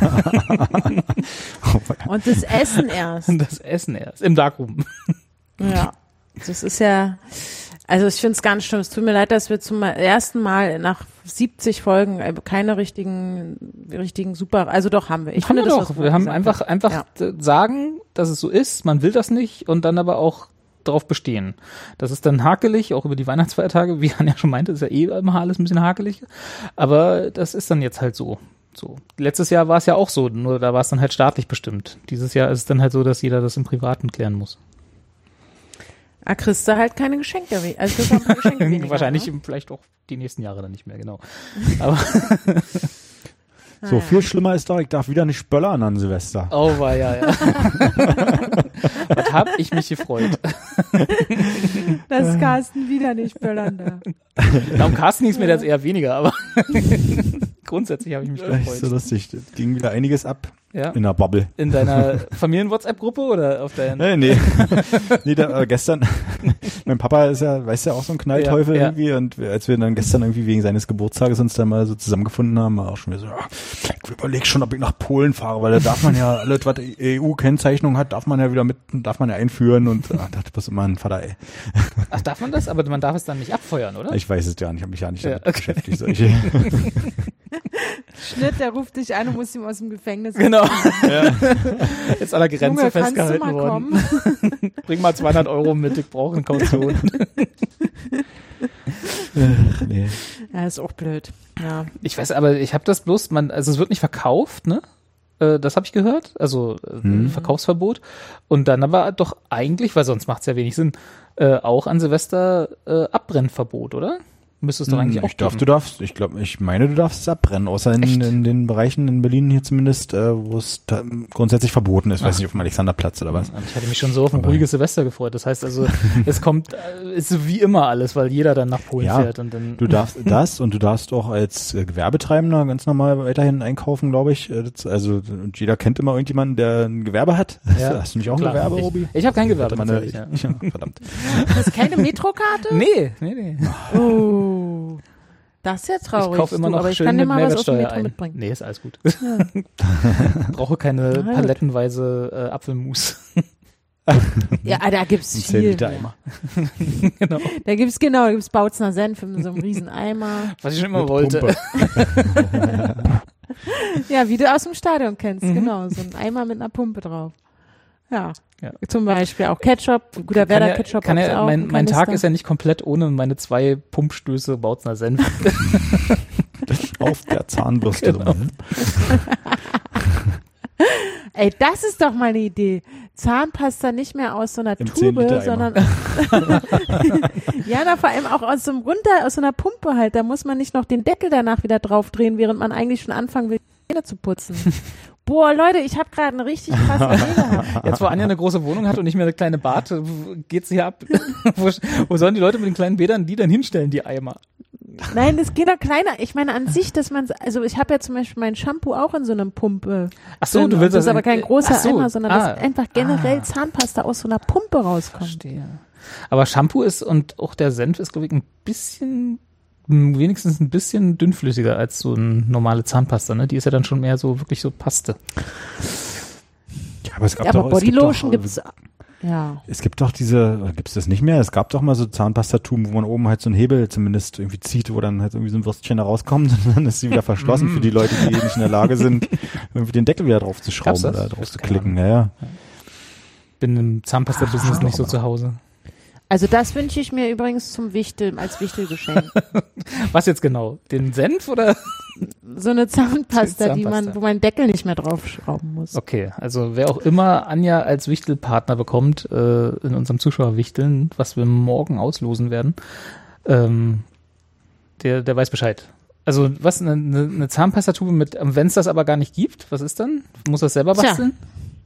Und das Essen erst. Das Essen erst. Im Darkroom. Ja. Das ist ja, also ich finde es ganz schlimm. Es tut mir leid, dass wir zum ersten Mal nach siebzig Folgen keine richtigen, richtigen super, also doch haben wir. Ich haben finde wir das, doch. was Wir haben gesagt einfach, haben. einfach Ja. d- sagen, dass es so ist, man will das nicht und dann aber auch drauf bestehen. Das ist dann hakelig, auch über die Weihnachtsfeiertage, wie Anja schon meinte, ist ja eh immer alles ein bisschen hakelig. Aber das ist dann jetzt halt so. So. Letztes Jahr war es ja auch so, nur da war es dann halt staatlich bestimmt. Dieses Jahr ist es dann halt so, dass jeder das im Privaten klären muss. Ah, kriegst du halt keine Geschenke. we- Also kriegst du auch keine Geschenke weniger, Wahrscheinlich ne? vielleicht auch die nächsten Jahre dann nicht mehr, genau. Aber So, viel schlimmer ist doch, ich darf wieder nicht spöllern an Silvester. oh war ja, ja. Was hab ich mich gefreut. Dass Carsten wieder nicht böllern darf. Na, um Carsten ging es mir jetzt eher weniger, aber grundsätzlich habe ich mich Das ist so gefreut. lustig. Da ging wieder einiges ab Ja? in der Bubble. In deiner Familien-WhatsApp-Gruppe oder auf deinen? Nee, nee. nee da, äh, gestern, mein Papa ist ja, weißt du, auch so ein Knallteufel Ja, ja. irgendwie und wir- als wir dann gestern irgendwie wegen seines Geburtstages uns dann mal so zusammengefunden haben, war auch schon wieder so, ja, ich überlege schon, ob ich nach Polen fahre, weil da darf man ja alles, was E U-Kennzeichnung hat, darf man ja wieder mit, darf man ja einführen und ah, dachte, was immer ein Vater, ey. Ach, darf man das? Aber man darf es dann nicht abfeuern, oder? Ich weiß es ja nicht, ich habe mich ja nicht Ja, damit okay. beschäftigt. Solche. Schnitt, der ruft dich an und muss ihm aus dem Gefängnis. Genau. Jetzt an der Grenze Junge, kannst du festgehalten mal worden. kommen? Bring mal zweihundert Euro mit, ich brauche eine Kaution. nee. Ja, ist auch blöd. Ja. Ich weiß, aber ich habe das bloß, man, also es wird nicht verkauft, ne? Äh, das habe ich gehört, also äh, Hm. Verkaufsverbot. Und dann aber doch eigentlich, weil sonst macht es ja wenig Sinn, äh, auch an Silvester äh, Abbrennverbot, oder? Müsste es doch eigentlich auch ich darf, geben. du darfst, ich glaube, ich meine, du darfst es abbrennen, außer in, in den Bereichen in Berlin hier zumindest, äh, wo es ta- grundsätzlich verboten ist. Ich weiß nicht, auf dem Alexanderplatz oder was. Ich hatte mich schon so auf ein Aber- ruhiges Silvester gefreut. Das heißt also, es kommt, äh, ist so wie immer alles, weil jeder dann nach Polen Ja, fährt und dann. Du darfst das und du darfst auch als äh, Gewerbetreibender ganz normal weiterhin einkaufen, glaube ich. Äh, das, also und jeder kennt immer irgendjemanden, der ein Gewerbe hat. Ja, Hast du nicht auch klar. ein Gewerbe, Robi? Ich, ich habe kein Gewerbe. Warte mal, eine, tatsächlich, ja. ja, verdammt. Das ist keine Metrokarte? Nee, nee, nee. Oh, das ist ja traurig. Ich kaufe immer du, noch aber ich schön kann dir mit mal was aus dem Mehrwertsteuer Metro ein. mitbringen. Nee, ist alles gut. Brauche keine Na gut. palettenweise äh, Apfelmus. Ja, da gibt's Ein zehn viel. Liter Eimer. Genau. Da gibt's genau, da gibt's Bautzner Senf in so einem riesen Eimer. Was ich schon immer Mit wollte. Pumpe. Ja, wie du aus dem Stadion kennst, Mhm. genau. So ein Eimer mit einer Pumpe drauf. Ja. Ja. Zum Beispiel auch Ketchup. Guter Kann Werder ja, Ketchup kann gibt's ja, auch. mein, ein mein Tag Kanister. ist ja nicht komplett ohne meine zwei Pumpstöße Bautzner Senf. Auf der Zahnbürste. Genau. drin. Ey, das ist doch mal eine Idee. Zahnpasta nicht mehr aus so einer Im zehn Tube, Liter sondern ja, na, vor allem auch aus so einem runter, aus so einer Pumpe halt. Da muss man nicht noch den Deckel danach wieder draufdrehen, während man eigentlich schon anfangen will, die Zähne zu putzen. Boah, Leute, ich habe gerade eine richtig krasse Idee gehabt. Jetzt, wo Anja eine große Wohnung hat und nicht mehr eine kleine Bad, geht's hier ab. wo, wo sollen die Leute mit den kleinen Bädern die denn hinstellen, die Eimer? Nein, das geht doch kleiner. Ich meine an sich, dass man, also ich habe ja zum Beispiel mein Shampoo auch in so einem Pumpe. Ach so, drin. du Und willst das ist das aber in- kein großer Ach so, Eimer, sondern ah. dass einfach generell Ah. Zahnpasta aus so einer Pumpe rauskommt. Verstehe. Aber Shampoo ist und auch der Senf ist, glaube ich, ein bisschen, m, wenigstens ein bisschen dünnflüssiger als so eine normale Zahnpasta, ne? Die ist ja dann schon mehr so, wirklich so Paste. Ja, aber es gab Ja, aber doch, es gibt Bodylotion doch, gibt's, ja. Es gibt doch diese, oder gibt's das nicht mehr? Es gab doch mal so Zahnpastatuben, wo man oben halt so einen Hebel zumindest irgendwie zieht, wo dann halt irgendwie so ein Würstchen da rauskommt und dann ist sie wieder verschlossen für die Leute, die nicht in der Lage sind, irgendwie den Deckel wieder drauf zu schrauben Gab's das? oder drauf Ich zu weiß keine klicken. Ja, ja. Bin im Zahnpasta-Business Ah, nicht so aber- zu Hause. Also das wünsche ich mir übrigens zum Wichteln, als Wichtelgeschenk. Was jetzt genau? Den Senf oder? So eine Zahnpasta, die Zahnpasta. man, wo man Deckel nicht mehr draufschrauben muss. Okay, also wer auch immer Anja als Wichtelpartner bekommt, äh, in unserem Zuschauerwichteln, was wir morgen auslosen werden, ähm, der, der weiß Bescheid. Also was, eine, eine eine Zahnpastatube mit, wenn es das aber gar nicht gibt, was ist dann? Muss das selber Tja. basteln?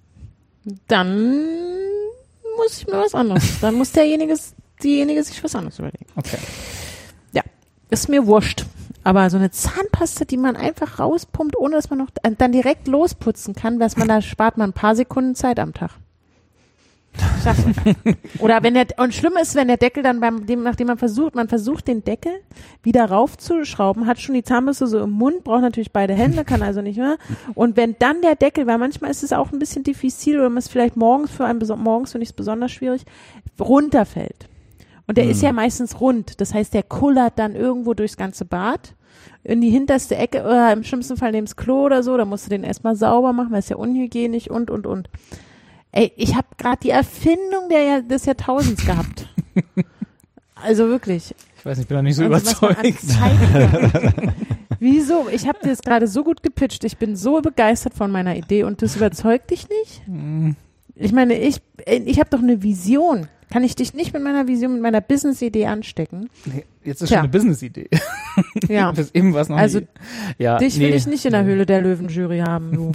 Dann muss ich mir was anderes. Dann muss derjenige, diejenige sich was anderes überlegen. Okay. Ja, ist mir wurscht. Aber so eine Zahnpasta, die man einfach rauspumpt, ohne dass man noch äh, dann direkt losputzen kann, was man da spart man ein paar Sekunden Zeit am Tag. Ich sag's dir. Oder wenn der, und schlimm ist, wenn der Deckel dann beim, dem, nachdem man versucht, man versucht den Deckel wieder raufzuschrauben, hat schon die Zahnbürste so im Mund, braucht natürlich beide Hände, kann also nicht mehr. Und wenn dann der Deckel, weil manchmal ist es auch ein bisschen diffizil oder man ist vielleicht morgens für einen, morgens finde ich es besonders schwierig, runterfällt. Und der Hm. ist ja meistens rund. Das heißt, der kullert dann irgendwo durchs ganze Bad in die hinterste Ecke oder im schlimmsten Fall neben das Klo oder so. Da musst du den erstmal sauber machen, weil es ja unhygienisch und, und, und. Ey, ich habe gerade die Erfindung der, Jahr- des Jahrtausends gehabt. Also wirklich. Ich weiß nicht, ich bin noch nicht so Also, was man an überzeugt. Zeit- Wieso? Ich habe dir das gerade so gut gepitcht. Ich bin so begeistert von meiner Idee und das überzeugt dich nicht? Hm, Ich meine, ich, ich habe doch eine Vision. Kann ich dich nicht mit meiner Vision, mit meiner Business-Idee anstecken? nee, jetzt ist Tja. schon eine Business-Idee. Ja. Bis eben war es noch Also, nie. Ja, Dich will nee, ich nicht in der Höhle der Löwen-Jury haben, du.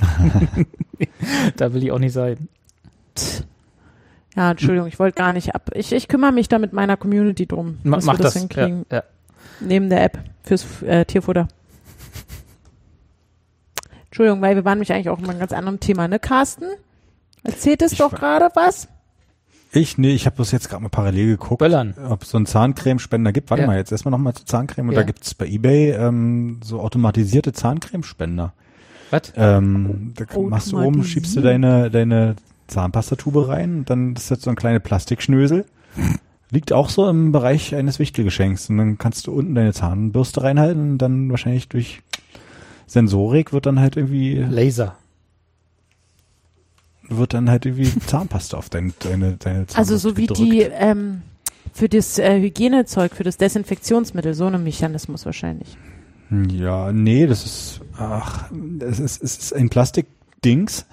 Da will ich auch nicht sein. Ja, Entschuldigung, ich wollte gar nicht ab. Ich, ich kümmere mich da mit meiner Community drum, Ma dass mach wir das, das. hinkriegen. Ja, ja. Neben der App fürs äh, Tierfutter. Entschuldigung, weil wir waren nämlich eigentlich auch in einem ganz anderen Thema, ne, Carsten? Erzählt es Ich doch war- gerade was? Ich, nee, ich habe bloß jetzt gerade mal parallel geguckt, Böllern. ob es so einen Zahncremespender gibt. Warte Ja. mal, jetzt erstmal nochmal zu Zahncreme. Und Ja. da gibt's bei eBay ähm, so automatisierte Zahncremespender. Was? Ähm, da machst du oben, schiebst du deine, deine Zahnpastatube rein und dann ist das so ein kleine Plastikschnösel. Liegt auch so im Bereich eines Wichtelgeschenks. Und dann kannst du unten deine Zahnbürste reinhalten und dann wahrscheinlich durch Sensorik wird dann halt irgendwie, Laser. wird dann halt irgendwie Zahnpasta auf deine, deine, deine Zahnbürste Also so wie gedrückt. die, ähm, für das äh, Hygienezeug, für das Desinfektionsmittel, so ein Mechanismus wahrscheinlich. Ja, nee, das ist, ach, es ist, es ist ein Plastikdings.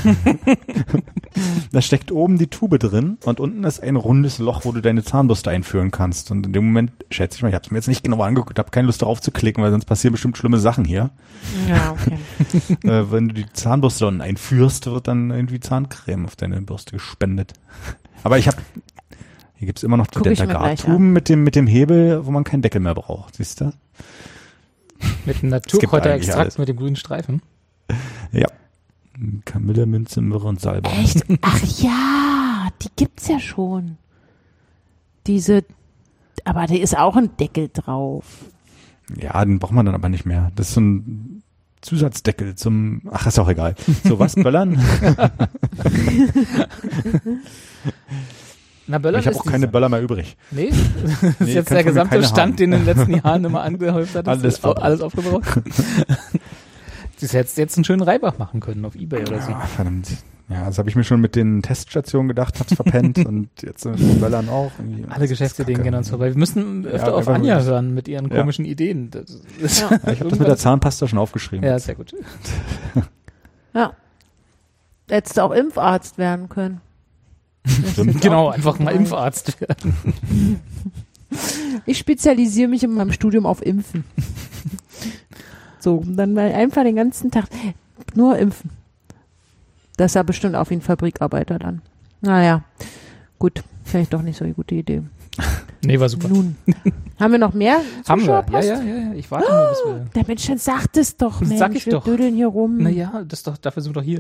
Da steckt oben die Tube drin und unten ist ein rundes Loch, wo du deine Zahnbürste einführen kannst. Und in dem Moment, schätze ich mal, ich habe es mir jetzt nicht genau angeguckt, habe keine Lust darauf zu klicken, weil sonst passieren bestimmt schlimme Sachen hier. Ja, okay. äh, wenn du die Zahnbürste unten einführst, wird dann irgendwie Zahncreme auf deine Bürste gespendet. Aber ich habe, hier gibt's immer noch die Dentagard-Tuben mit dem, mit dem Hebel, wo man keinen Deckel mehr braucht, siehst du? Mit einem Naturkräuterextrakt mit dem grünen Streifen. Ja. Kamille, Minze, Myrrhe und Salbei. Echt? Ach ja, die gibt's ja schon. Diese, aber da ist auch ein Deckel drauf. Ja, den braucht man dann aber nicht mehr. Das ist so ein Zusatzdeckel zum, ach, ist auch egal. So, was, Böllern? Na, Böllern ich habe auch keine dieser. Böller mehr übrig. Nee? Das ist Nee, jetzt der gesamte Stand, den du in den letzten Jahren immer angehäuft hattest. Alles alles, alles aufgebraucht. Du hättest jetzt einen schönen Reibach machen können auf Ebay oder so. Ja, verdammt. Ja, das habe ich mir schon mit den Teststationen gedacht, hab's verpennt und jetzt mit den Böllern auch. Irgendwie. Alle Geschäftsideen gehen uns vorbei. Wir müssen öfter Ja, auf einfach Anja nur- hören mit ihren Ja. komischen Ideen. Das ist Ja. Ja, ich habe das mit der Zahnpasta schon aufgeschrieben. Ja, sehr gut. Ja. Hättest du auch Impfarzt werden können. Stimmt. Genau, einfach mal Impfarzt werden. Ich spezialisiere mich in meinem Studium auf Impfen. So, dann mal einfach den ganzen Tag nur impfen. Das ist ja bestimmt auch wie ein Fabrikarbeiter dann. Naja, gut, vielleicht doch nicht so eine gute Idee. Nee, war super. Nun, haben wir noch mehr Haben wir. Ja, Zuschauerpost? ja, ja, ja. Ich warte nur, bis wir. Der Mensch, dann sagt es doch, Mensch. Sag ich wir doch. dödeln hier rum. Naja, das ist doch, dafür sind wir doch hier.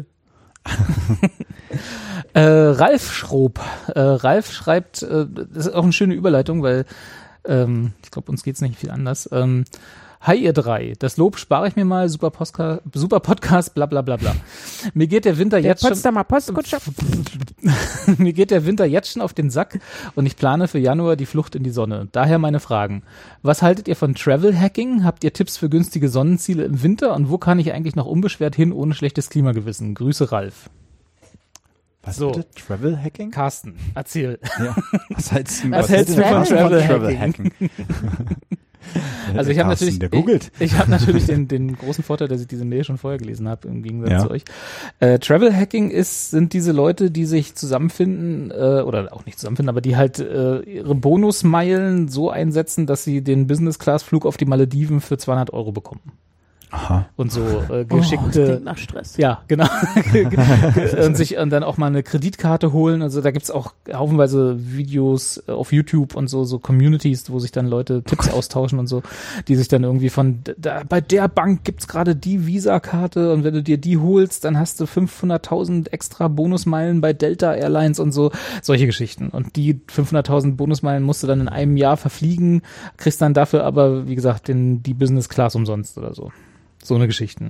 äh, Ralf Schrob. Äh, Ralf schreibt, äh, das ist auch eine schöne Überleitung, weil ähm, ich glaube, uns geht's nicht viel anders. Ähm, Hi ihr drei, das Lob spare ich mir mal, super, Postka- super Podcast, bla bla bla bla. Mir geht der Winter Der jetzt schon... Potsdamer Postkutscher. Mir geht der Winter jetzt schon auf den Sack und ich plane für Januar die Flucht in die Sonne. Daher meine Fragen. Was haltet ihr von Travel Hacking? Habt ihr Tipps für günstige Sonnenziele im Winter? Und wo kann ich eigentlich noch unbeschwert hin, ohne schlechtes Klimagewissen? Grüße, Ralf. Was So. bitte? Travel Hacking? Carsten, erzähl. Ja. Was hältst du, Was hältst du von Travel Hacking? Also ich habe natürlich, der googelt. ich, ich habe natürlich den, den großen Vorteil, dass ich diese Mail schon vorher gelesen habe, im Gegensatz Ja. zu euch. Äh, Travel Hacking ist, sind diese Leute, die sich zusammenfinden, äh, oder auch nicht zusammenfinden, aber die halt äh, ihre Bonusmeilen so einsetzen, dass sie den Business-Class-Flug auf die Malediven für zweihundert Euro bekommen. Aha. Und so äh, Oh, das geschickte... klingt nach Stress. Ja, genau. Und sich und dann auch mal eine Kreditkarte holen. Also da gibt's auch haufenweise Videos auf YouTube und so, so Communities, wo sich dann Leute Tipps austauschen und so, die sich dann irgendwie von, da, bei der Bank gibt's gerade die Visa-Karte und wenn du dir die holst, dann hast du fünfhunderttausend extra Bonusmeilen bei Delta Airlines und so, solche Geschichten. Und die fünfhunderttausend Bonusmeilen musst du dann in einem Jahr verfliegen, kriegst dann dafür aber, wie gesagt, den, die Business Class umsonst oder so. So eine Geschichten.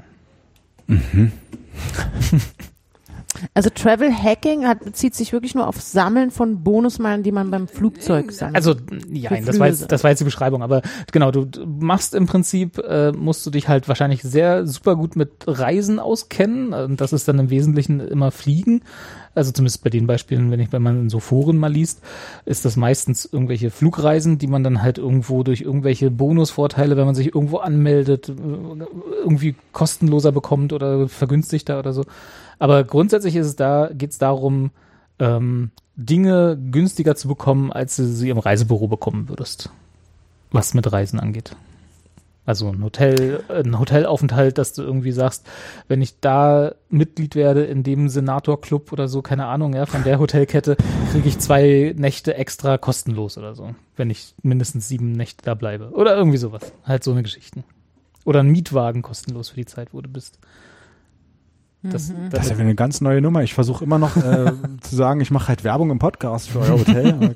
Also Travel Hacking hat, bezieht sich wirklich nur auf Sammeln von Bonusmeilen, die man beim Flugzeug sammelt. Also, ja, das war, jetzt, das war jetzt die Beschreibung, aber genau, du du machst im Prinzip, äh, musst du dich halt wahrscheinlich sehr super gut mit Reisen auskennen. Und das ist dann im Wesentlichen immer Fliegen. Also zumindest bei den Beispielen, wenn ich, wenn man in so Foren mal liest, ist das meistens irgendwelche Flugreisen, die man dann halt irgendwo durch irgendwelche Bonusvorteile, wenn man sich irgendwo anmeldet, irgendwie kostenloser bekommt oder vergünstigter oder so. Aber grundsätzlich ist es da, geht es darum, ähm, Dinge günstiger zu bekommen, als du sie im Reisebüro bekommen würdest, was mit Reisen angeht. Also ein Hotel, ein Hotelaufenthalt, dass du irgendwie sagst, wenn ich da Mitglied werde in dem Senator-Club oder so, keine Ahnung, ja, von der Hotelkette, kriege ich zwei Nächte extra kostenlos oder so, wenn ich mindestens sieben Nächte da bleibe. Oder irgendwie sowas. Halt so eine Geschichten. Oder ein Mietwagen kostenlos für die Zeit, wo du bist. Das, Mhm. Das ist ja wieder eine ganz neue Nummer. Ich versuche immer noch äh, zu sagen, ich mache halt Werbung im Podcast für euer Hotel.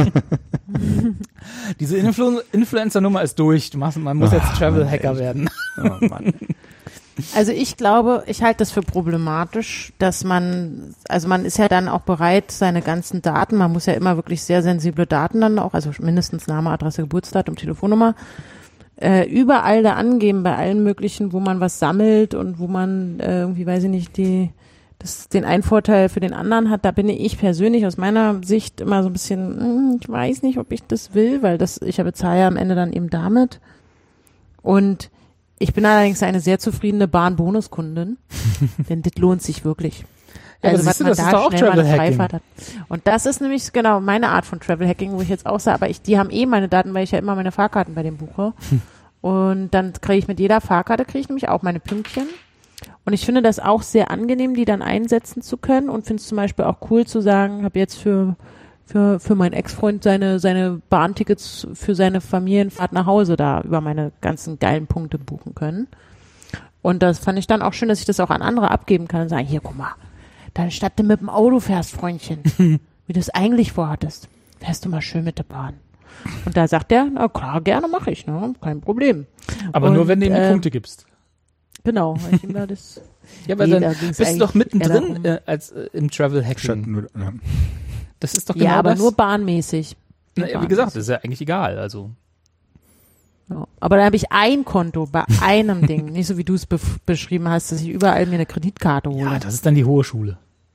Diese Influ- Influencer-Nummer ist durch. Du machst, man muss jetzt Ach, Travel-Hacker Mann, werden. Oh Mann. Also ich glaube, ich halte das für problematisch, dass man, also man ist ja dann auch bereit, seine ganzen Daten, man muss ja immer wirklich sehr sensible Daten dann auch, also mindestens Name, Adresse, Geburtsdatum, Telefonnummer, äh, überall da angeben, bei allen möglichen, wo man was sammelt und wo man äh, irgendwie, weiß ich nicht, die das den einen Vorteil für den anderen hat. Da bin ich persönlich aus meiner Sicht immer so ein bisschen, hm, ich weiß nicht, ob ich das will, weil das, ich bezahle ja am Ende dann eben damit. Und ich bin allerdings eine sehr zufriedene Bahn-Bonuskundin, denn das lohnt sich wirklich. Ja, Also was du, man das ist da doch auch schnell mal eine Travel Hacking. Freifahrt hat. Und das ist nämlich genau meine Art von Travel Hacking, wo ich jetzt auch sage, aber ich, die haben eh meine Daten, weil ich ja immer meine Fahrkarten bei dem buche. Hm. Und dann kriege ich mit jeder Fahrkarte, kriege ich nämlich auch meine Pünktchen. Und ich finde das auch sehr angenehm, die dann einsetzen zu können und finde es zum Beispiel auch cool zu sagen, habe jetzt für für für meinen Ex-Freund seine seine Bahntickets für seine Familienfahrt nach Hause da über meine ganzen geilen Punkte buchen können. Und das fand ich dann auch schön, dass ich das auch an andere abgeben kann und sagen, hier, guck mal, dann statt du mit dem Auto fährst, Freundchen, wie du es eigentlich vorhattest, fährst du mal schön mit der Bahn. Und da sagt er, na klar, gerne mache ich, ne, kein Problem. Aber und, nur, wenn du ihm die äh, Punkte gibst. Genau, weil ich ihm da das... Ja, aber nee, dann da ging's bist du doch eigentlich eher mittendrin darum- äh, als äh, im Travel Statt Hacking. nur, ja. Das ist doch genau Ja, aber das. nur bahnmäßig. Na, Nur wie gesagt, das bahnmäßig. ist ja eigentlich egal. Also Ja. Aber da habe ich ein Konto bei einem Ding, nicht so wie du es be- beschrieben hast, dass ich überall mir eine Kreditkarte hole. ja, das ist dann die hohe Schule.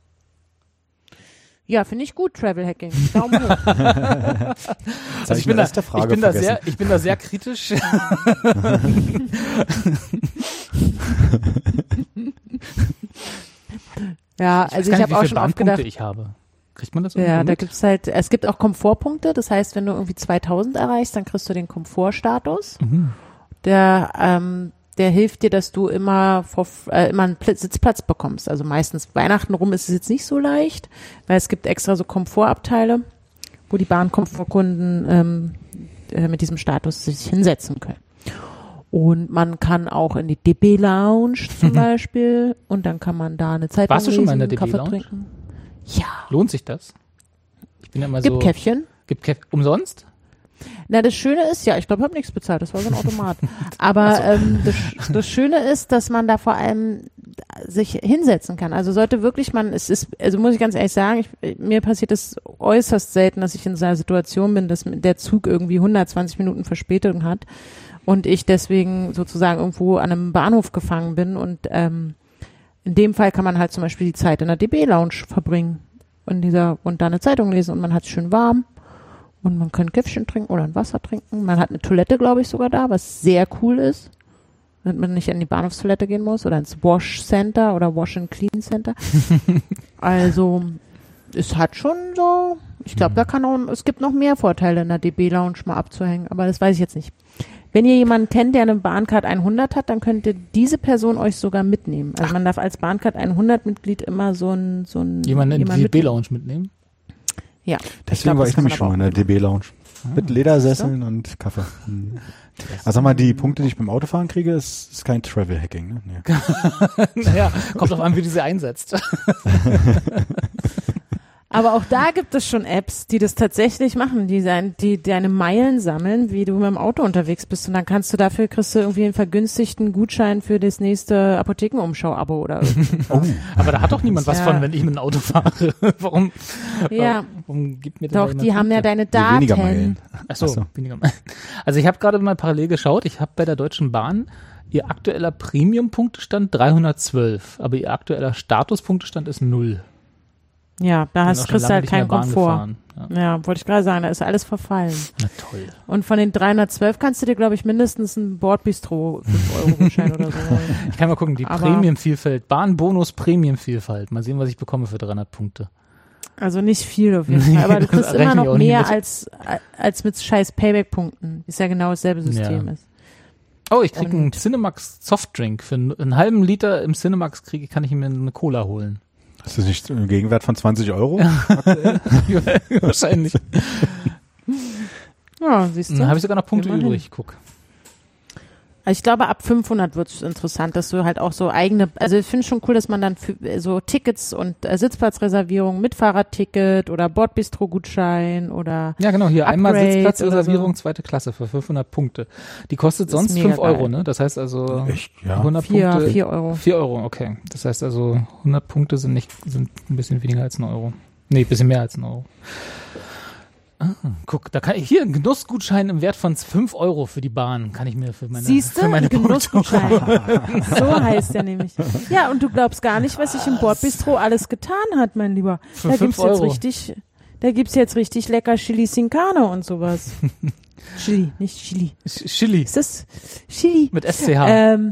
Ja, finde ich gut, Travel Hacking. Daumen hoch. Also ich bin, da, ich, Frage bin da vergessen. sehr, ich bin da sehr kritisch. Ja, weiß also gar ich nicht, habe wie auch viele schon oft Bahnpunkte gedacht, ich habe. Kriegt man das ja, irgendwie da mit? gibt's halt, es gibt auch Komfortpunkte, das heißt, wenn du irgendwie zweitausend erreichst, dann kriegst du den Komfortstatus. Mhm. Der, ähm, der hilft dir, dass du immer, vor, äh, immer einen Pl- Sitzplatz bekommst. Also meistens Weihnachten rum ist es jetzt nicht so leicht, weil es gibt extra so Komfortabteile, wo die Bahnkomfortkunden ähm, äh, mit diesem Status sich hinsetzen können. Und man kann auch in die D B Lounge zum Beispiel und dann kann man da eine Zeitung Warst du schon mal in der lesen, D B Kaffee Lounge? trinken. Ja, Lohnt sich das? Ich bin ja immer gibt so. Käffchen. Gibt Käff umsonst? Na, das Schöne ist, ja, ich glaube, ich habe nichts bezahlt, das war so ein Automat. Aber ähm, das, das Schöne ist, dass man da vor allem sich hinsetzen kann. Also sollte wirklich man, es ist, also muss ich ganz ehrlich sagen, ich, mir passiert es äußerst selten, dass ich in so einer Situation bin, dass der Zug irgendwie hundertzwanzig Minuten Verspätung hat und ich deswegen sozusagen irgendwo an einem Bahnhof gefangen bin und ähm, in dem Fall kann man halt zum Beispiel die Zeit in der D B Lounge verbringen und dieser und da eine Zeitung lesen und man hat es schön warm. Und man kann ein Käffchen trinken oder ein Wasser trinken. Man hat eine Toilette, glaube ich, sogar da, was sehr cool ist. Damit man nicht an die Bahnhofstoilette gehen muss oder ins Wash Center oder Wash and Clean Center. Also, es hat schon so, ich glaube, da kann auch, es gibt noch mehr Vorteile in der D B Lounge mal abzuhängen, aber das weiß ich jetzt nicht. Wenn ihr jemanden kennt, der eine Bahncard hundert hat, dann könnte diese Person euch sogar mitnehmen. Also man darf als Bahncard hundert Mitglied immer so ein, so ein, Jemanden in die jemanden D B Lounge mitnehmen? Ja. Deswegen glaub, war das ich kann nämlich man schon aber mal in der D B Lounge. Mit Ledersesseln So? und Kaffee. Hm. Also sag mal, die Punkte, die ich beim Autofahren kriege, ist, ist kein Travel-Hacking, ne? Nee. Naja, kommt drauf an, wie du sie einsetzt. Aber auch da gibt es schon Apps, die das tatsächlich machen, die, sein, die deine Meilen sammeln, wie du mit dem Auto unterwegs bist. Und dann kannst du dafür, kriegst du irgendwie einen vergünstigten Gutschein für das nächste Apothekenumschau-Abo oder irgendwas. Oh. Aber da hat doch niemand was Ja. von, wenn ich mit dem Auto fahre. Warum, Ja, warum gibt mir denn da doch, jemand die haben ja Punkte? deine Nee, weniger Daten. Meilen. Ach so, Ach so. weniger mal. Also ich habe gerade mal parallel geschaut. Ich habe bei der Deutschen Bahn ihr aktueller Premium-Punktestand dreihundertzwölf, aber ihr aktueller Status-Punktestand ist null. Ja, da Bin hast auch schon kriegst du lange halt nicht mehr keinen Bahn Komfort. gefahren. Ja. Ja, wollte ich gerade sagen, da ist alles verfallen. Na toll. Und von den dreihundertzwölf kannst du dir, glaube ich, mindestens ein Bordbistro fünf Euro Gutschein oder so holen. Ich kann mal gucken, die Aber- Premium-Vielfalt, Bahnbonus Premium-Vielfalt. Mal sehen, was ich bekomme für dreihundert Punkte. Also nicht viel auf jeden Fall, aber du Das kriegst rechne immer ich noch auch nicht mehr mit. als, als mit scheiß Payback-Punkten. Ist ja genau dasselbe System Ja. ist. Oh, ich krieg einen Und- Cinemax Softdrink. Für einen, einen halben Liter im Cinemax kriege, kann ich mir eine Cola holen. Ist das nicht ein Gegenwert von zwanzig Euro? Wahrscheinlich. Ja, siehst du. Dann habe ich sogar noch Punkte Immerhin. übrig. Guck. Also ich glaube, ab fünfhundert wird es interessant, dass du halt auch so eigene, also ich finde es schon cool, dass man dann für, so Tickets und äh, Sitzplatzreservierung, Mitfahrerticket oder Bordbistro-Gutschein oder Ja, genau, hier einmal Upgrade Sitzplatzreservierung, oder so. zweite Klasse für fünfhundert Punkte. Die kostet Das sonst ist mega fünf Euro, geil. ne? Das heißt also Echt? Ja. hundert vier, Punkte. vier Euro. vier Euro, okay. Das heißt also hundert Punkte sind nicht, sind ein bisschen weniger als ein Euro. Nee, ein bisschen mehr als ein Euro. Ah, guck, da kann ich hier einen Genussgutschein im Wert von fünf Euro für die Bahn kann ich mir für meine Siehste, für meine Genussgutschein. So heißt der nämlich. Ja, und du glaubst gar nicht, was sich im Bordbistro alles getan hat, mein Lieber. Für da fünf gibt's jetzt Euro. richtig, da gibt's jetzt richtig lecker Chili Sin Carne und sowas. Chili, nicht Chili. Chili Ist das Chili? mit S C H. Ähm,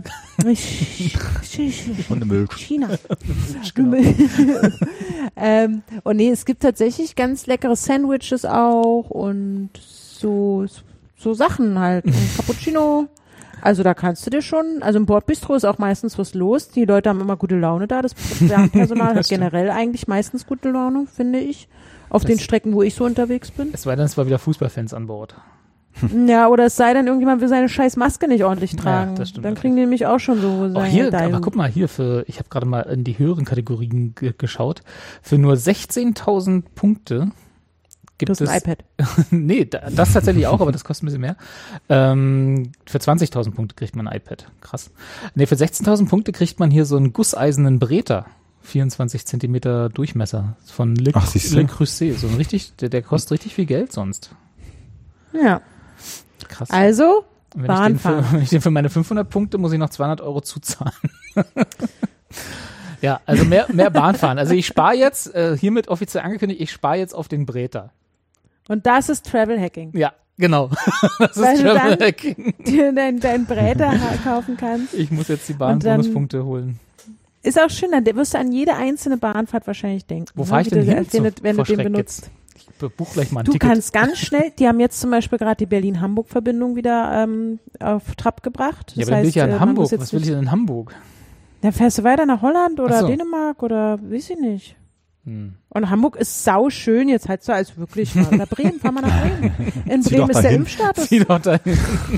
Und eine Milch. China. Genau. ähm, und nee, es gibt tatsächlich ganz leckere Sandwiches auch und so, so Sachen halt. Ein Cappuccino. Also da kannst du dir schon, also im Bordbistro ist auch meistens was los. Die Leute haben immer gute Laune da. Das Personal hat generell eigentlich meistens gute Laune, finde ich. Auf Das- den Strecken, wo ich so unterwegs bin. Es war dann, es war wieder Fußballfans an Bord. Ja, oder es sei denn, irgendjemand will seine scheiß Maske nicht ordentlich tragen. Ja, das stimmt Dann kriegen die nämlich auch schon so Oh, seine hier, Medaillen. aber guck mal, hier für, ich habe gerade mal in die höheren Kategorien ge geschaut. Für nur sechzehntausend Punkte gibt Du hast es. ein iPad. Nee, da, das tatsächlich auch, aber das kostet ein bisschen mehr. Ähm, für zwanzigtausend Punkte kriegt man ein iPad. Krass. Nee, für sechzehntausend Punkte kriegt man hier so einen gusseisernen Breter. vierundzwanzig Zentimeter Durchmesser von Le, Ach, siehste. Le Creuset. So ein richtig, der, der kostet richtig viel Geld sonst. Ja. Krass. Also, Und wenn, ich den Bahnfahren. für, wenn ich den für meine fünfhundert Punkte muss ich noch zweihundert Euro zuzahlen. Ja, also mehr, mehr Bahn fahren. Also ich spare jetzt, äh, hiermit offiziell angekündigt, ich spare jetzt auf den Breter. und das ist Travel Hacking. Ja, genau. Das Weil ist du dann- Travel Hacking. Dir dein, dein Bräter ha- kaufen kannst. Ich muss jetzt die Und dann- Bahn-Bonuspunkte holen. Ist auch schön, dann wirst du an jede einzelne Bahnfahrt wahrscheinlich denken. Wo ne, fahre ich wie denn du- hin? als Wenn, du- Zur- wenn du vor den Schreck benutzt. jetzt? Ich buch gleich mal ein Du Ticket. kannst ganz schnell, die haben jetzt zum Beispiel gerade die Berlin-Hamburg-Verbindung wieder ähm, auf Trab gebracht. Ja, Das aber dann will ich ja heißt, in äh, man Hamburg. muss jetzt Was will ich nicht- denn in Hamburg? Dann fährst du weiter nach Holland oder Ach so. Dänemark oder weiß ich nicht. Hm. Und Hamburg ist sau schön, jetzt halt so als wirklich mal. Oder Bremen, fahr mal nach Bremen. In Zieh Bremen doch ist der dahin. Impfstatus, Zieh doch dahin.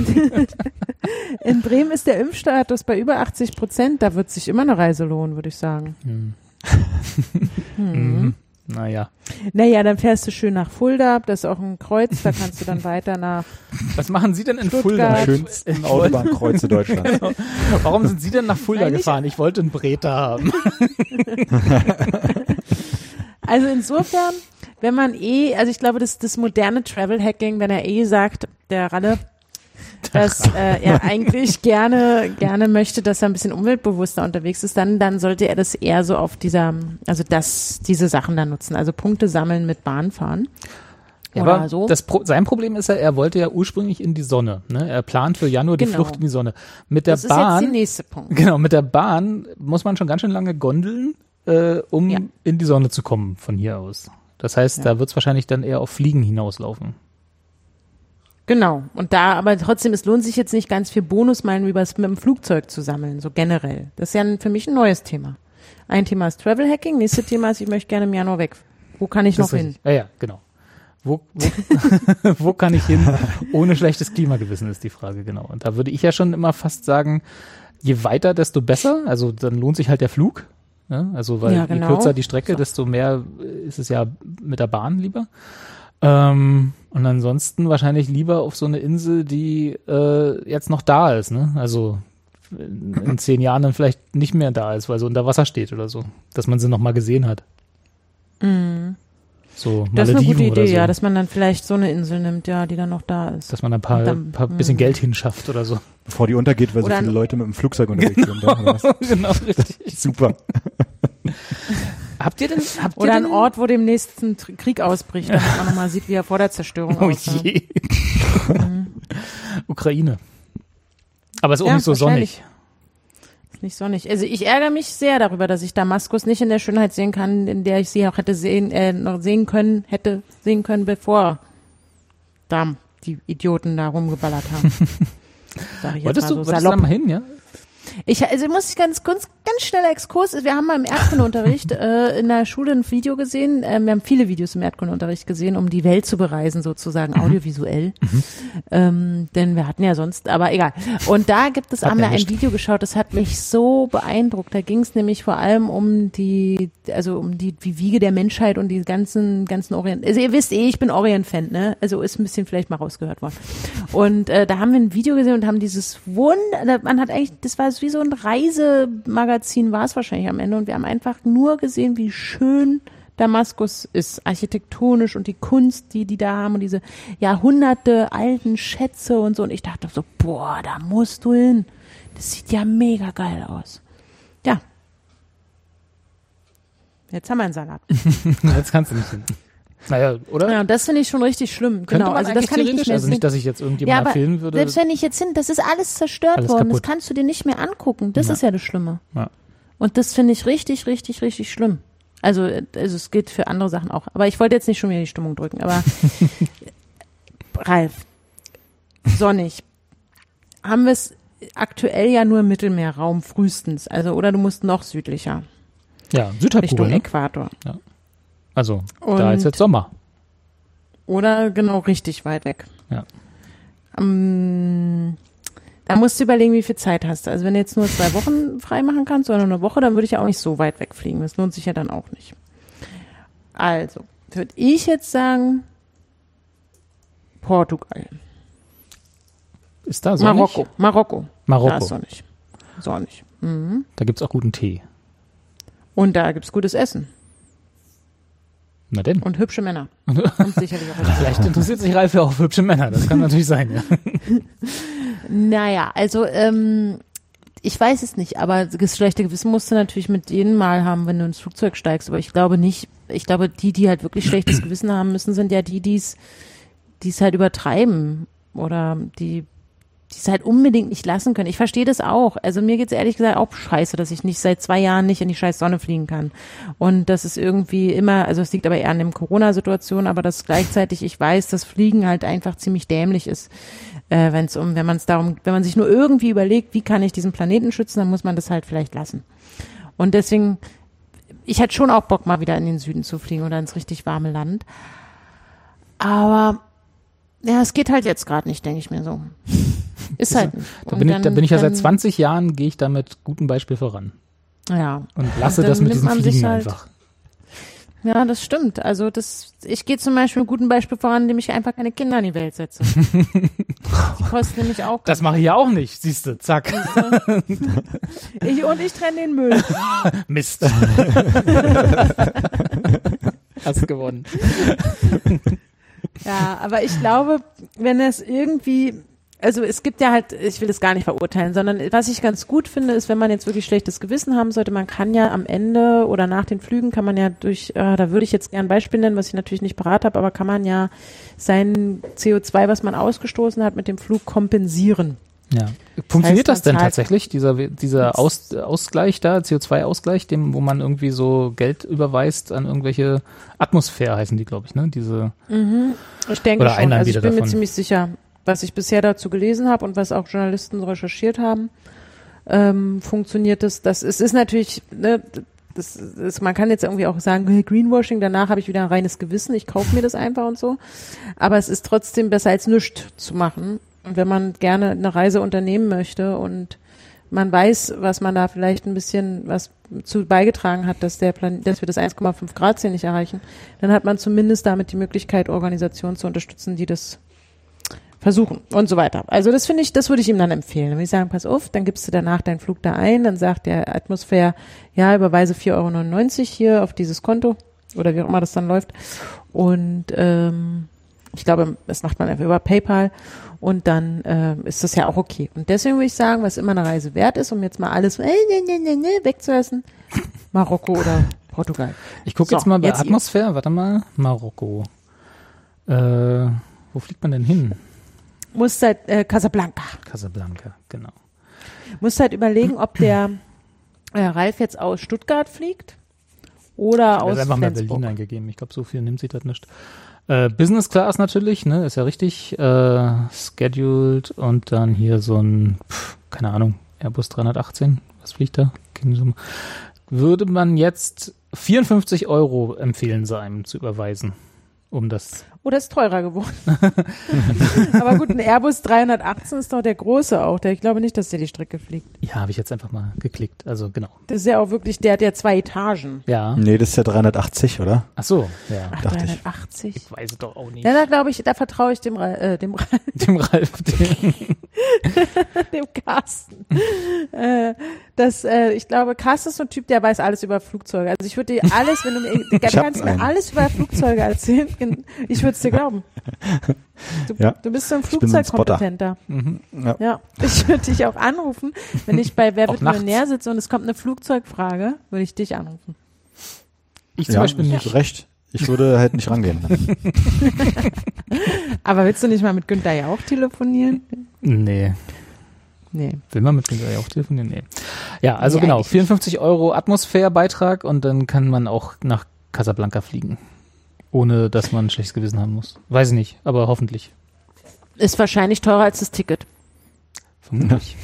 in Bremen ist der Impfstatus bei über achtzig Prozent. Da wird sich immer eine Reise lohnen, würde ich sagen. Hm. Hm. Mhm. Naja. Naja, dann fährst du schön nach Fulda, das ist auch ein Kreuz, da kannst du dann weiter nach. Was machen Sie denn in Stuttgart. Fulda? Die schönsten Autobahnkreuze Deutschlands. Warum sind Sie denn nach Fulda Nein, nicht- gefahren? Ich wollte einen Breter haben. Also insofern, wenn man eh, also ich glaube, das, das moderne Travel Hacking, wenn er eh sagt, der Ralle, dass äh, er eigentlich gerne gerne möchte, dass er ein bisschen umweltbewusster unterwegs ist, dann dann sollte er das eher so auf dieser, also das diese Sachen dann nutzen, also Punkte sammeln mit Bahnfahren. Ja, Oder aber so. das Pro sein Problem ist ja, er wollte ja ursprünglich in die Sonne. Ne? Er plant für Januar die Genau. Flucht in die Sonne. Mit der Das ist jetzt der Bahn, nächste Punkt. genau, mit der Bahn muss man schon ganz schön lange gondeln, äh, um Ja. in die Sonne zu kommen von hier aus. Das heißt, Ja. da wird es wahrscheinlich dann eher auf Fliegen hinauslaufen. Genau. Und da, aber trotzdem, es lohnt sich jetzt nicht ganz viel Bonusmeilen wie was mit dem Flugzeug zu sammeln, so generell. Das ist ja ein, für mich ein neues Thema. Ein Thema ist Travel Hacking, nächste Thema ist, ich möchte gerne im Januar weg. Wo kann ich Das noch ist hin? richtig. Ja, ja, genau. Wo, wo, wo kann ich hin, ohne schlechtes Klimagewissen, ist die Frage, genau. Und da würde ich ja schon immer fast sagen, je weiter, desto besser. Also dann lohnt sich halt der Flug. Ne? Also weil Ja, genau. je kürzer die Strecke, So. desto mehr ist es ja mit der Bahn lieber. Ähm, und ansonsten wahrscheinlich lieber auf so eine Insel, die äh, jetzt noch da ist. Ne? Also in, in zehn Jahren dann vielleicht nicht mehr da ist, weil so unter Wasser steht oder so. Dass man sie noch mal gesehen hat. Mhm. So Das ist eine Malediven gute oder Idee, so. ja, dass man dann vielleicht so eine Insel nimmt, ja, die dann noch da ist. Dass man ein paar, Und dann- paar bisschen mh. Geld hinschafft oder so. Bevor die untergeht, weil Oder so viele ein- Leute mit dem Flugzeug unterwegs sind. Oder was? Genau, richtig. Super. Habt ihr denn, habt Oder ihr ein denn, Ort, wo demnächst ein Tr- Krieg ausbricht, damit man nochmal sieht, wie er vor der Zerstörung Oh aussah. je. Ukraine. Aber ist auch Ja, nicht so wahrscheinlich. sonnig. Ist nicht sonnig. Also ich ärgere mich sehr darüber, dass ich Damaskus nicht in der Schönheit sehen kann, in der ich sie auch hätte sehen, äh, noch sehen können, hätte sehen können, bevor da die Idioten da rumgeballert haben. Sag ich jetzt Wolltest mal du, so wolltest du da salopp. mal hin, ja? Ich, also muss ich ganz kurz, ganz schneller Exkurs. Wir haben mal im Erdkundeunterricht äh, in der Schule ein Video gesehen. Äh, wir haben viele Videos im Erdkundeunterricht gesehen, um die Welt zu bereisen, sozusagen audiovisuell. Ähm, denn wir hatten ja sonst, aber egal. Und da gibt es, Hat haben mir wir ein nicht. Video geschaut, das hat mich so beeindruckt. Da ging es nämlich vor allem um die, also um die, die Wiege der Menschheit und die ganzen, ganzen Orient. Also ihr wisst eh, ich bin Orient-Fan, ne? Also ist ein bisschen vielleicht mal rausgehört worden. Und äh, da haben wir ein Video gesehen und haben dieses Wunder, man hat eigentlich, das war wie so ein Reisemagazin, war es wahrscheinlich am Ende. Und wir haben einfach nur gesehen, wie schön Damaskus ist, architektonisch und die Kunst, die die da haben und diese Jahrhunderte alten Schätze und so. Und ich dachte so, boah, da musst du hin. Das sieht ja mega geil aus. Ja. Jetzt haben wir einen Salat. Jetzt kannst du nicht hin. Naja, oder? Ja, und das finde ich schon richtig schlimm. Könnte Genau, man also das kann ich nicht mehr also nicht, dass ich jetzt ja, irgendjemand aber empfehlen würde. selbst wenn ich jetzt hin, das ist alles zerstört Alles worden. kaputt. Das kannst du dir nicht mehr angucken. Das Ja. ist ja das Schlimme. Ja. Und das finde ich richtig, richtig, richtig schlimm. Also, also es gilt für andere Sachen auch. Aber ich wollte jetzt nicht schon wieder die Stimmung drücken. Aber Ralf, sonnig, haben wir es aktuell ja nur im Mittelmeerraum frühestens. Also oder du musst noch südlicher, Ja, Südhalbkugel. Richtung Ne? Äquator. Also, Und- da ist jetzt Sommer. Oder genau richtig weit weg. Ja. Ähm, da musst du überlegen, wie viel Zeit hast du. Also wenn du jetzt nur zwei Wochen frei machen kannst oder nur eine Woche, dann würde ich ja auch nicht so weit wegfliegen. Das lohnt sich ja dann auch nicht. Also, würde ich jetzt sagen, Portugal. Ist da sonnig? Marokko. Marokko. Marokko. Da ist sonnig. Sonnig. Mhm. Da gibt's auch guten Tee. Und da gibt's gutes Essen. Na denn. Und hübsche Männer. Und sicherlich auch Vielleicht interessiert sich Ralf ja auch für hübsche Männer. Das kann natürlich sein, ja. Naja, also ähm, ich weiß es nicht, aber das schlechte Gewissen musst du natürlich mit jedem Mal haben, wenn du ins Flugzeug steigst. Aber ich glaube nicht, ich glaube, die, die halt wirklich schlechtes Gewissen haben müssen, sind ja die, die es die es halt übertreiben oder die die es halt unbedingt nicht lassen können. Ich verstehe das auch. Also mir geht's ehrlich gesagt auch scheiße, dass ich nicht seit zwei Jahren nicht in die scheiß Sonne fliegen kann. Und das ist irgendwie immer, also es liegt aber eher an der Corona-Situation, aber dass gleichzeitig ich weiß, dass Fliegen halt einfach ziemlich dämlich ist. Äh, wenn es um, wenn man es darum, wenn man sich nur irgendwie überlegt, wie kann ich diesen Planeten schützen, dann muss man das halt vielleicht lassen. Und deswegen, ich hätte schon auch Bock, mal wieder in den Süden zu fliegen oder ins richtig warme Land. Aber ja, es geht halt jetzt gerade nicht, denke ich mir so. Ist halt nicht. Da Und bin, ich, dann- da bin ich ja dann- seit zwanzig Jahren, gehe ich da mit gutem Beispiel voran. Ja. Und lasse Dann das mit nimmt diesem man sich Fliegen halt- einfach. Ja, das stimmt. Also das, ich gehe zum Beispiel mit gutem Beispiel voran, indem ich einfach keine Kinder in die Welt setze. Die kosten nämlich auch. Das mache ich ja auch nicht, siehst du, zack. Ich, und ich trenne den Müll. Mist. Hast gewonnen. Ja, aber ich glaube, wenn es irgendwie, also es gibt ja halt, ich will das gar nicht verurteilen, sondern was ich ganz gut finde, ist, wenn man jetzt wirklich schlechtes Gewissen haben sollte, man kann ja am Ende oder nach den Flügen kann man ja durch, äh, da würde ich jetzt gern ein Beispiel nennen, was ich natürlich nicht parat habe, aber kann man ja sein C O zwei, was man ausgestoßen hat, mit dem Flug kompensieren. Ja. Funktioniert das, heißt, man denn zahlt- tatsächlich, dieser, dieser Aus, Ausgleich da, C O zwei Ausgleich, dem, wo man irgendwie so Geld überweist an irgendwelche Atmosphäre heißen die, glaube ich, ne? Diese, Ich denke Oder schon, Einnahmen also ich wieder bin mir davon. ziemlich sicher, was ich bisher dazu gelesen habe und was auch Journalisten so recherchiert haben, ähm, funktioniert das. Das ist, ist natürlich, ne, das ist, man kann jetzt irgendwie auch sagen, hey, Greenwashing, danach habe ich wieder ein reines Gewissen, ich kaufe mir das einfach und so. Aber es ist trotzdem besser als nichts zu machen. Und wenn man gerne eine Reise unternehmen möchte und man weiß, was man da vielleicht ein bisschen was zu beigetragen hat, dass der Plan dass wir das eins Komma fünf Grad Ziel nicht erreichen, dann hat man zumindest damit die Möglichkeit, Organisationen zu unterstützen, die das versuchen und so weiter. Also das finde ich, das würde ich ihm dann empfehlen. Dann würde ich sagen, pass auf, dann gibst du danach deinen Flug da ein, dann sagt der Atmosphäre, ja, überweise vier Euro neunundneunzig hier auf dieses Konto oder wie auch immer das dann läuft. Und ähm, ich glaube, das macht man einfach über PayPal und dann äh, ist das ja auch okay. Und deswegen würde ich sagen, was immer eine Reise wert ist, um jetzt mal alles äh, ne, ne, ne, ne, wegzuessen, Marokko oder Portugal. ich gucke So, jetzt mal bei jetzt ihr. Atmosphäre, warte mal, Marokko. Äh, wo fliegt man denn hin? Musst halt, äh, Casablanca. Casablanca, genau. Musst halt überlegen, ob der äh, Ralf jetzt aus Stuttgart fliegt oder Ich aus habe einfach mal Flensburg. Berlin eingegeben. Ich glaube, so viel nimmt sich das nicht. Äh, Business Class natürlich, ne, ist ja richtig. Äh, scheduled und dann hier so ein, pf, keine Ahnung, Airbus dreihundertachtzehn. Was fliegt da? Würde man jetzt vierundfünfzig Euro empfehlen, sein zu überweisen, um das. Oder ist teurer geworden. Aber gut, ein Airbus dreihundertachtzehn ist doch der große auch. Der, ich glaube nicht, dass der die Strecke fliegt. Ja, habe ich jetzt einfach mal geklickt. Also genau. Das ist ja auch wirklich, der hat ja zwei Etagen. Ja. Nee, das ist ja dreihundertachtzig, oder? Ach so, ja. Ach, Dachte ich. dreihundertachtzig. Ich weiß es doch auch nicht. Ja, da glaube ich, da vertraue ich dem, Ra- äh, dem Ralf. Dem Ralf. Den dem Carsten. äh, das, äh, ich glaube, Carsten ist so ein Typ, der weiß alles über Flugzeuge. Also ich würde dir alles, wenn du mir, du kannst mir alles über Flugzeuge erzählen, ich würde es dir glauben. Du, Ja. du bist so ein Ich bin so ein Spotter. Flugzeugkompetenter. Mhm. Ja. Ja, ich würde dich auch anrufen, wenn ich bei Wer Auch wird nachts. Millionär sitze und es kommt eine Flugzeugfrage, würde ich dich anrufen. Ich zum Ja, Beispiel nicht. zu Recht. Ich würde halt nicht rangehen. Aber willst du nicht mal mit Günther ja auch telefonieren? Nee. Nee. Will man mit Günther ja auch telefonieren? Nee. Ja, also Nee, genau, eigentlich vierundfünfzig Euro Atmosphäre-Beitrag und dann kann man auch nach Casablanca fliegen. Ohne, dass man ein schlechtes Gewissen haben muss. Weiß ich nicht, aber hoffentlich. Ist wahrscheinlich teurer als das Ticket. Vermutlich.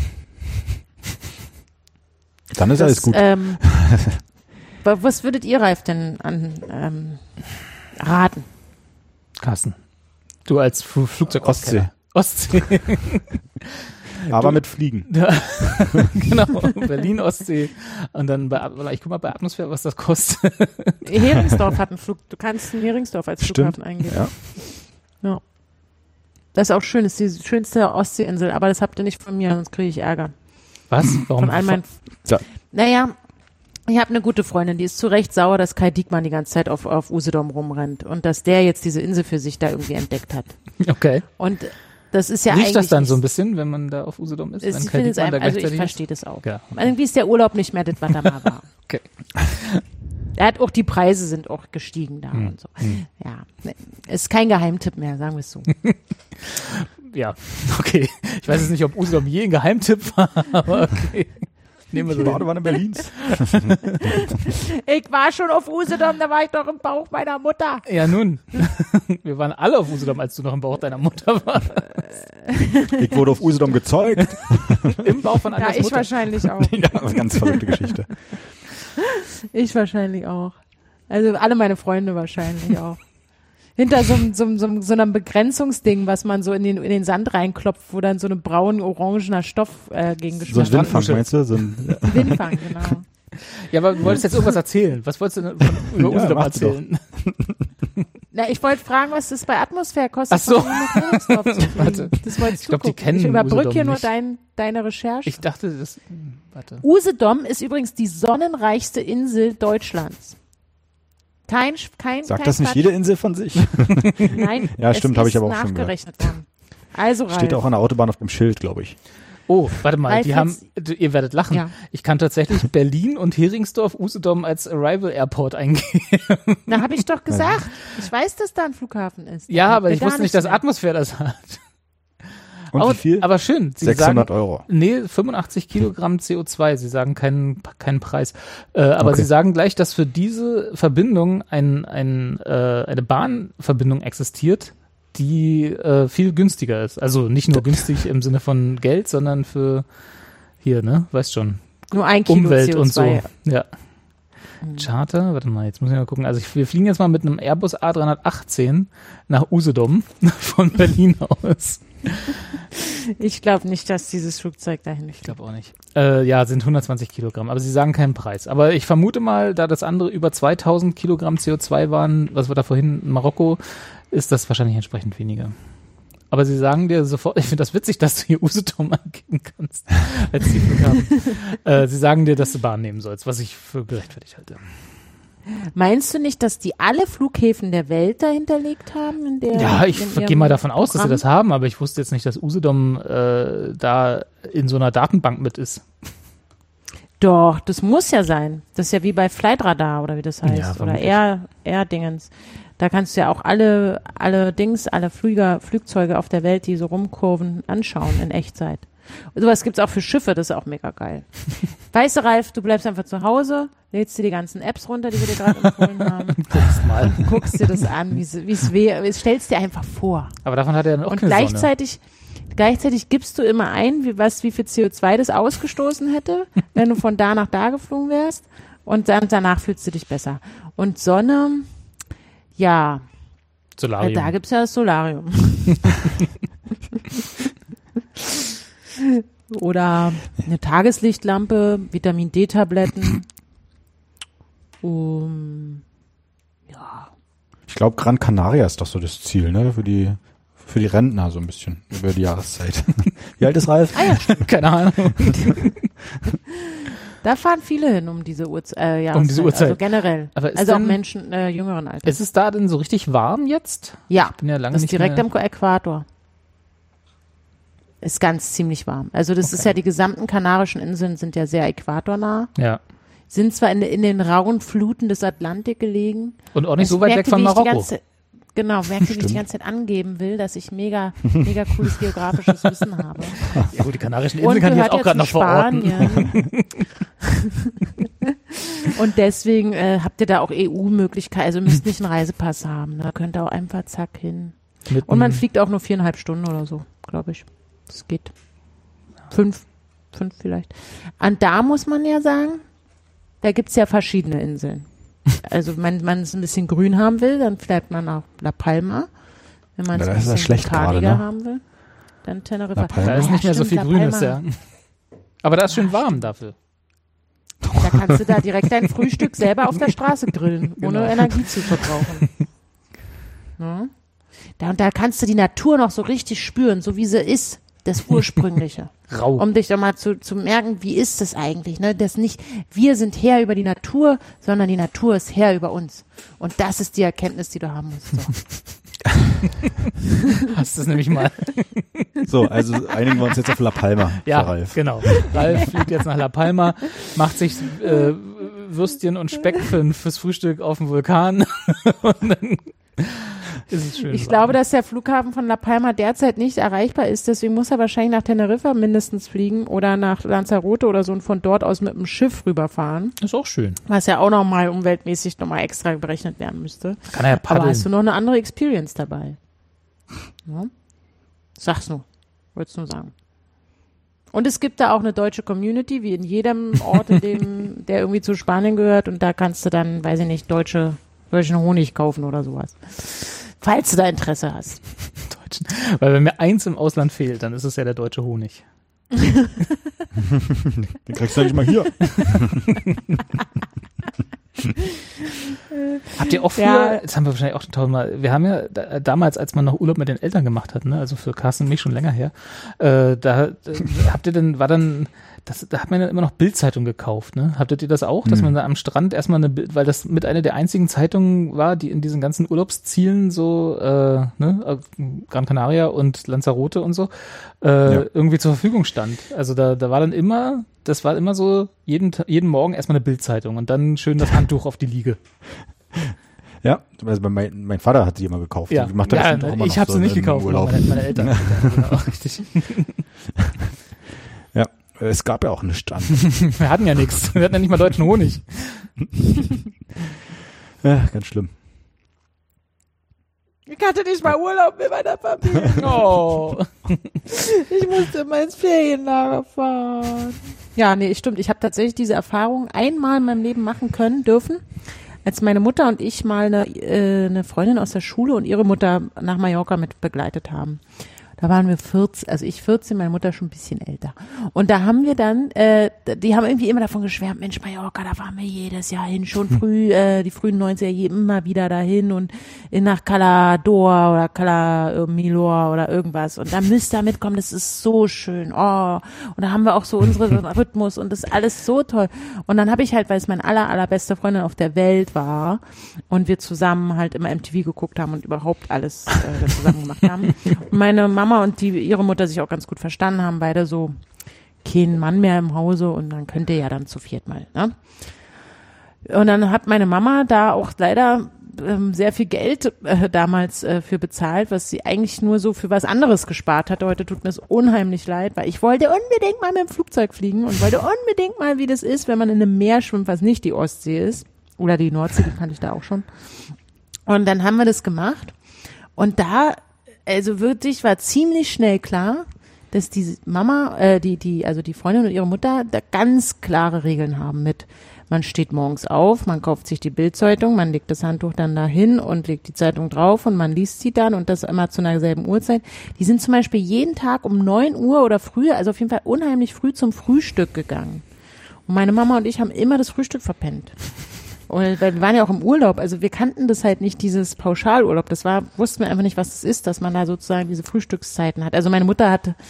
Dann ist Das, alles gut. Ähm, wa- was würdet ihr, Ralf, denn an ähm, raten? Carsten. Du als Fl Flugzeug Ostsee. Ostsee. Aber mit Fliegen. Genau. Berlin, Ostsee. Und dann bei, ich guck mal bei Atmosphäre, was das kostet. Heringsdorf hat einen Flug. Du kannst in Heringsdorf als Stimmt. Flughafen eingeben. Ja. Ja. Das ist auch schön. Das ist die schönste Ostseeinsel. Aber das habt ihr nicht von mir, sonst kriege ich Ärger. Was? Warum? Von all meinen. Ja. Naja, ich habe eine gute Freundin, die ist zu Recht sauer, dass Kai Diekmann die ganze Zeit auf, auf Usedom rumrennt und dass der jetzt diese Insel für sich da irgendwie entdeckt hat. Okay. Und das ist ja Riecht eigentlich das dann nicht, so ein bisschen, wenn man da auf Usedom ist? ist, wenn ich Kai finde es Diekmann da einfach, also ich gleichzeitig ist? verstehe das auch. Ja. Irgendwie ist der Urlaub nicht mehr das, was er mal war. Okay. Er hat auch, die Preise sind auch gestiegen da Hm. und so. Ja, ne, ist kein Geheimtipp mehr, sagen wir es so. Ja, okay. Ich weiß jetzt nicht, ob Usedom je ein Geheimtipp war, aber okay. Nehmen wir Die so. Badewanne Berlins. Ich war schon auf Usedom, da war ich doch im Bauch meiner Mutter. Ja, nun. Wir waren alle auf Usedom, als du noch im Bauch deiner Mutter warst. Ich wurde auf Usedom gezeugt. Im Bauch von Ja, Anjas ich Mutter. wahrscheinlich auch. Ja, das ist eine ganz verrückte Geschichte. Ich wahrscheinlich auch. Also alle meine Freunde wahrscheinlich auch. Hinter so, einem- so, einem- so, einem- so einem Begrenzungsding, was man so in den, in den Sand reinklopft, wo dann so eine braun-orangener Stoff äh, gegen So ein geschmiert wird. Windfang, meinst du? So ein, Windfang, genau. Ja, aber du wolltest jetzt irgendwas erzählen. Was wolltest du denn von, über Ja, Usedom mach du erzählen? Na, ich wollte fragen, was das bei Atmosphäre kostet. Ach so. von Berlin nach Heringsdorf zu fliegen. Warte. Das wolltest Ich du glaub, die gucken. kennen Ich überbrücke Usedom hier nur nicht. dein, deine Recherche. Ich dachte, das. hm, Warte. Usedom ist übrigens die sonnenreichste Insel Deutschlands. Kein, kein, sagt kein das nicht Quatsch. jede Insel von sich? Nein, Ja, stimmt, es habe ist ich aber auch schon nachgerechnet worden. Also, Ralf. Steht auch an der Autobahn auf dem Schild, glaube ich. Oh, warte mal, Ralf, die haben, jetzt- d- ihr werdet lachen. Ja. Ich kann tatsächlich Berlin und Heringsdorf Usedom als Arrival Airport eingeben. Na, habe ich doch gesagt. Ich weiß, dass da ein Flughafen ist. Ja, Da aber habt ich ihr wusste gar nicht, dass mehr. Atmosphäre das hat. Und Aber- wie viel? Aber schön. Sie sechshundert sagen, Euro. Nee, fünfundachtzig Kilogramm C O zwei. Sie sagen keinen, keinen Preis. Äh, aber Okay. sie sagen gleich, dass für diese Verbindung ein, ein, äh, eine Bahnverbindung existiert, die äh, viel günstiger ist. Also nicht nur günstig im Sinne von Geld, sondern für hier, ne? Weißt schon. Nur ein Kilo Umwelt C O und zwei. so. Ja. Charter, warte mal, jetzt muss ich mal gucken. Also ich, wir fliegen jetzt mal mit einem Airbus A drei achtzehn nach Usedom von Berlin aus. Ich glaube nicht, dass dieses Flugzeug dahin Ich fliegt. glaube auch nicht. Äh, ja, sind hundertzwanzig Kilogramm, aber sie sagen keinen Preis. Aber ich vermute mal, da das andere über zweitausend Kilogramm C O zwei waren, was wir da vorhin in Marokko, ist das wahrscheinlich entsprechend weniger. Aber sie sagen dir sofort, ich finde das witzig, dass du hier Usedom angeben kannst, als die Flughafen. äh, sie sagen dir, dass du Bahn nehmen sollst, was ich für gerechtfertigt halte. Meinst du nicht, dass die alle Flughäfen der Welt dahinterlegt haben? In der, Ja, ich in ihrem gehe mal davon aus, dass sie Programm? das haben, aber ich wusste jetzt nicht, dass Usedom äh, da in so einer Datenbank mit ist. Doch, das muss ja sein. Das ist ja wie bei Flightradar oder wie das heißt. Ja, oder vermutlich. Air, Air-Dingens. Da kannst du ja auch alle, alle Dings, alle Flüger, Flugzeuge auf der Welt, die so rumkurven, anschauen in Echtzeit. Und sowas gibt's auch für Schiffe, das ist auch mega geil. Weißt du, Ralf, du bleibst einfach zu Hause, lädst dir die ganzen Apps runter, die wir dir gerade empfohlen haben, Guckst mal. guckst dir das an, wie es wäre, stellst dir einfach vor. Aber davon hat er dann auch Und keine Sonne. gleichzeitig, gleichzeitig gibst du immer ein, wie, was, wie viel C O zwei das ausgestoßen hätte, wenn du von da nach da geflogen wärst. Und dann, danach fühlst du dich besser. Und Sonne, ja, Solarium. da gibt's ja das Solarium. Oder eine Tageslichtlampe, Vitamin D-Tabletten. Um, ja. Ich glaube, Gran Canaria ist doch so das Ziel, ne? Für die, für die Rentner so ein bisschen über die Jahreszeit. Wie alt ist Ralf? Ah ja, Keine Ahnung. da fahren viele hin um diese Uhrzeit. Äh, ja, Um diese Uhrzeit. Also generell. Aber ist also auch denn- Menschen äh, jüngeren Alters. Ist es da denn so richtig warm jetzt? Ja, Ich bin ja lange das ist nicht direkt mehr. am Äquator. Ist ganz ziemlich warm. Also das ist ja, die gesamten Kanarischen Inseln sind ja sehr äquatornah. Ja. Sind zwar in, in den rauen Fluten des Atlantik gelegen. Und auch nicht Ich so weit weg merkte, von wie ich die Marokko. ganze- Genau, merke, wie ich die ganze Zeit angeben will, dass ich mega, mega cooles geografisches Wissen habe. Ja gut, die Kanarischen Und Inseln kann ich jetzt gehört auch ja gerade zu noch verorten. Spanien. Und deswegen äh, habt ihr da auch E U-Möglichkeiten, also müsst nicht einen Reisepass haben. Da könnt ihr auch einfach zack hin. Mit Und man einem- fliegt auch nur viereinhalb Stunden oder so, glaube ich. Das geht. Fünf, fünf vielleicht. Und da muss man ja sagen, da gibt's ja verschiedene Inseln. Also wenn man es ein bisschen grün haben will, dann fährt man nach La Palma. Wenn man es Da ein ist das bisschen schlecht gerade, kardiger ne? haben will, dann Teneriffa. La Palma. Da ist Ja, nicht mehr so viel stimmt, La Grünes, Palma. ja. Aber da ist schön warm dafür. Da kannst du da direkt dein Frühstück selber auf der Straße grillen, ohne Genau. Energie zu verbrauchen. Ja. Da, und da kannst du die Natur noch so richtig spüren, so wie sie ist, das Ursprüngliche. Rau. Um dich doch mal zu, zu merken, wie ist das eigentlich, ne? Das nicht, wir sind Herr über die Natur, sondern die Natur ist Herr über uns. Und das ist die Erkenntnis, die du haben musst. So. Hast es nämlich mal. So, also einigen wir uns jetzt auf La Palma Ja, für Ralf. genau. Ralf fliegt jetzt nach La Palma, macht sich äh, Würstchen und Speck für, fürs Frühstück auf dem Vulkan. Und dann ist es schön Ich warm. glaube, dass der Flughafen von La Palma derzeit nicht erreichbar ist, deswegen muss er wahrscheinlich nach Teneriffa mindestens fliegen oder nach Lanzarote oder so und von dort aus mit dem Schiff rüberfahren, Ist auch schön. was ja auch nochmal umweltmäßig nochmal extra berechnet werden müsste. Kann er ja Aber paddeln. hast du noch eine andere Experience dabei? Ja? Sag's nur. Wollt's nur sagen. Und es gibt da auch eine deutsche Community, wie in jedem Ort, in dem, der irgendwie zu Spanien gehört. Und da kannst du dann, weiß ich nicht, deutsche, deutschen Honig kaufen oder sowas. Falls du da Interesse hast. Deutschen. Weil wenn mir eins im Ausland fehlt, dann ist es ja der deutsche Honig. Den kriegst du ja nicht mal hier. Habt ihr auch früher, Ja. das haben wir wahrscheinlich auch schon tausendmal, wir haben ja da, damals, als man noch Urlaub mit den Eltern gemacht hat, ne, also für Carsten und mich schon länger her, äh, da äh, habt ihr denn, war dann, das, da hat man ja immer noch Bildzeitung gekauft, ne? Habtet ihr das auch, dass Hm. man da am Strand erstmal eine Bild, weil das mit einer der einzigen Zeitungen war, die in diesen ganzen Urlaubszielen so, äh, ne, äh, Gran Canaria und Lanzarote und so, äh, Ja. irgendwie zur Verfügung stand. Also da, da war dann immer, das war immer so jeden, Ta- jeden Morgen erstmal eine Bildzeitung und dann schön das Handtuch auf die Liege. Ja, also bei mein, mein Vater hat sie immer gekauft. Ja, Die macht das ja bestimmt auch immer ich noch habe so sie nicht im gekauft, aber Urlaub. meine, meine Eltern. genau, richtig. Ja, es gab ja auch einen Stand. Wir hatten ja nichts. Wir hatten ja nicht mal deutschen Honig. Ja, ganz schlimm. Ich hatte nicht mal Urlaub mit meiner Familie. Oh. Ich musste immer ins Ferienlager fahren. Ja, nee, stimmt. Ich habe tatsächlich diese Erfahrung einmal in meinem Leben machen können, dürfen, als meine Mutter und ich mal eine, äh, eine Freundin aus der Schule und ihre Mutter nach Mallorca mit begleitet haben. Da waren wir vierzehn, also ich vierzehn, meine Mutter schon ein bisschen älter. Und da haben wir dann, äh, die haben irgendwie immer davon geschwärmt, Mensch, Mallorca, da waren wir jedes Jahr hin, schon früh, äh, die frühen neunziger, je- immer wieder dahin und in nach Cala d'Or oder Cala äh, Milor oder irgendwas. Und da müsst ihr mitkommen, das ist so schön. Oh. Und da haben wir auch so unseren Rhythmus und das ist alles so toll. Und dann habe ich halt, weil es meine aller, allerbeste Freundin auf der Welt war und wir zusammen halt immer M T V geguckt haben und überhaupt alles äh, zusammen gemacht haben. Und meine Mama und die, ihre Mutter sich auch ganz gut verstanden haben, beide so kein Mann mehr im Hause und dann könnt ihr ja dann zu viert mal, ne? Und dann hat meine Mama da auch leider ähm, sehr viel Geld äh, damals äh, für bezahlt, was sie eigentlich nur so für was anderes gespart hatte. Heute tut mir das unheimlich leid, weil ich wollte unbedingt mal mit dem Flugzeug fliegen und wollte unbedingt mal, wie das ist, wenn man in einem Meer schwimmt, was nicht die Ostsee ist. Oder die Nordsee, die kannte ich da auch schon. Und dann haben wir das gemacht und da also wirklich war ziemlich schnell klar, dass die Mama, äh, die, die, also die Freundin und ihre Mutter da ganz klare Regeln haben mit, man steht morgens auf, man kauft sich die Bildzeitung, man legt das Handtuch dann dahin und legt die Zeitung drauf und man liest sie dann und das immer zu einer selben Uhrzeit. Die sind zum Beispiel jeden Tag um neun Uhr oder früher, also auf jeden Fall unheimlich früh zum Frühstück gegangen. Und meine Mama und ich haben immer das Frühstück verpennt. Und weil wir waren ja auch im Urlaub, also wir kannten das halt nicht, dieses Pauschalurlaub. Das war, wussten wir einfach nicht, was das ist, dass man da sozusagen diese Frühstückszeiten hat. Also meine Mutter hatte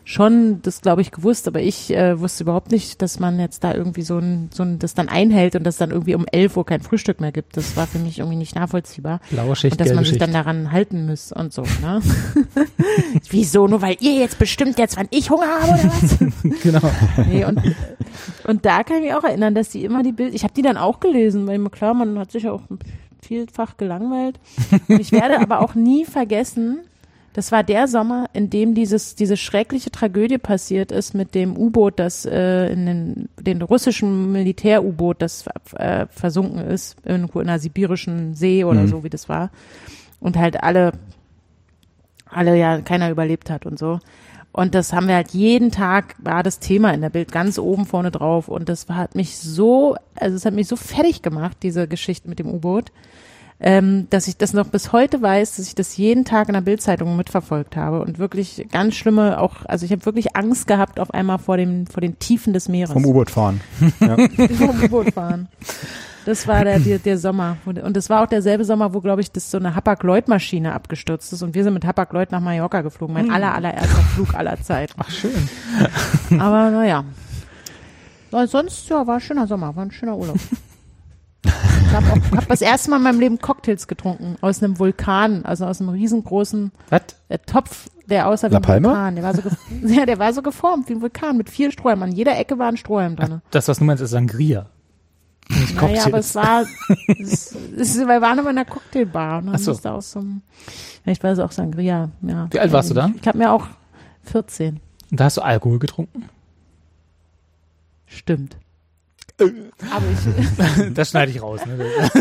schon das, glaube ich, gewusst, aber ich äh, wusste überhaupt nicht, dass man jetzt da irgendwie so ein, so ein, das dann einhält und dass dann irgendwie um elf Uhr kein Frühstück mehr gibt. Das war für mich irgendwie nicht nachvollziehbar. Blaue Schicht, und dass man gelbe sich Schicht. dann daran halten muss und so, ne? Wieso? Nur weil ihr jetzt bestimmt jetzt, wann ich Hunger habe oder was? Genau. Nee, und, und da kann ich mich auch erinnern, dass die immer die Bilder, ich habe die dann auch gelesen, weil mir klar, man hat sich ja auch vielfach gelangweilt. Und ich werde aber auch nie vergessen, das war der Sommer, in dem dieses, diese schreckliche Tragödie passiert ist mit dem U-Boot, das äh, in den, den russischen Militär-U-Boot, das äh, versunken ist, irgendwo in einer sibirischen See oder Mhm. so, wie das war. Und halt alle, alle ja, keiner überlebt hat und so. Und das haben wir halt jeden Tag, war das Thema in der Bild ganz oben vorne drauf. Und das hat mich so, also es hat mich so fertig gemacht, diese Geschichte mit dem U-Boot, ähm, dass ich das noch bis heute weiß, dass ich das jeden Tag in der Bildzeitung mitverfolgt habe und wirklich ganz schlimme auch, also ich habe wirklich Angst gehabt auf einmal vor dem, vor den Tiefen des Meeres. Vom U-Boot fahren. Ja. Vom U-Boot fahren. Das war der, der, der Sommer. Und das war auch derselbe Sommer, wo, glaube ich, das so eine Hapag-Lloyd-Maschine abgestürzt ist. Und wir sind mit Hapag-Lloyd nach Mallorca geflogen. Mein aller, allererster Flug aller Zeit. Ach, schön. Aber naja. Sonst, ja, war ein schöner Sommer, war ein schöner Urlaub. Ich habe auch hab das erste Mal in meinem Leben Cocktails getrunken. Aus einem Vulkan, also aus einem riesengroßen Was? äh, Topf, der aussah wie La ein Palma? Vulkan. Der war, so ge- ja, der war so geformt wie ein Vulkan mit vier Strohhalmen. An jeder Ecke war ein Strohhalm drin. Das, was du meinst, ist Sangria. Nicht Naja, Cocktails. aber es war, es, es, wir waren aber in einer Cocktailbar und dann Ach so. musste aus so einem, vielleicht war es auch Sangria, ja. Wie alt warst du da? Ich habe mir auch vierzehn. Und da hast du Alkohol getrunken? Stimmt. Aber ich, Das schneide ich raus. Ne?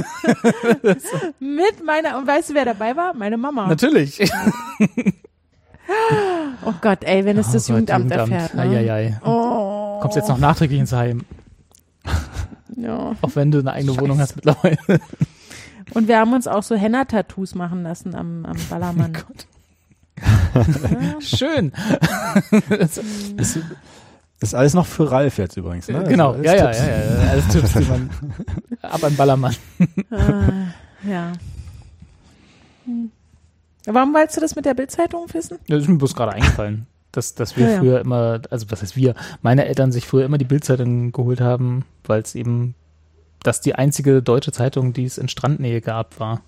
mit meiner, und weißt du, wer dabei war? Meine Mama. Natürlich. Oh Gott, ey, wenn es Oh das Gott, Jugendamt, Jugendamt. erfährt. Ne? Eieiei. Oh. Kommst jetzt noch nachträglich ins Heim, Ja. auch wenn du eine eigene Scheiße. Wohnung hast mittlerweile. Und wir haben uns auch so Henna-Tattoos machen lassen am, am Ballermann. Ja. Schön. Das, Ist, ist alles noch für Ralf jetzt übrigens, ne? genau, Also ja, alles ja, Tipps. ja, ja. Alles Tipps, die man ab an Ballermann. äh, ja. Hm. Warum wolltest du das mit der Bildzeitung wissen? Das ist mir bloß gerade eingefallen, dass, dass wir Ja, ja. früher immer, also was heißt wir, meine Eltern sich früher immer die Bildzeitung geholt haben, weil es eben, das die einzige deutsche Zeitung, die es in Strandnähe gab, war.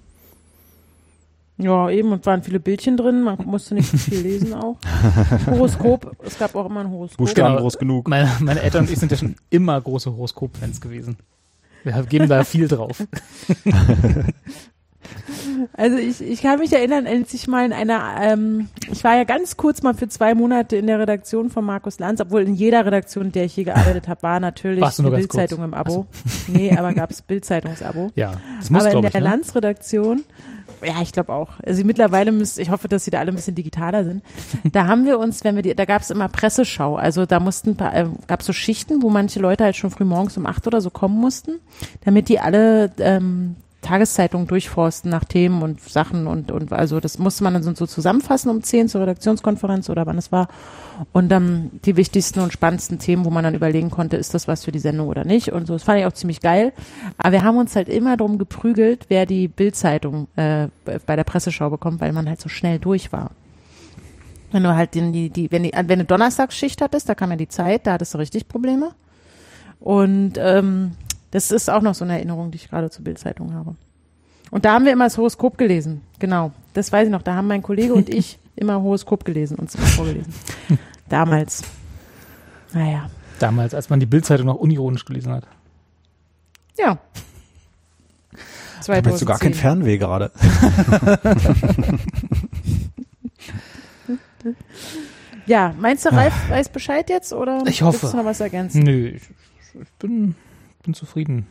Ja, eben, und waren viele Bildchen drin, man musste nicht so viel lesen auch. Horoskop, es gab auch immer ein Horoskop. Buchstaben Genau. groß genug. Meine, meine Eltern und ich sind ja schon immer große Horoskop-Fans gewesen. Wir geben da viel drauf. Also ich, ich kann mich erinnern, als ich mal in einer, ähm, ich war ja ganz kurz mal für zwei Monate in der Redaktion von Markus Lanz, obwohl in jeder Redaktion, in der ich je gearbeitet habe, war natürlich Warst du eine nur ganz Bildzeitung kurz? im Abo. Nee, aber gab es Bildzeitungsabo. Ja, das muss, Aber in glaube der ich, ne? Lanz-Redaktion, ja, ich glaube auch. Also mittlerweile müsst, ich hoffe, dass sie da alle ein bisschen digitaler sind. Da haben wir uns, wenn wir die, da gab es immer Presseschau. Also da mussten, äh, gab es so Schichten, wo manche Leute halt schon früh morgens um acht oder so kommen mussten, damit die alle ähm, Tageszeitungen durchforsten nach Themen und Sachen und und also das musste man dann so zusammenfassen um zehn zur Redaktionskonferenz oder wann es war und dann die wichtigsten und spannendsten Themen, wo man dann überlegen konnte, ist das was für die Sendung oder nicht und so. Das fand ich auch ziemlich geil. Aber wir haben uns halt immer drum geprügelt, wer die Bildzeitung äh, bei der Presseschau bekommt, weil man halt so schnell durch war. Wenn du halt den, die, die, wenn die, wenn du Donnerstagsschicht hattest, da kam ja die Zeit, da hattest du richtig Probleme. Und ähm, das ist auch noch so eine Erinnerung, die ich gerade zur Bildzeitung habe. Und da haben wir immer das Horoskop gelesen. Genau, das weiß ich noch. Da haben mein Kollege und ich immer Horoskop gelesen, uns immer vorgelesen. Damals. Naja. Damals, als man die Bildzeitung noch unironisch gelesen hat. Ja. Da meinst du gar kein Fernweh gerade. Ja, meinst du, Ralf weiß Bescheid jetzt oder Ich hoffe. willst du noch was ergänzen? Nö, ich, ich bin, bin zufrieden.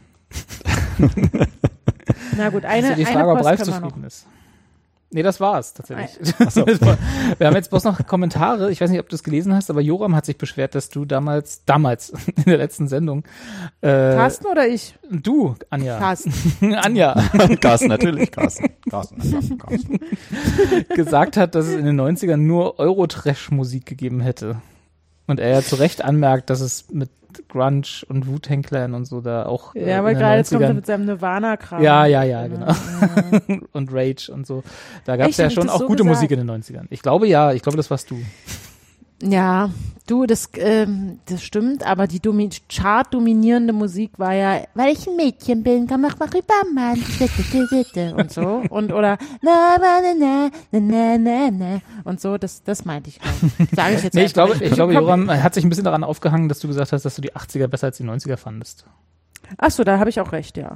Na gut, eine, Das ist ja die eine Frage, ob Post Ralf können wir noch. zufrieden ist. Nee, das war's tatsächlich. Ach so. Wir haben jetzt bloß noch Kommentare. Ich weiß nicht, ob du es gelesen hast, aber Joram hat sich beschwert, dass du damals, damals in der letzten Sendung, äh, Carsten oder ich? du, Anja, Carsten. Anja, Carsten, natürlich, Carsten. Carsten, Carsten, Carsten. gesagt hat, dass es in den neunzigern nur Euro-Trash-Musik gegeben hätte. Und er ja zu Recht anmerkt, dass es mit Grunge und Wu-Tang Clan und so da auch äh, Ja, aber in den gerade jetzt kommt er neunzigern mit seinem Nirvana-Kram. Ja, ja, ja, Ja. genau. Und Rage und so. Da gab es Echt? ja Hab ich schon das auch so gute gesagt? Musik in den neunzigern. Ich glaube ja, ich glaube, das warst du. Ja, du, das, ähm, das stimmt, aber die Domi- Chart-dominierende Musik war ja, weil ich ein Mädchen bin, komm mach mal rüber, Mann, und so, und oder na, na, na, na, na, na, na, und so, das, das meinte ich, sage ich jetzt Nee, ich glaube, nicht. ich glaube, Joram hat sich ein bisschen daran aufgehangen, dass du gesagt hast, dass du die achtziger besser als die neunziger fandest. Ach so, da habe ich auch recht, ja.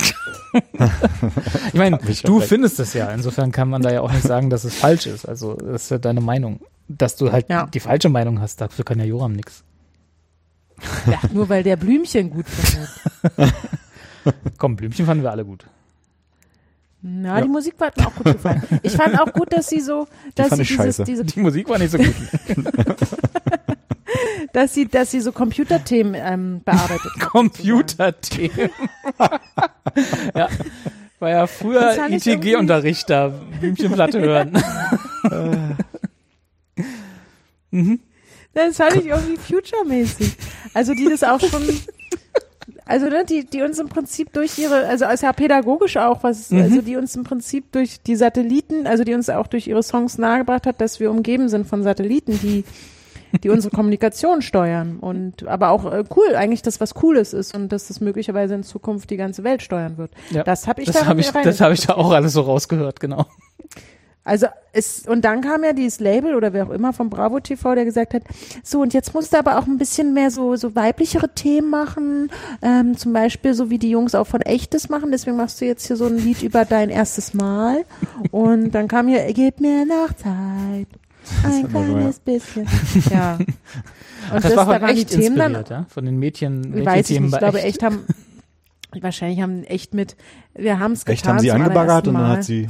Ich meine, ich du auch recht. findest es ja, insofern kann man da ja auch nicht sagen, dass es falsch ist, also das ist ja deine Meinung. Dass du halt Ja. die falsche Meinung hast, dafür kann ja Joram nix. Ja, nur weil der Blümchen gut findet. Komm, Blümchen fanden wir alle gut. Na, Ja. die Musik hat mir auch gut gefallen. Ich fand auch gut, dass sie so, dass fand sie ich dieses, scheiße. diese, Die Musik war nicht so gut. dass sie, dass sie so Computerthemen ähm, bearbeitet hat. Computerthemen. Ja, war ja früher Das fand I ich T G-Unterricht da, Blümchenplatte hören. mhm. Das fand ich irgendwie future-mäßig. Also die das auch schon, also ne, die, die uns im Prinzip durch ihre, also ist ja pädagogisch auch was, Mhm. also die uns im Prinzip durch die Satelliten, also die uns auch durch ihre Songs nahegebracht hat, dass wir umgeben sind von Satelliten, die die unsere Kommunikation steuern und aber auch äh, cool, eigentlich das was Cooles ist und dass das möglicherweise in Zukunft die ganze Welt steuern wird. Ja. Das habe ich Das da habe ich, rein- das habe ich da auch alles so rausgehört, genau. Also es, und dann kam ja dieses Label oder wer auch immer vom Bravo T V, der gesagt hat, so und jetzt musst du aber auch ein bisschen mehr so so weiblichere Themen machen, ähm, zum Beispiel so wie die Jungs auch von Echtes machen, deswegen machst du jetzt hier so ein Lied über dein erstes Mal und dann kam hier, gib mir noch Zeit, ein hat man so, kleines bisschen. Ja. Und Das, das, war da von waren die echt Themen dann, inspiriert, ja? Von den Mädchen, weiß ich Mädchenthemen nicht, ich bei glaube echt. echt haben, wahrscheinlich haben echt mit, wir haben es getan. Echt haben sie zum angebaggert allerersten und dann Mal. hat sie,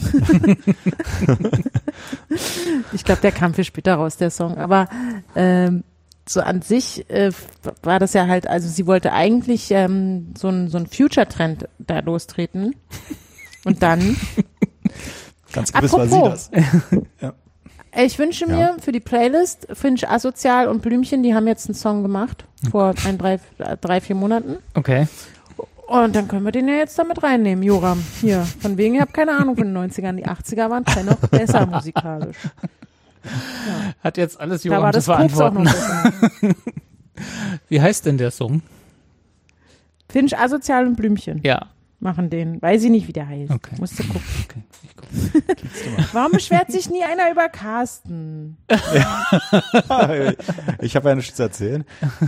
Ich glaube, der kam viel später raus, der Song. Aber ähm, so an sich äh, war das ja halt, also sie wollte eigentlich ähm, so ein so ein Future-Trend da lostreten. Und dann, ganz gewiss war sie Apropos. das. äh, ich wünsche mir Ja. für die Playlist, Finch Asozial und Blümchen, die haben jetzt einen Song gemacht, vor ein, drei, drei, vier Monaten. Okay. Und dann können wir den ja jetzt damit reinnehmen, Joram. Hier, von wegen, ich habe keine Ahnung von den neunzigern. Die achtziger waren noch besser musikalisch. Hat jetzt alles Da war Joram zu das Koks auch noch verantworten. besser. Wie heißt denn der Song? Finch Asozial und Blümchen Ja. machen den. Weiß ich nicht, wie der heißt. Okay. Musst du gucken. Okay. Ich guck. Warum beschwert sich nie einer über Carsten? Ich habe ja nichts zu erzählen.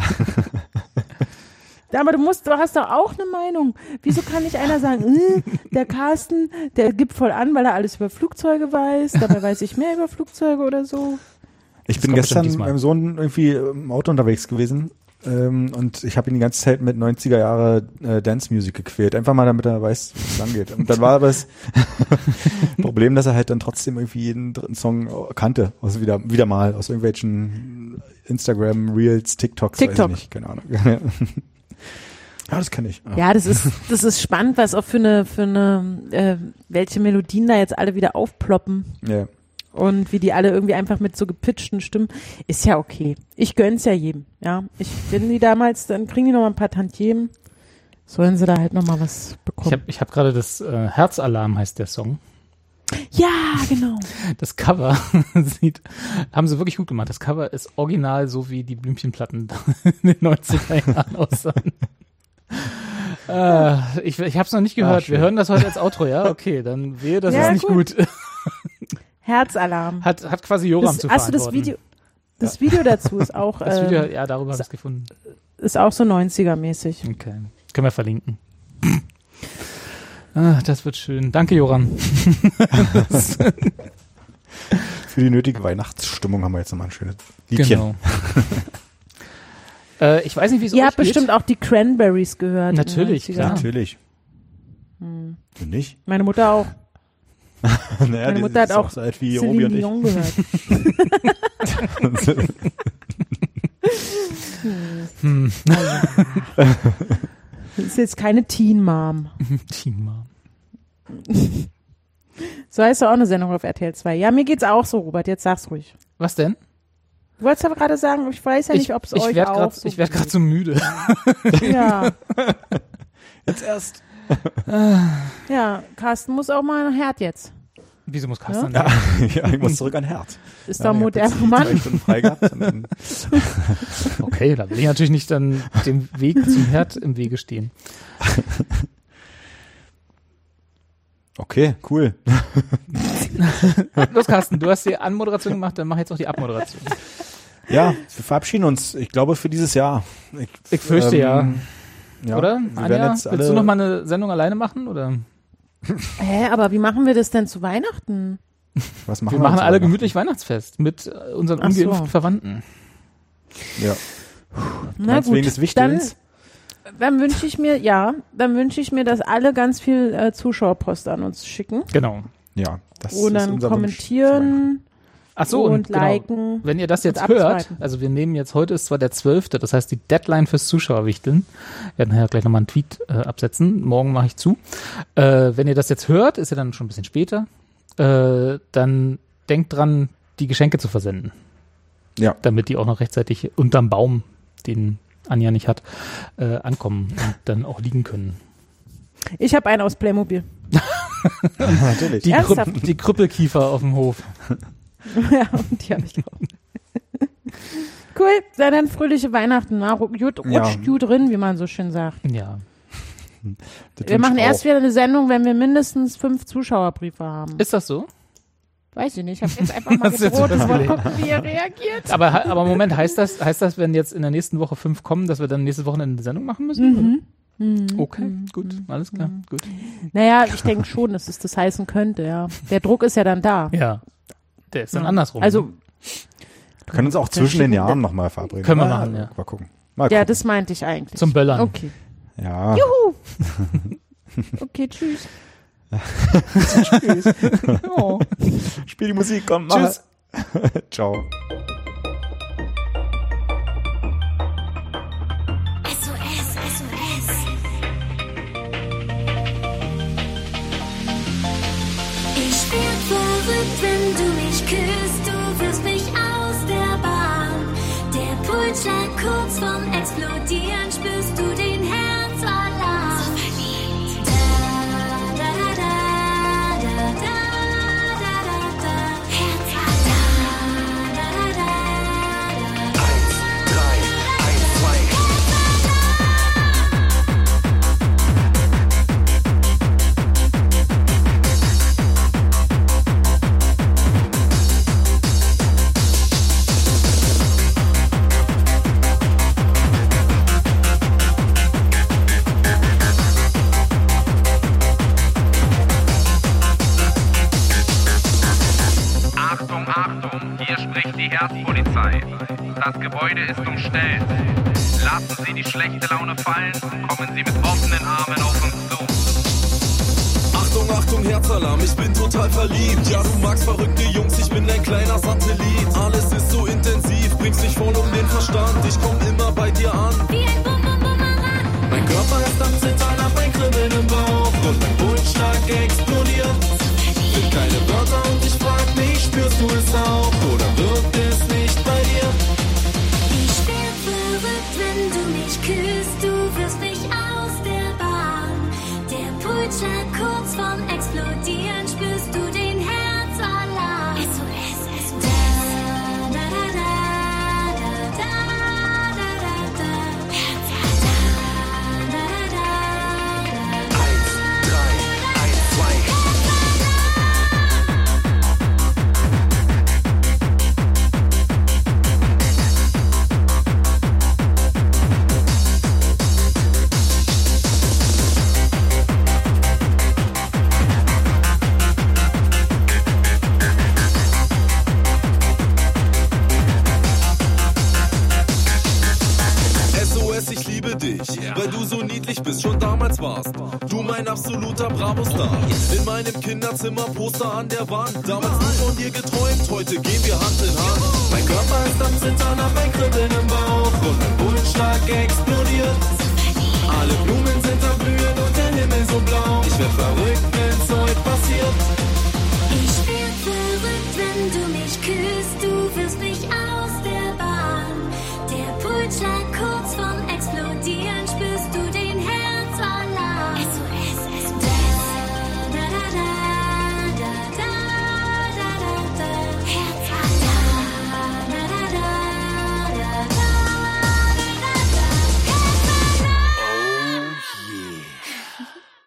Ja, aber du musst, du hast doch auch eine Meinung. Wieso kann nicht einer sagen, äh, der Carsten, der gibt voll an, weil er alles über Flugzeuge weiß, dabei weiß ich mehr über Flugzeuge oder so. Ich Das bin kommt gestern bestimmt mit diesmal. meinem Sohn irgendwie im Auto unterwegs gewesen ähm, und ich habe ihn die ganze Zeit mit neunziger Jahre äh, Dance Music gequält, einfach mal damit er weiß, wie es angeht. Und dann war aber das Problem, dass er halt dann trotzdem irgendwie jeden dritten Song kannte, also wieder wieder mal aus irgendwelchen Instagram Reels, TikToks, TikTok. weiß ich nicht, keine Ahnung. Ja, das kann ich. Ja, das ist, das ist spannend, was auch für eine, für eine, äh, welche Melodien da jetzt alle wieder aufploppen. Ja. Und wie die alle irgendwie einfach mit so gepitchten Stimmen, ist ja okay. Ich gönn's ja jedem, ja. Ich bin die damals, dann kriegen die noch mal ein paar Tantiemen. Sollen sie da halt noch mal was Ich bekommen. habe ich hab gerade das äh, Herzalarm heißt der Song. Ja, genau. Das Cover sieht, haben sie wirklich gut gemacht. Das Cover ist original so wie die Blümchenplatten in den neunziger Jahren aussahen. äh, ich ich habe es noch nicht gehört. schön. Wir hören das heute als Outro, ja? Okay, dann wehe, das Ja, ist nicht gut. Herzalarm. Hat, hat quasi Joram Das, zu hast du das verantworten. Video, das Video dazu ist auch, Das Video, äh, ja, darüber habe ich es gefunden. ist auch so neunziger-mäßig. Okay, können wir verlinken. Ah, das wird schön. Danke, Joram. Für die nötige Weihnachtsstimmung haben wir jetzt nochmal ein schönes Liedchen. Genau. äh, ich weiß nicht, wie es Ihr euch habt geht. bestimmt auch die Cranberries gehört. in den Natürlich, neunzigern. klar. Natürlich. Hm. Du nicht? Meine Mutter auch. Naja, Meine die Mutter hat ist auch so alt wie Obi Celine und ich. Dion gehört. Hm. Das ist jetzt keine Teen Mom. Team. So heißt doch auch eine Sendung auf R T L zwei. Ja, mir geht's auch so, Robert. Jetzt sag's ruhig. Was denn? Du wolltest aber gerade sagen, ich weiß ja nicht, ob es ich euch werd auch grad, so Ich werde gerade geht. so müde. Ja, Jetzt erst. ja, Carsten muss auch mal ein Herd jetzt. Wieso muss Carsten Ja, ja, ich muss zurück an Herd. Ist Ja, doch ich hab moderner jetzt Mann. zwei Stunden frei gehabt und dann, Okay, da will ich natürlich nicht dann dem Weg zum Herd im Wege stehen. okay, cool. Los, Carsten, du hast die Anmoderation gemacht, dann mach jetzt auch die Abmoderation. Ja, wir verabschieden uns, ich glaube, für dieses Jahr. Ich, Ich fürchte ja. ja. Oder? Wir Anja, werden jetzt alle, willst du noch mal eine Sendung alleine machen? Oder? Hä, aber wie machen wir das denn zu Weihnachten? was machen Wir machen uns alle aber? gemütlich Weihnachtsfest mit äh, unseren Ach so. ungeimpften Verwandten. Ja. Na Meinst du gut, wegen des dann, Wichtelns? dann wünsche ich mir, ja, dann wünsche ich mir, dass alle ganz viel äh, Zuschauerpost an uns schicken Genau. Ja, das und ist dann unser Wunsch. kommentieren Ach so, und, und, genau. liken. Wenn ihr das jetzt und hört, abswipen. also wir nehmen jetzt, heute ist zwar der zwölfte, das heißt die Deadline fürs Zuschauerwichteln. Wir werden nachher gleich nochmal einen Tweet äh, absetzen. Morgen mache ich zu. Äh, wenn ihr das jetzt hört, ist ja dann schon ein bisschen später, äh, dann denkt dran, die Geschenke zu versenden. Ja. Damit die auch noch rechtzeitig unterm Baum, den Anja nicht hat, äh, ankommen und dann auch liegen können. Ich habe einen aus Playmobil. Natürlich. Die, Ernsthaft? Krüpp, die Krüppelkiefer auf dem Hof. Ja, und die habe ich auch. Cool, sei dann fröhliche Weihnachten. Na, ru- gut, Ja. rutscht gut drin, wie man so schön sagt. Ja. Das Wir wünsch machen ich erst auch. wieder eine Sendung, wenn wir mindestens fünf Zuschauerbriefe haben. Ist das so? Weiß ich nicht, ich habe jetzt einfach mal Hast du jetzt gedroht und wollte überlegt? gucken, wie er reagiert. Aber, aber Moment, heißt das, heißt das, wenn jetzt in der nächsten Woche fünf kommen, dass wir dann nächste Woche eine Sendung machen müssen? Mhm. Oder? Okay, gut, alles klar, gut. Naja, ich denke schon, dass es das heißen könnte, ja. Der Druck ist ja dann da. Ja, der ist dann Ja. andersrum. Also, Wir können uns auch zwischen den Jahren nochmal verabreden. Können wir Mal- machen, ja. Mal gucken. Mal ja, gucken. das meinte ich eigentlich. zum Böllern. Okay. Ja. Okay, tschüss. Oh. Spiel die Musik, komm, mach. Tschüss. Ciao. S O S, S O S. Ich werd verrückt, wenn du mich küsst. Du wirst mich aus der Bahn. Der Pulsschlag kurz vorm Explodieren. Spürst du den Herzalarm? So verliebt. Da, da, da, da, da, da, da, da, da. Herzalarm. Da, da, da, da, da. Eins, drei, eins, zwei. Achtung, Achtung, hier spricht die Herzpolizei. Das Gebäude ist umstellt. Lassen Sie die schlechte Laune fallen, kommen Sie mit offenen Armen auf uns zu. Achtung, Achtung, Herzalarm, ich bin total verliebt. Ja, du magst verrückte Jungs, ich bin dein kleiner Satellit. Alles ist so intensiv, bringst dich voll um den Verstand. Ich komm immer bei dir an. Wie ein Bum Bum Bumerang. Mein Körper ist am Zittern, hab ein Kribbeln im Bauch und mein Pulsschlag explodiert. Sind keine Wörter und ich frag mich, spürst du es auch oder wirkt es nicht bei dir? Ich werd verrückt, wenn du mich küsst. Du wirst mich aus der Bahn. Der Pulsschlag kurz vorm Explodieren. Spürst du den Herzalarm? S O S, S O S. Da, da, da, da, da, da, da, da. Herzalarm. Da, da, da, da. Eins, drei, eins, zwei. S O S, ich liebe dich, weil du so niedlich bist, schon damals warst du mein absoluter Bravo-Star. In meinem Kinderzimmer Poster an der Wand, damals nur von dir geträumt, heute gehen wir Hand in Hand. Mein Körper ist am Zittern, hab ein Kribbeln im Bauch und mein Pulsschlag explodiert. Alle Blumen sind am Blühen und der Himmel so blau. Ich werd verrückt, wenn's